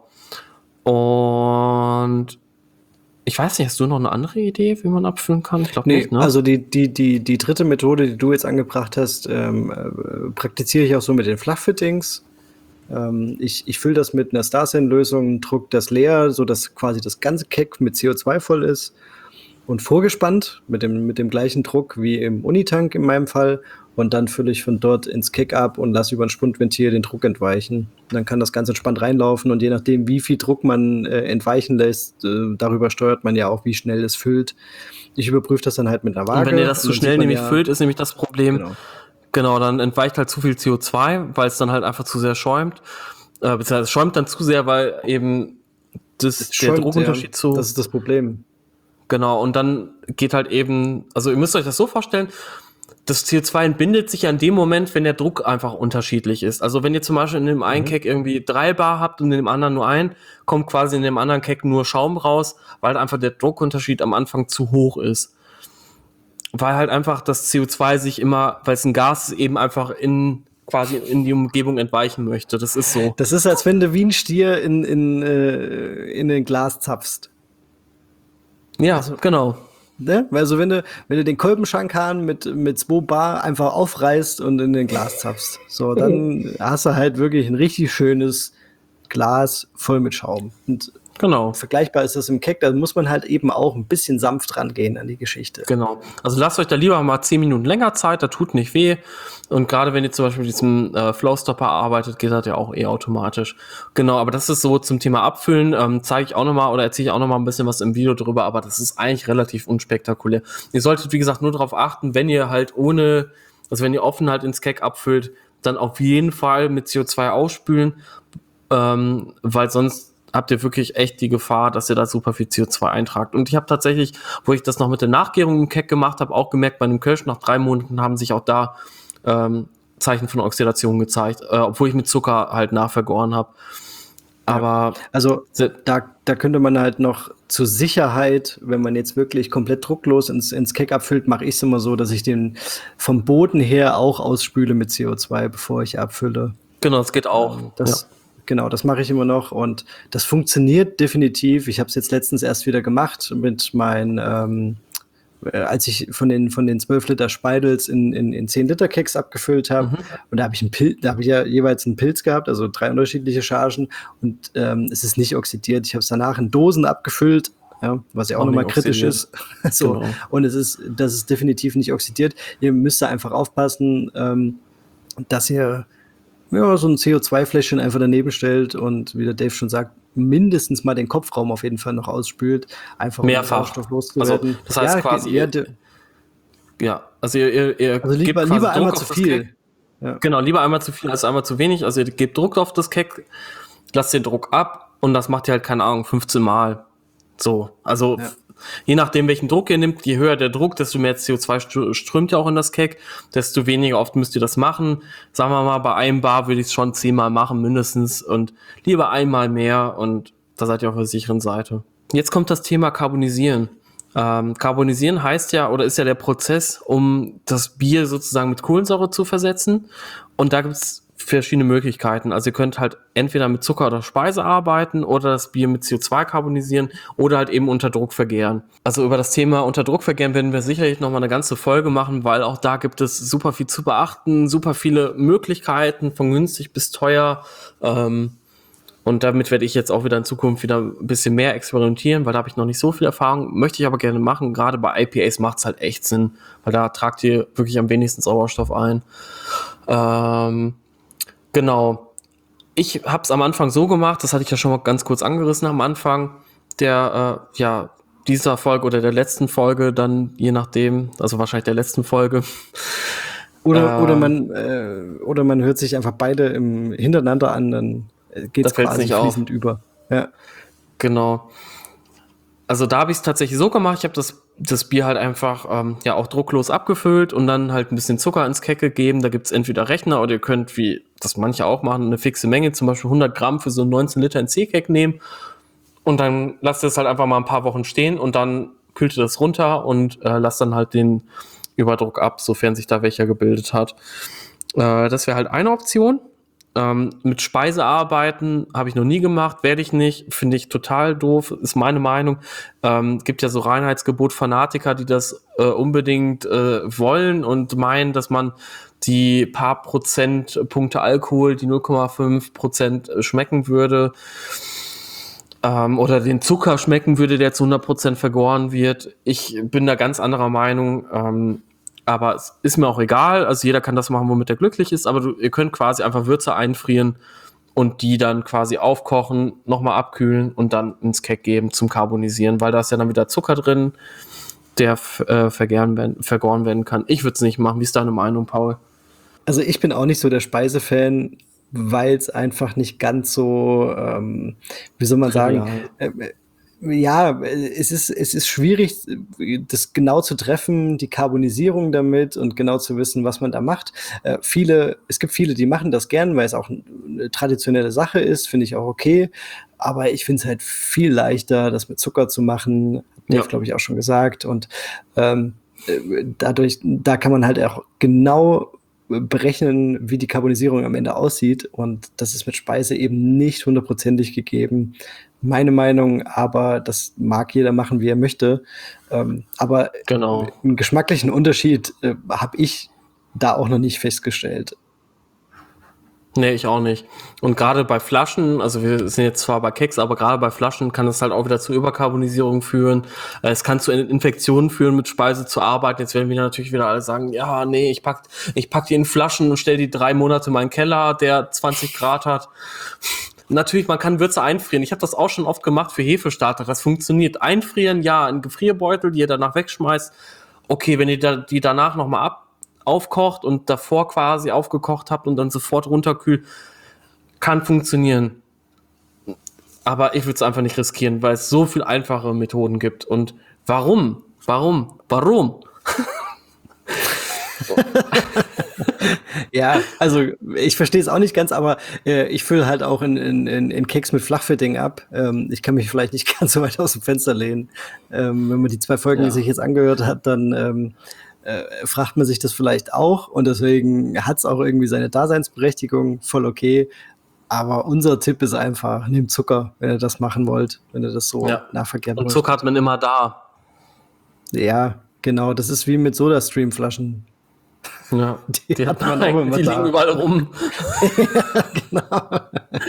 Und ich weiß nicht, hast du noch eine andere Idee, wie man abfüllen kann? Ich glaube Nee, nicht, ne? also die, die, die, die dritte Methode, die du jetzt angebracht hast, ähm, äh, praktiziere ich auch so mit den Flachfittings. Ähm, ich ich fülle das mit einer Starsan-Lösung, druck das leer, sodass quasi das ganze Keg mit C O zwei voll ist und vorgespannt mit dem, mit dem gleichen Druck wie im Unitank in meinem Fall. Und dann fülle ich von dort ins Keg ab und lasse über ein Spundventil den Druck entweichen. Und dann kann das ganz entspannt reinlaufen und je nachdem, wie viel Druck man äh, entweichen lässt, äh, darüber steuert man ja auch, wie schnell es füllt. Ich überprüfe das dann halt mit einer Waage. Und wenn ihr das zu schnell nämlich ja, füllt, ist nämlich das Problem, genau. genau, dann entweicht halt zu viel C O zwei, weil es dann halt einfach zu sehr schäumt. Äh, beziehungsweise es schäumt dann zu sehr, weil eben das, Es der schäumt, Druckunterschied ja, zu... das ist das Problem. Genau, und dann geht halt eben, also ihr müsst euch das so vorstellen, das C O zwei entbindet sich ja in dem Moment, wenn der Druck einfach unterschiedlich ist. Also wenn ihr zum Beispiel in dem einen Mhm. Keg irgendwie drei Bar habt und in dem anderen nur ein, kommt quasi in dem anderen Keg nur Schaum raus, weil einfach der Druckunterschied am Anfang zu hoch ist. Weil halt einfach das C O zwei sich immer, weil es ein Gas ist, eben einfach in quasi in die Umgebung entweichen möchte. Das ist so. Das ist, als wenn du wie ein Stier in, in, äh, in ein Glas zapfst. Ja, Also, genau. Ne? Also wenn du, wenn du den Kolbenschankhahn mit, mit zwei Bar einfach aufreißt und in den Glas zapfst, so, dann hast du halt wirklich ein richtig schönes Glas voll mit Schaum. Und Genau. vergleichbar ist das im Keg, da muss man halt eben auch ein bisschen sanft rangehen an die Geschichte. Genau. Also lasst euch da lieber mal zehn Minuten länger Zeit, da tut nicht weh. Und gerade wenn ihr zum Beispiel mit diesem äh, Flowstopper arbeitet, geht das ja auch eh automatisch. Genau, aber das ist so zum Thema Abfüllen, ähm, zeige ich auch nochmal oder erzähle ich auch nochmal ein bisschen was im Video drüber, aber das ist eigentlich relativ unspektakulär. Ihr solltet, wie gesagt, nur darauf achten, wenn ihr halt ohne, also wenn ihr offen halt ins Keg abfüllt, dann auf jeden Fall mit C O zwei ausspülen, ähm, weil sonst habt ihr wirklich echt die Gefahr, dass ihr da super viel C O zwei eintragt. Und ich habe tatsächlich, wo ich das noch mit der Nachgärung im Keg gemacht habe, auch gemerkt, bei einem Kölsch nach drei Monaten haben sich auch da ähm, Zeichen von Oxidation gezeigt, äh, obwohl ich mit Zucker halt nachvergoren habe. Aber ja. Also da, da könnte man halt noch zur Sicherheit, wenn man jetzt wirklich komplett drucklos ins, ins Keg abfüllt, mache ich es immer so, dass ich den vom Boden her auch ausspüle mit C O zwei, bevor ich abfülle. Genau, das geht auch. Ähm, das, ja. Genau, das mache ich immer noch und das funktioniert definitiv. Ich habe es jetzt letztens erst wieder gemacht mit meinen, ähm, äh, als ich von den von den zwölf Liter Speidels in, in, in zehn Liter Kegs abgefüllt habe. Mhm. Und da habe ich einen Pilz, da habe ich ja jeweils einen Pilz gehabt, also drei unterschiedliche Chargen und ähm, es ist nicht oxidiert. Ich habe es danach in Dosen abgefüllt. Ja, was ja auch, auch nochmal kritisch ist. so. Genau. Und es ist, das ist definitiv nicht oxidiert. Ihr müsst da einfach aufpassen, ähm, dass ihr ja, so ein C O zwei Fläschchen einfach daneben stellt und wie der Dave schon sagt, mindestens mal den Kopfraum auf jeden Fall noch ausspült. Einfach um Sauerstoff loszuwerden. Also, das heißt ja, quasi, ihr, ja, also ihr, ihr, ihr also lieber, gebt lieber einmal zu viel. Ja. Genau, lieber einmal zu viel als einmal zu wenig. Also ihr gebt Druck auf das Keg, lasst den Druck ab und das macht ihr halt, keine Ahnung, fünfzehn Mal. So, also ja. Je nachdem, welchen Druck ihr nehmt, je höher der Druck, desto mehr C O zwei strömt ja auch in das Keg, desto weniger oft müsst ihr das machen. Sagen wir mal, bei einem Bar würde ich es schon zehnmal machen, mindestens, und lieber einmal mehr und da seid ihr auf der sicheren Seite. Jetzt kommt das Thema Carbonisieren. Ähm, Carbonisieren heißt ja, oder ist ja der Prozess, um das Bier sozusagen mit Kohlensäure zu versetzen, und da gibt es verschiedene Möglichkeiten. Also ihr könnt halt entweder mit Zucker oder Speise arbeiten oder das Bier mit C O zwei carbonisieren oder halt eben unter Druck vergären. Also über das Thema unter Druck vergären werden wir sicherlich nochmal eine ganze Folge machen, weil auch da gibt es super viel zu beachten, super viele Möglichkeiten, von günstig bis teuer. Ähm, Und damit werde ich jetzt auch wieder in Zukunft wieder ein bisschen mehr experimentieren, weil da habe ich noch nicht so viel Erfahrung. Möchte ich aber gerne machen. Gerade bei I P As macht es halt echt Sinn, weil da tragt ihr wirklich am wenigsten Sauerstoff ein. Ähm, genau. Ich habe es am Anfang so gemacht, das hatte ich ja schon mal ganz kurz angerissen am Anfang der, äh, ja, dieser Folge oder der letzten Folge, dann je nachdem, also wahrscheinlich der letzten Folge. Oder, ähm, oder, man, äh, oder man hört sich einfach beide im, hintereinander an, dann geht es quasi nicht fließend auf. über. Ja. Genau. Also da habe ich es tatsächlich so gemacht, ich habe das, das Bier halt einfach ähm, ja auch drucklos abgefüllt und dann halt ein bisschen Zucker ins Keck gegeben. Da gibt es entweder Rechner oder ihr könnt, wie das manche auch machen, eine fixe Menge, zum Beispiel hundert Gramm für so neunzehn Liter ins C-Keck nehmen und dann lasst ihr es halt einfach mal ein paar Wochen stehen und dann kühlt ihr das runter und äh, lasst dann halt den Überdruck ab, sofern sich da welcher gebildet hat. Äh, das wäre halt eine Option. Ähm, mit Speise arbeiten habe ich noch nie gemacht, werde ich nicht, finde ich total doof, ist meine Meinung. Ähm, gibt ja so Reinheitsgebot-Fanatiker, die das äh, unbedingt äh, wollen und meinen, dass man die paar Prozentpunkte Alkohol, die null Komma fünf Prozent schmecken würde ähm, oder den Zucker schmecken würde, der zu hundert Prozent vergoren wird. Ich bin da ganz anderer Meinung. Ähm, Aber es ist mir auch egal, also jeder kann das machen, womit er glücklich ist, aber du, ihr könnt quasi einfach Würze einfrieren und die dann quasi aufkochen, nochmal abkühlen und dann ins Keck geben zum Carbonisieren, weil da ist ja dann wieder Zucker drin, der äh, vergoren werden, vergoren werden kann. Ich würde es nicht machen. Wie ist deine Meinung, Paul? Also ich bin auch nicht so der Speisefan, weil es einfach nicht ganz so, ähm, wie soll man sagen, äh, ja, es ist, es ist schwierig, das genau zu treffen, die Carbonisierung damit und genau zu wissen, was man da macht. Äh, viele, es gibt viele, die machen das gern, weil es auch eine traditionelle Sache ist, finde ich auch okay. Aber ich finde es halt viel leichter, das mit Zucker zu machen, hat Dave, ja. glaube ich, auch schon gesagt. Und ähm, dadurch, da kann man halt auch genau berechnen, wie die Carbonisierung am Ende aussieht. Und das ist mit Speise eben nicht hundertprozentig gegeben. Meine Meinung, aber das mag jeder machen, wie er möchte. Ähm, aber genau. einen geschmacklichen Unterschied äh, habe ich da auch noch nicht festgestellt. Nee, ich auch nicht. Und gerade bei Flaschen, also wir sind jetzt zwar bei Keks, aber gerade bei Flaschen kann es halt auch wieder zu Überkarbonisierung führen. Es kann zu Infektionen führen, mit Speise zu arbeiten. Jetzt werden wir natürlich wieder alle sagen, ja, nee, ich pack, ich pack die in Flaschen und stell die drei Monate in meinen Keller, der zwanzig Grad hat. Natürlich, man kann Würze einfrieren. Ich habe das auch schon oft gemacht für Hefestarter. Das funktioniert. Einfrieren, ja, ein Gefrierbeutel, die ihr danach wegschmeißt. Okay, wenn ihr da, die danach nochmal ab aufkocht und davor quasi aufgekocht habt und dann sofort runterkühlt, kann funktionieren. Aber ich würde es einfach nicht riskieren, weil es so viel einfache Methoden gibt. Und warum? Warum? Warum? Ja, also ich verstehe es auch nicht ganz, aber äh, ich fülle halt auch in, in, in Keks mit Flachfitting ab. Ähm, ich kann mich vielleicht nicht ganz so weit aus dem Fenster lehnen. Ähm, wenn man die zwei Folgen ja. sich jetzt angehört hat, dann ähm, äh, fragt man sich das vielleicht auch. Und deswegen hat es auch irgendwie seine Daseinsberechtigung, voll okay. Aber unser Tipp ist einfach, nehmt Zucker, wenn ihr das machen wollt, wenn ihr das so ja. nachverkehren wollt. Und wollt. Zucker hat man immer da. Ja, genau. Das ist wie mit Soda-Stream-Flaschen. Ja, die, die hat man, man die da. liegen überall rum. Ja, genau.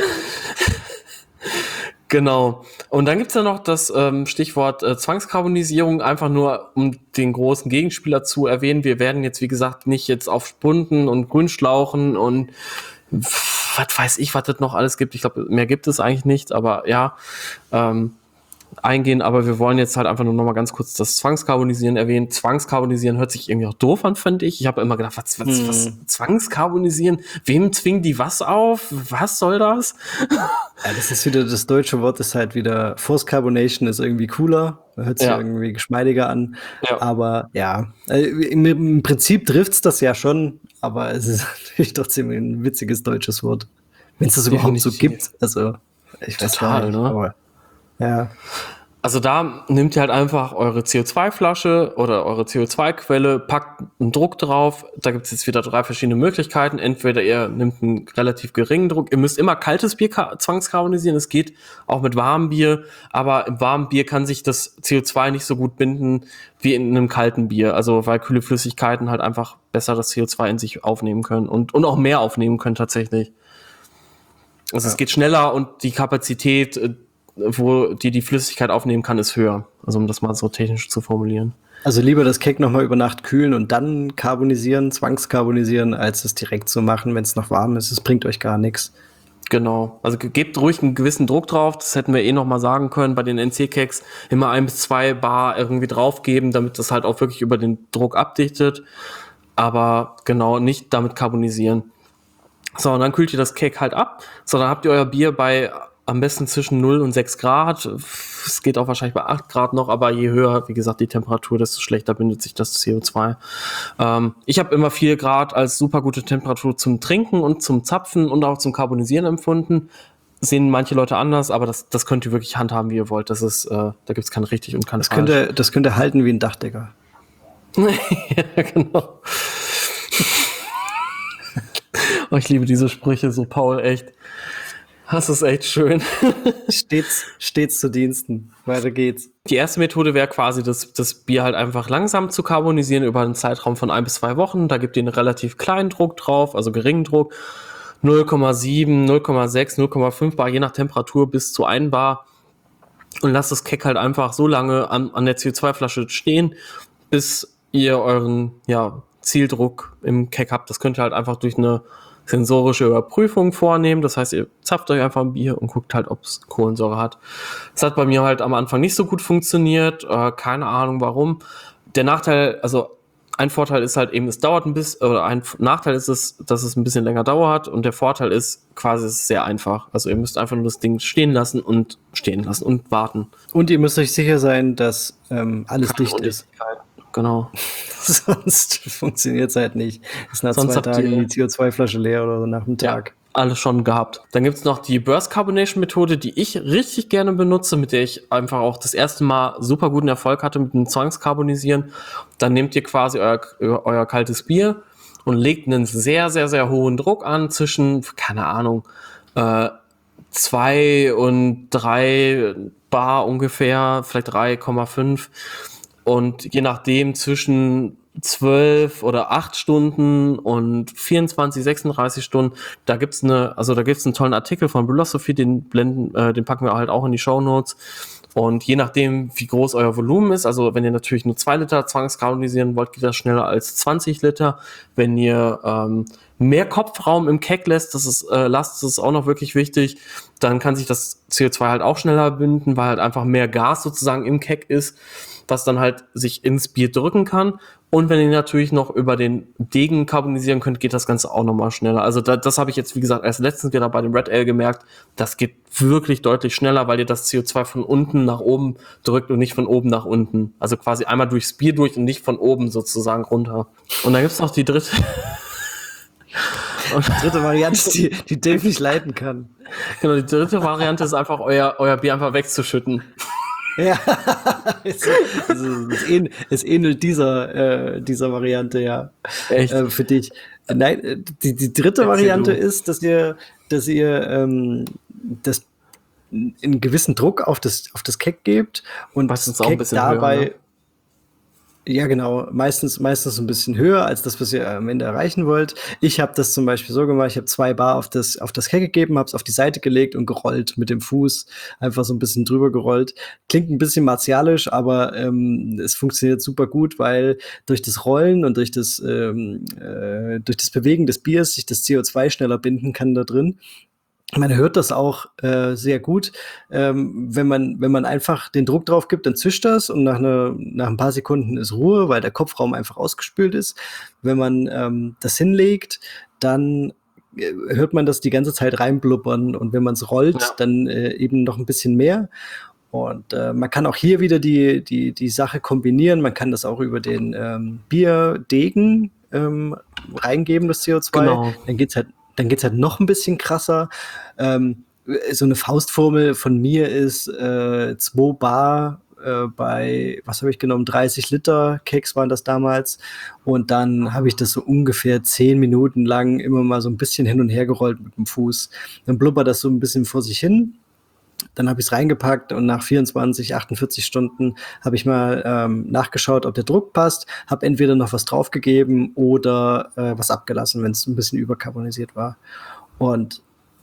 Genau. Und dann gibt's ja noch das ähm, Stichwort äh, Zwangskarbonisierung, einfach nur um den großen Gegenspieler zu erwähnen. Wir werden jetzt, wie gesagt, nicht jetzt auf Spunden und Grünschlauchen und was weiß ich, was das noch alles gibt. Ich glaube, mehr gibt es eigentlich nicht, aber ja, ähm, eingehen, aber wir wollen jetzt halt einfach nur noch mal ganz kurz das Zwangskarbonisieren erwähnen. Zwangskarbonisieren hört sich irgendwie auch doof an, finde ich. Ich habe immer gedacht, was, was, hm. was Zwangskarbonisieren? Wem zwingen die was auf? Was soll das? Ja, das ist wieder, das deutsche Wort ist halt wieder, Forced Carbonation ist irgendwie cooler, hört sich ja. irgendwie geschmeidiger an, ja. aber ja, im, im Prinzip trifft's das ja schon, aber es ist natürlich trotzdem ein witziges deutsches Wort. Wenn es das überhaupt so gibt, also ich weiß Total, nicht, ne? aber ja. Also da nehmt ihr halt einfach eure C O zwei Flasche oder eure C O zwei Quelle, packt einen Druck drauf. Da gibt es jetzt wieder drei verschiedene Möglichkeiten. Entweder ihr nehmt einen relativ geringen Druck. Ihr müsst immer kaltes Bier ka- zwangskarbonisieren. Es geht auch mit warmem Bier. Aber im warmen Bier kann sich das C O zwei nicht so gut binden wie in einem kalten Bier. Also weil kühle Flüssigkeiten halt einfach besser das C O zwei in sich aufnehmen können und, und auch mehr aufnehmen können tatsächlich. Also Ja. es geht schneller und die Kapazität, äh, wo die die Flüssigkeit aufnehmen kann, ist höher. Also um das mal so technisch zu formulieren. Also lieber das Keg noch mal über Nacht kühlen und dann karbonisieren, zwangskarbonisieren, als es direkt so machen, wenn es noch warm ist. Es bringt euch gar nichts. Genau. Also ge- gebt ruhig einen gewissen Druck drauf. Das hätten wir eh noch mal sagen können. Bei den N C-Kegs immer ein bis zwei Bar irgendwie drauf geben, damit das halt auch wirklich über den Druck abdichtet. Aber genau, nicht damit karbonisieren. So, und dann kühlt ihr das Keg halt ab. So, dann habt ihr euer Bier bei am besten zwischen null und sechs Grad. Es geht auch wahrscheinlich bei acht Grad noch, aber je höher, wie gesagt, die Temperatur, desto schlechter bindet sich das C O zwei. Ähm, ich habe immer vier Grad als super gute Temperatur zum Trinken und zum Zapfen und auch zum Karbonisieren empfunden. Sehen manche Leute anders, aber das, das könnt ihr wirklich handhaben, wie ihr wollt. Das ist, äh, da gibt es kein richtig und kein Das falsch. könnte, das könnte halten wie ein Dachdecker. Ja, genau. Oh, ich liebe diese Sprüche so, Paul, echt. Das ist echt schön. Stets, stets zu Diensten. Weiter geht's. Die erste Methode wäre quasi, das, das Bier halt einfach langsam zu karbonisieren über einen Zeitraum von ein bis zwei Wochen. Da gibt ihr einen relativ kleinen Druck drauf, also geringen Druck. null Komma sieben, null Komma sechs, null Komma fünf Bar, je nach Temperatur bis zu ein Bar. Und lasst das Keg halt einfach so lange an, an der C O zwei Flasche stehen, bis ihr euren ja, Zieldruck im Keg habt. Das könnt ihr halt einfach durch eine sensorische Überprüfung vornehmen. Das heißt, ihr zapft euch einfach ein Bier und guckt halt, ob es Kohlensäure hat. Das hat bei mir halt am Anfang nicht so gut funktioniert. Äh, keine Ahnung warum. Der Nachteil, also ein Vorteil ist halt eben, es dauert ein bisschen, oder ein Nachteil ist es, dass es ein bisschen länger dauert, und der Vorteil ist quasi, es ist sehr einfach. Also ihr müsst einfach nur das Ding stehen lassen und stehen lassen und warten. Und ihr müsst euch sicher sein, dass ähm, alles Keine dicht ist. Genau. Sonst funktioniert es halt nicht. Ist nach Sonst zwei habt Tagen ihr- die C O zwei Flasche leer oder so nach dem Tag. Ja, alles schon gehabt. Dann gibt's noch die Burst Carbonation Methode, die ich richtig gerne benutze, mit der ich einfach auch das erste Mal super guten Erfolg hatte mit dem Zwangskarbonisieren. Dann nehmt ihr quasi euer, euer kaltes Bier und legt einen sehr, sehr, sehr hohen Druck an zwischen, keine Ahnung, äh, zwei und drei Bar ungefähr, vielleicht drei Komma fünf. Und je nachdem zwischen zwölf oder acht Stunden und vierundzwanzig, sechsunddreißig Stunden, da gibt's eine, also da gibt's einen tollen Artikel von Philosophy, den blenden, äh, den packen wir halt auch in die Shownotes. Und je nachdem, wie groß euer Volumen ist, also wenn ihr natürlich nur zwei Liter zwangskarbonisieren wollt, geht das schneller als zwanzig Liter. Wenn ihr ähm, mehr Kopfraum im Keg lässt, das ist, äh, lasst, das ist auch noch wirklich wichtig, dann kann sich das C O zwei halt auch schneller binden, weil halt einfach mehr Gas sozusagen im Keg ist, was dann halt sich ins Bier drücken kann. Und wenn ihr natürlich noch über den Degen karbonisieren könnt, geht das Ganze auch nochmal schneller. Also da, das habe ich jetzt, wie gesagt, erst letztens wieder bei dem Red Ale gemerkt. Das geht wirklich deutlich schneller, weil ihr das C O zwei von unten nach oben drückt und nicht von oben nach unten. Also quasi einmal durchs Bier durch und nicht von oben sozusagen runter. Und dann gibt's noch die dritte... Und die dritte Variante, die, die Dave nicht leiten kann. Genau, die dritte Variante ist einfach, euer, euer Bier einfach wegzuschütten. Ja, es, es, es, ähn, es ähnelt dieser, äh, dieser Variante, ja. Echt? Äh, für dich. Nein, äh, die, die dritte Erzähl Variante du. ist, dass ihr, dass ihr ähm, das einen gewissen Druck auf das, auf das Keg gebt und Meistens das auch ein Keg bisschen dabei. höher, ne? Ja, genau. Meistens, meistens ein bisschen höher als das, was ihr am Ende erreichen wollt. Ich habe das zum Beispiel so gemacht, ich habe zwei Bar auf das, auf das Keg gegeben, habe es auf die Seite gelegt und gerollt mit dem Fuß, einfach so ein bisschen drüber gerollt. Klingt ein bisschen martialisch, aber ähm, es funktioniert super gut, weil durch das Rollen und durch das, ähm, äh, durch das Bewegen des Biers sich das C O zwei schneller binden kann da drin. Man hört das auch äh, sehr gut. Ähm, wenn man, wenn man einfach den Druck drauf gibt, dann zischt das und nach, einer, nach ein paar Sekunden ist Ruhe, weil der Kopfraum einfach ausgespült ist. Wenn man ähm, das hinlegt, dann äh, hört man das die ganze Zeit reinblubbern, und wenn man es rollt, Ja. dann äh, eben noch ein bisschen mehr. Und äh, man kann auch hier wieder die, die, die Sache kombinieren. Man kann das auch über den ähm, Bierdegen ähm, reingeben, das C O zwei. Genau. Dann geht's halt Dann geht's halt noch ein bisschen krasser. Ähm, so eine Faustformel von mir ist äh, zwei Bar äh, bei, was habe ich genommen, dreißig Liter Keks waren das damals. Und dann habe ich das so ungefähr zehn Minuten lang immer mal so ein bisschen hin und her gerollt mit dem Fuß. Dann blubbert das so ein bisschen vor sich hin. Dann habe ich es reingepackt und nach vierundzwanzig, achtundvierzig Stunden habe ich mal ähm, nachgeschaut, ob der Druck passt, habe entweder noch was draufgegeben oder äh, was abgelassen, wenn es ein bisschen überkarbonisiert war. Und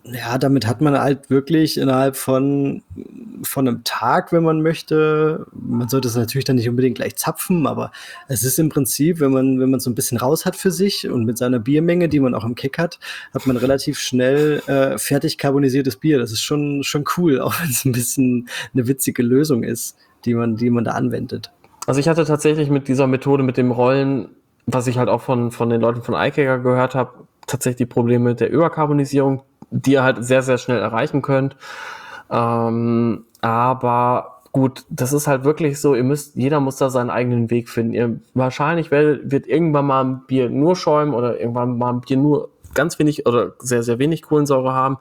Ja, damit hat man halt wirklich innerhalb von, von einem Tag, wenn man möchte, man sollte es natürlich dann nicht unbedingt gleich zapfen, aber es ist im Prinzip, wenn man wenn man so ein bisschen raus hat für sich und mit seiner Biermenge, die man auch im Keg hat, hat man relativ schnell äh, fertig carbonisiertes Bier. Das ist schon schon cool, auch wenn es ein bisschen eine witzige Lösung ist, die man die man da anwendet. Also ich hatte tatsächlich mit dieser Methode mit dem Rollen, was ich halt auch von von den Leuten von iKegger gehört habe, tatsächlich die Probleme mit der Überkarbonisierung, die ihr halt sehr, sehr schnell erreichen könnt. Ähm, aber gut, das ist halt wirklich so, ihr müsst, jeder muss da seinen eigenen Weg finden. Ihr, wahrscheinlich wird, wird irgendwann mal ein Bier nur schäumen oder irgendwann mal ein Bier nur ganz wenig oder sehr, sehr wenig Kohlensäure haben.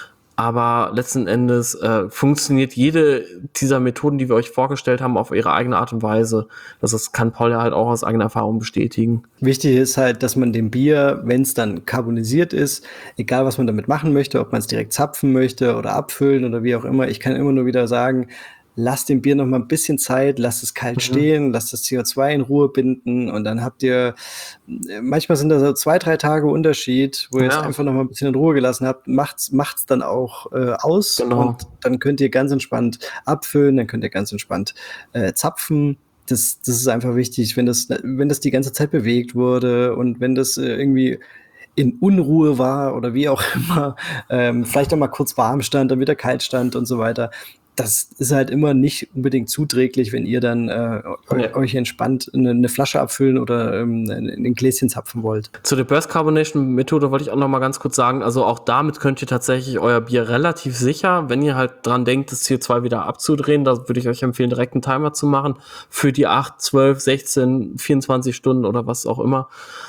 Aber letzten Endes äh, funktioniert jede dieser Methoden, die wir euch vorgestellt haben, auf ihre eigene Art und Weise. Das ist, kann Paul ja halt auch aus eigener Erfahrung bestätigen. Wichtig ist halt, dass man dem Bier, wenn es dann carbonisiert ist, egal was man damit machen möchte, ob man es direkt zapfen möchte oder abfüllen oder wie auch immer, ich kann immer nur wieder sagen, lasst dem Bier noch mal ein bisschen Zeit, lasst es kalt mhm. stehen, lasst das C O zwei in Ruhe binden und dann habt ihr, manchmal sind da so zwei, drei Tage Unterschied, wo ihr ja. es einfach noch mal ein bisschen in Ruhe gelassen habt, macht's, macht's dann auch äh, aus genau. und dann könnt ihr ganz entspannt abfüllen, dann könnt ihr ganz entspannt äh, zapfen. Das, das ist einfach wichtig, wenn das, wenn das die ganze Zeit bewegt wurde und wenn das äh, irgendwie in Unruhe war oder wie auch immer, ähm, vielleicht auch mal kurz warm stand, dann wieder kalt stand und so weiter. Das ist halt immer nicht unbedingt zuträglich, wenn ihr dann äh, ja. euch entspannt eine, eine Flasche abfüllen oder ähm, ein Gläschen zapfen wollt. Zu der Burst Carbonation Methode wollte ich auch noch mal ganz kurz sagen, also auch damit könnt ihr tatsächlich euer Bier relativ sicher, wenn ihr halt dran denkt, das C O zwei wieder abzudrehen, da würde ich euch empfehlen, direkt einen Timer zu machen für die acht, zwölf, sechzehn, vierundzwanzig Stunden oder was auch immer.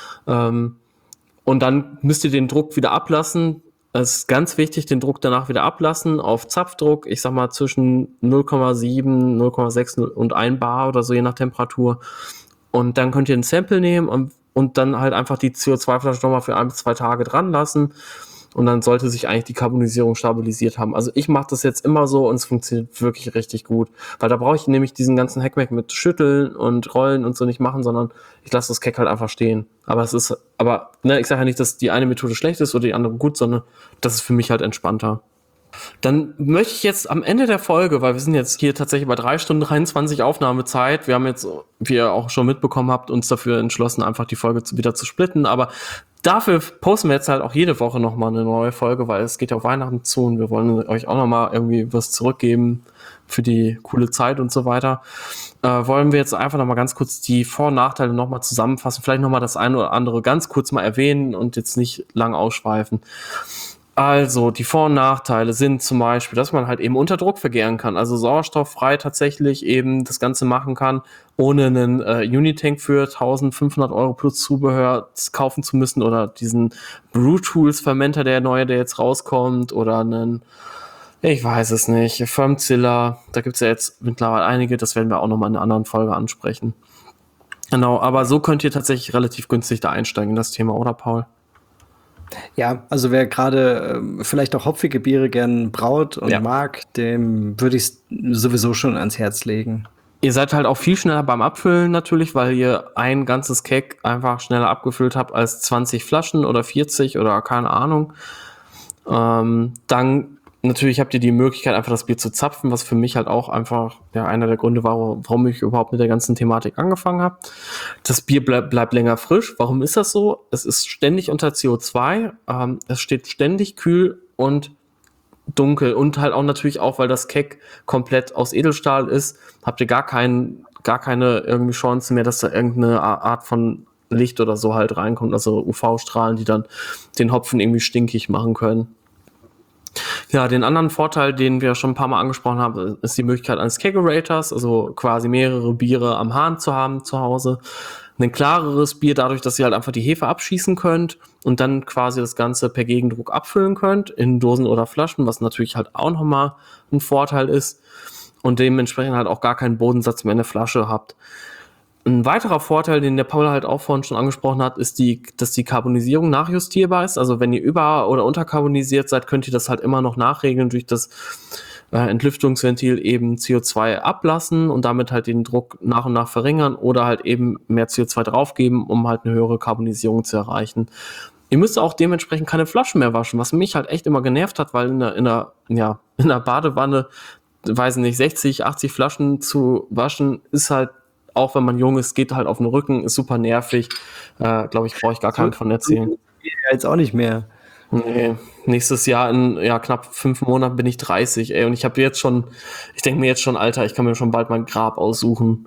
Ähm, und dann müsst ihr den Druck wieder ablassen. Es ist ganz wichtig, den Druck danach wieder ablassen auf Zapfdruck. Ich sag mal zwischen null Komma sieben, null Komma sechs und ein Bar oder so, je nach Temperatur. Und dann könnt ihr ein Sample nehmen und, und dann halt einfach die C O zwei Flasche nochmal für ein bis zwei Tage dran lassen. Und dann sollte sich eigentlich die Carbonisierung stabilisiert haben. Also ich mache das jetzt immer so und es funktioniert wirklich richtig gut. Weil da brauche ich nämlich diesen ganzen Hackmack mit Schütteln und Rollen und so nicht machen, sondern ich lasse das Keg halt einfach stehen. Aber es ist, aber ne, ich sage ja nicht, dass die eine Methode schlecht ist oder die andere gut, sondern das ist für mich halt entspannter. Dann möchte ich jetzt am Ende der Folge, weil wir sind jetzt hier tatsächlich bei drei Stunden dreiundzwanzig Aufnahmezeit, wir haben jetzt, wie ihr auch schon mitbekommen habt, uns dafür entschlossen, einfach die Folge wieder zu splitten, aber dafür posten wir jetzt halt auch jede Woche nochmal eine neue Folge, weil es geht ja auf Weihnachten zu und wir wollen euch auch nochmal irgendwie was zurückgeben für die coole Zeit und so weiter. Äh, wollen wir jetzt einfach nochmal ganz kurz die Vor- und Nachteile nochmal zusammenfassen, vielleicht nochmal das eine oder andere ganz kurz mal erwähnen und jetzt nicht lang ausschweifen. Also, die Vor- und Nachteile sind zum Beispiel, dass man halt eben unter Druck vergären kann, also sauerstofffrei tatsächlich eben das Ganze machen kann, ohne einen äh, Unitank für eintausendfünfhundert Euro plus Zubehör kaufen zu müssen oder diesen Brew Tools Fermenter, der neue, der jetzt rauskommt, oder einen, ich weiß es nicht, Firmzilla, da gibt's ja jetzt mittlerweile einige, das werden wir auch nochmal in einer anderen Folge ansprechen. Genau, aber so könnt ihr tatsächlich relativ günstig da einsteigen in das Thema, oder Paul? Ja, also wer gerade äh, vielleicht auch hopfige Biere gern braut und ja. mag, dem würde ich es sowieso schon ans Herz legen. Ihr seid halt auch viel schneller beim Abfüllen natürlich, weil ihr ein ganzes Keg einfach schneller abgefüllt habt als zwanzig Flaschen oder vierzig oder keine Ahnung. Ähm, dann natürlich habt ihr die Möglichkeit, einfach das Bier zu zapfen, was für mich halt auch einfach ja einer der Gründe war, warum ich überhaupt mit der ganzen Thematik angefangen habe. Das Bier bleib, bleibt länger frisch. Warum ist das so? Es ist ständig unter C O zwei, ähm, es steht ständig kühl und dunkel und halt auch natürlich auch, weil das Keg komplett aus Edelstahl ist, habt ihr gar keinen, gar keine irgendwie Chance mehr, dass da irgendeine Art von Licht oder so halt reinkommt, also U V-Strahlen, die dann den Hopfen irgendwie stinkig machen können. Ja, den anderen Vorteil, den wir schon ein paar Mal angesprochen haben, ist die Möglichkeit eines Kegerators, also quasi mehrere Biere am Hahn zu haben zu Hause. Ein klareres Bier dadurch, dass ihr halt einfach die Hefe abschießen könnt und dann quasi das Ganze per Gegendruck abfüllen könnt in Dosen oder Flaschen, was natürlich halt auch nochmal ein Vorteil ist und dementsprechend halt auch gar keinen Bodensatz mehr in der Flasche habt. Ein weiterer Vorteil, den der Paul halt auch vorhin schon angesprochen hat, ist die, dass die Carbonisierung nachjustierbar ist. Also wenn ihr über- oder unterkarbonisiert seid, könnt ihr das halt immer noch nachregeln durch das äh, Entlüftungsventil eben C O zwei ablassen und damit halt den Druck nach und nach verringern oder halt eben mehr C O zwei draufgeben, um halt eine höhere Karbonisierung zu erreichen. ihr müsst auch dementsprechend keine Flaschen mehr waschen, was mich halt echt immer genervt hat, weil in der, in der, ja, in der Badewanne, weiß nicht, sechzig, achtzig Flaschen zu waschen, ist halt, auch wenn man jung ist, geht halt auf den Rücken, ist super nervig. Äh, glaube ich, brauche ich gar keinen von erzählen. Jetzt auch nicht mehr. Nee, nächstes Jahr in ja, knapp fünf Monaten bin ich dreißig, ey, und ich habe jetzt schon, ich denke mir jetzt schon, Alter, ich kann mir schon bald mein Grab aussuchen.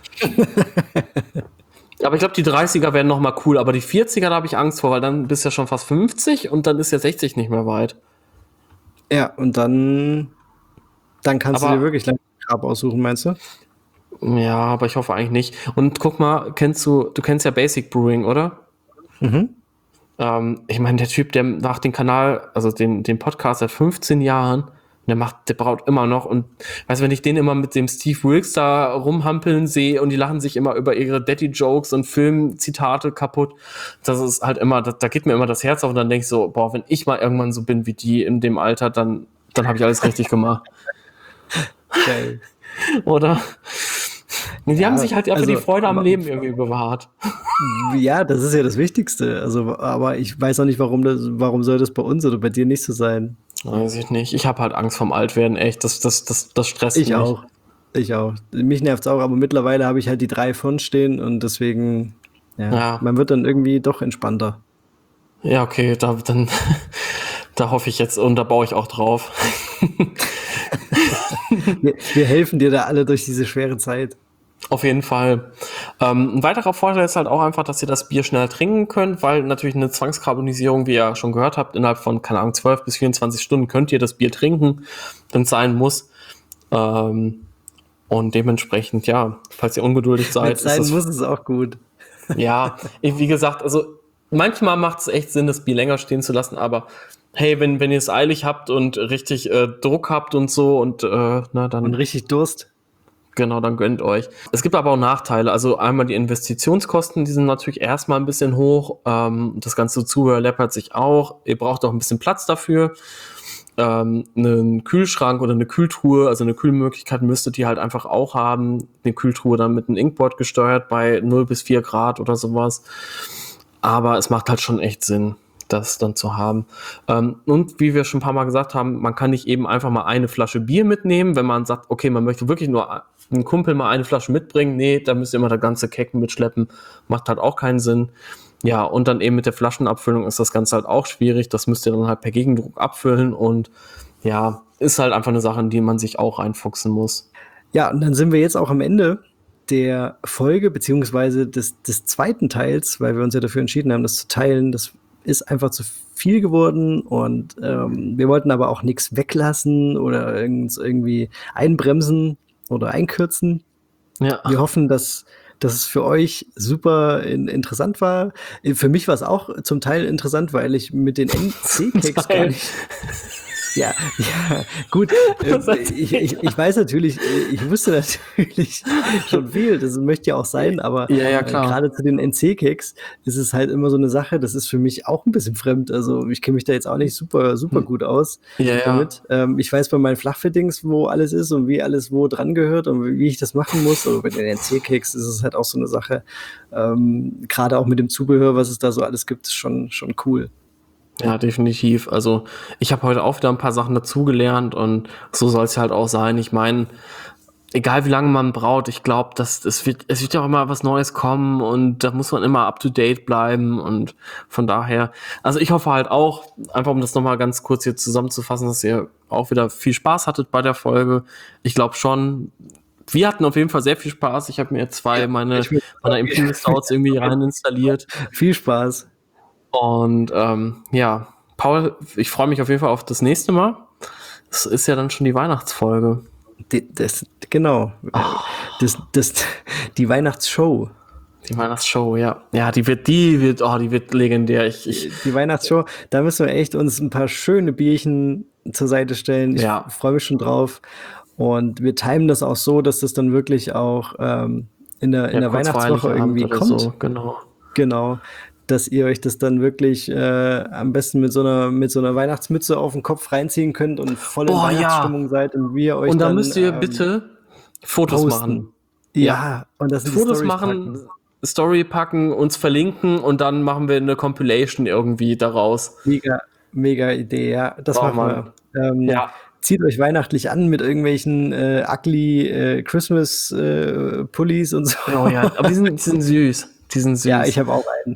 Aber ich glaube, die dreißiger werden noch mal cool, aber die vierziger, da habe ich Angst vor, weil dann bist du ja schon fast fünfzig und dann ist ja sechzig nicht mehr weit. Ja, und dann, dann kannst Aber- du dir wirklich lang ein Grab aussuchen, meinst du? Ja, aber ich hoffe eigentlich nicht. Und guck mal, kennst du, du kennst ja Basic Brewing, oder? Mhm. Ähm, ich meine, der Typ, der macht den Kanal, also den, den Podcast seit fünfzehn Jahren, der macht, der braut immer noch und weißt du, wenn ich den immer mit dem Steve Wilkes da rumhampeln sehe und die lachen sich immer über ihre Daddy-Jokes und Filmzitate kaputt, das ist halt immer, da, da geht mir immer das Herz auf und dann denke ich so, boah, wenn ich mal irgendwann so bin wie die in dem Alter, dann, dann habe ich alles richtig gemacht. Geil. Oder? Die Ja, haben sich halt einfach also, die Freude am aber- Leben irgendwie bewahrt. Ja, das ist ja das Wichtigste. Also, aber ich weiß auch nicht, warum das, warum soll das bei uns oder bei dir nicht so sein? Weiß ich nicht. Ich habe halt Angst vorm Altwerden, echt. Das, das, das, das stresst Ich mich. auch. Ich auch. Mich nervt's auch, aber mittlerweile habe ich halt die drei von stehen und deswegen, ja, Ja. man wird dann irgendwie doch entspannter. Ja, okay, da, dann, da hoffe ich jetzt und da baue ich auch drauf. Wir, wir helfen dir da alle durch diese schwere Zeit. Auf jeden Fall. Ähm, ein weiterer Vorteil ist halt auch einfach, dass ihr das Bier schnell trinken könnt, weil natürlich eine Zwangskarbonisierung, wie ihr schon gehört habt, innerhalb von, keine Ahnung, zwölf bis vierundzwanzig Stunden könnt ihr das Bier trinken, wenn es sein muss. Ähm, und dementsprechend, ja, falls ihr ungeduldig Wenn seid, es sein ist das, muss, ist es auch gut. ja, ich, wie gesagt, also manchmal macht es echt Sinn, das Bier länger stehen zu lassen, aber hey, wenn, wenn ihr es eilig habt und richtig äh, Druck habt und so und äh, na, dann Und richtig Durst. genau, dann gönnt euch. Es gibt aber auch Nachteile. Also einmal die Investitionskosten, die sind natürlich erstmal ein bisschen hoch. Ähm, das ganze Zubehör läppert sich auch. Ihr braucht auch ein bisschen Platz dafür. Ähm, einen Kühlschrank oder eine Kühltruhe, also eine Kühlmöglichkeit müsstet ihr halt einfach auch haben. Eine Kühltruhe dann mit einem Inkboard gesteuert bei null bis vier Grad oder sowas. Aber es macht halt schon echt Sinn, das dann zu haben. Ähm, und wie wir schon ein paar Mal gesagt haben, man kann nicht eben einfach mal eine Flasche Bier mitnehmen, wenn man sagt, okay, man möchte wirklich nur einen Kumpel mal eine Flasche mitbringen. Nee, da müsst ihr immer das ganze Kecken mitschleppen. Macht halt auch keinen Sinn. Ja, und dann eben mit der Flaschenabfüllung ist das Ganze halt auch schwierig. Das müsst ihr dann halt per Gegendruck abfüllen und ja, ist halt einfach eine Sache, in die man sich auch reinfuchsen muss. Ja, und dann sind wir jetzt auch am Ende der Folge, beziehungsweise des, des zweiten Teils, weil wir uns ja dafür entschieden haben, das zu teilen. Das ist einfach zu viel geworden und ähm, wir wollten aber auch nichts weglassen oder irgend, irgendwie einbremsen oder einkürzen. Ja, Wir hoffen, dass, dass es für euch super in, interessant war. Für mich war es auch zum Teil interessant, weil ich mit den N C-Cakes gar nicht. Ja, ja, gut. Äh, ich, ich, ich weiß natürlich, ich wusste natürlich schon viel, das möchte ja auch sein, aber Ja, ja, klar. äh, gerade zu den N C-Cakes ist es halt immer so eine Sache, das ist für mich auch ein bisschen fremd. Also ich kenne mich da jetzt auch nicht super, super gut aus Ja, ja. damit. Ähm, ich weiß bei meinen Flachfittings, wo alles ist und wie alles wo dran gehört und wie ich das machen muss. Aber bei den N C-Cakes ist es halt auch so eine Sache, ähm, gerade auch mit dem Zubehör, was es da so alles gibt, ist schon, schon cool. Ja, definitiv. Also ich habe heute auch wieder ein paar Sachen dazugelernt und so soll es halt auch sein. Ich meine, egal wie lange man braucht, ich glaube, dass es wird, es wird ja auch immer was Neues kommen und da muss man immer up to date bleiben und von daher, also ich hoffe halt auch, einfach um das nochmal ganz kurz hier zusammenzufassen, dass ihr auch wieder viel Spaß hattet bei der Folge. Ich glaube schon, wir hatten auf jeden Fall sehr viel Spaß. Ich habe mir zwei meine, ich will- meine Imperial Stouts irgendwie rein installiert. Viel Spaß. Und ähm, ja, Paul, ich freue mich auf jeden Fall auf das nächste Mal. Das ist ja dann schon die Weihnachtsfolge. Die, das, genau. Das, das, die Weihnachtsshow. Die Weihnachtsshow, ja. Ja, die wird, die wird, oh, die wird legendär. Ich, ich, Die Weihnachtsshow, da müssen wir echt uns ein paar schöne Bierchen zur Seite stellen. Ich Ja. freue mich schon drauf. Und wir timen das auch so, dass das dann wirklich auch ähm, in der, in ja, der kurz Weihnachtswoche Heiligabend irgendwie oder kommt. So, genau. Genau. Dass ihr euch das dann wirklich äh, am besten mit so einer mit so einer Weihnachtsmütze auf den Kopf reinziehen könnt und voll in Boah, ja. Weihnachtsstimmung seid und wir euch Und da dann müsst ihr ähm, bitte Fotos posten. machen. Ja, und das in die Fotos Storys machen, packen. Story packen, uns verlinken und dann machen wir eine Compilation irgendwie daraus. Mega, mega Idee, ja. Das Oh, machen Mann. wir. Ähm, Ja. Zieht euch weihnachtlich an mit irgendwelchen äh, ugly äh, Christmas äh, Pullis und so. Oh ja, aber die sind, die sind süß. Die sind süß. Ja, ich habe auch einen.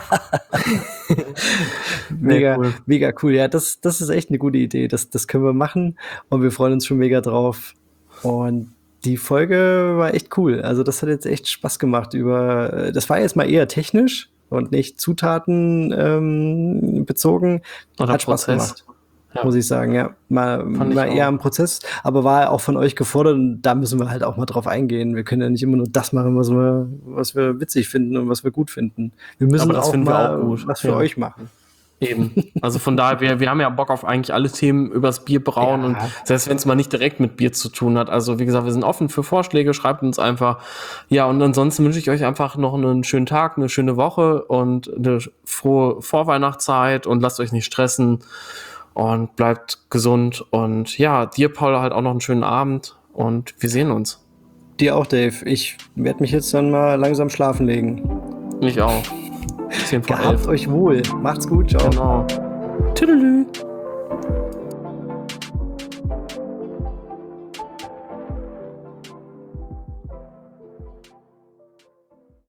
mega, cool. mega cool. Ja, das, das ist echt eine gute Idee. Das, das können wir machen und wir freuen uns schon mega drauf. Und die Folge war echt cool. Also das hat jetzt echt Spaß gemacht. Über, das war jetzt mal eher technisch und nicht Zutaten ähm, bezogen. Oder hat Spaß Prozess. gemacht. Ja. Muss ich sagen, ja. Mal, mal eher am Prozess, aber war auch von euch gefordert und da müssen wir halt auch mal drauf eingehen. Wir können ja nicht immer nur das machen, was wir, was wir witzig finden und was wir gut finden. Wir müssen aber das auch finden mal wir auch gut. was für ja. euch machen. Eben. Also von daher, wir, wir haben ja Bock auf eigentlich alle Themen übers Bier brauen ja. und selbst wenn es mal nicht direkt mit Bier zu tun hat. Also wie gesagt, wir sind offen für Vorschläge, schreibt uns einfach. Ja, und ansonsten wünsche ich euch einfach noch einen schönen Tag, eine schöne Woche und eine frohe Vorweihnachtszeit und lasst euch nicht stressen. Und bleibt gesund. Und ja, dir, Paul, halt auch noch einen schönen Abend. Und wir sehen uns. Dir auch, Dave. Ich werde mich jetzt dann mal langsam schlafen legen. Ich auch. Gehabt euch wohl. Macht's gut. Ciao. Genau. Tüdelü.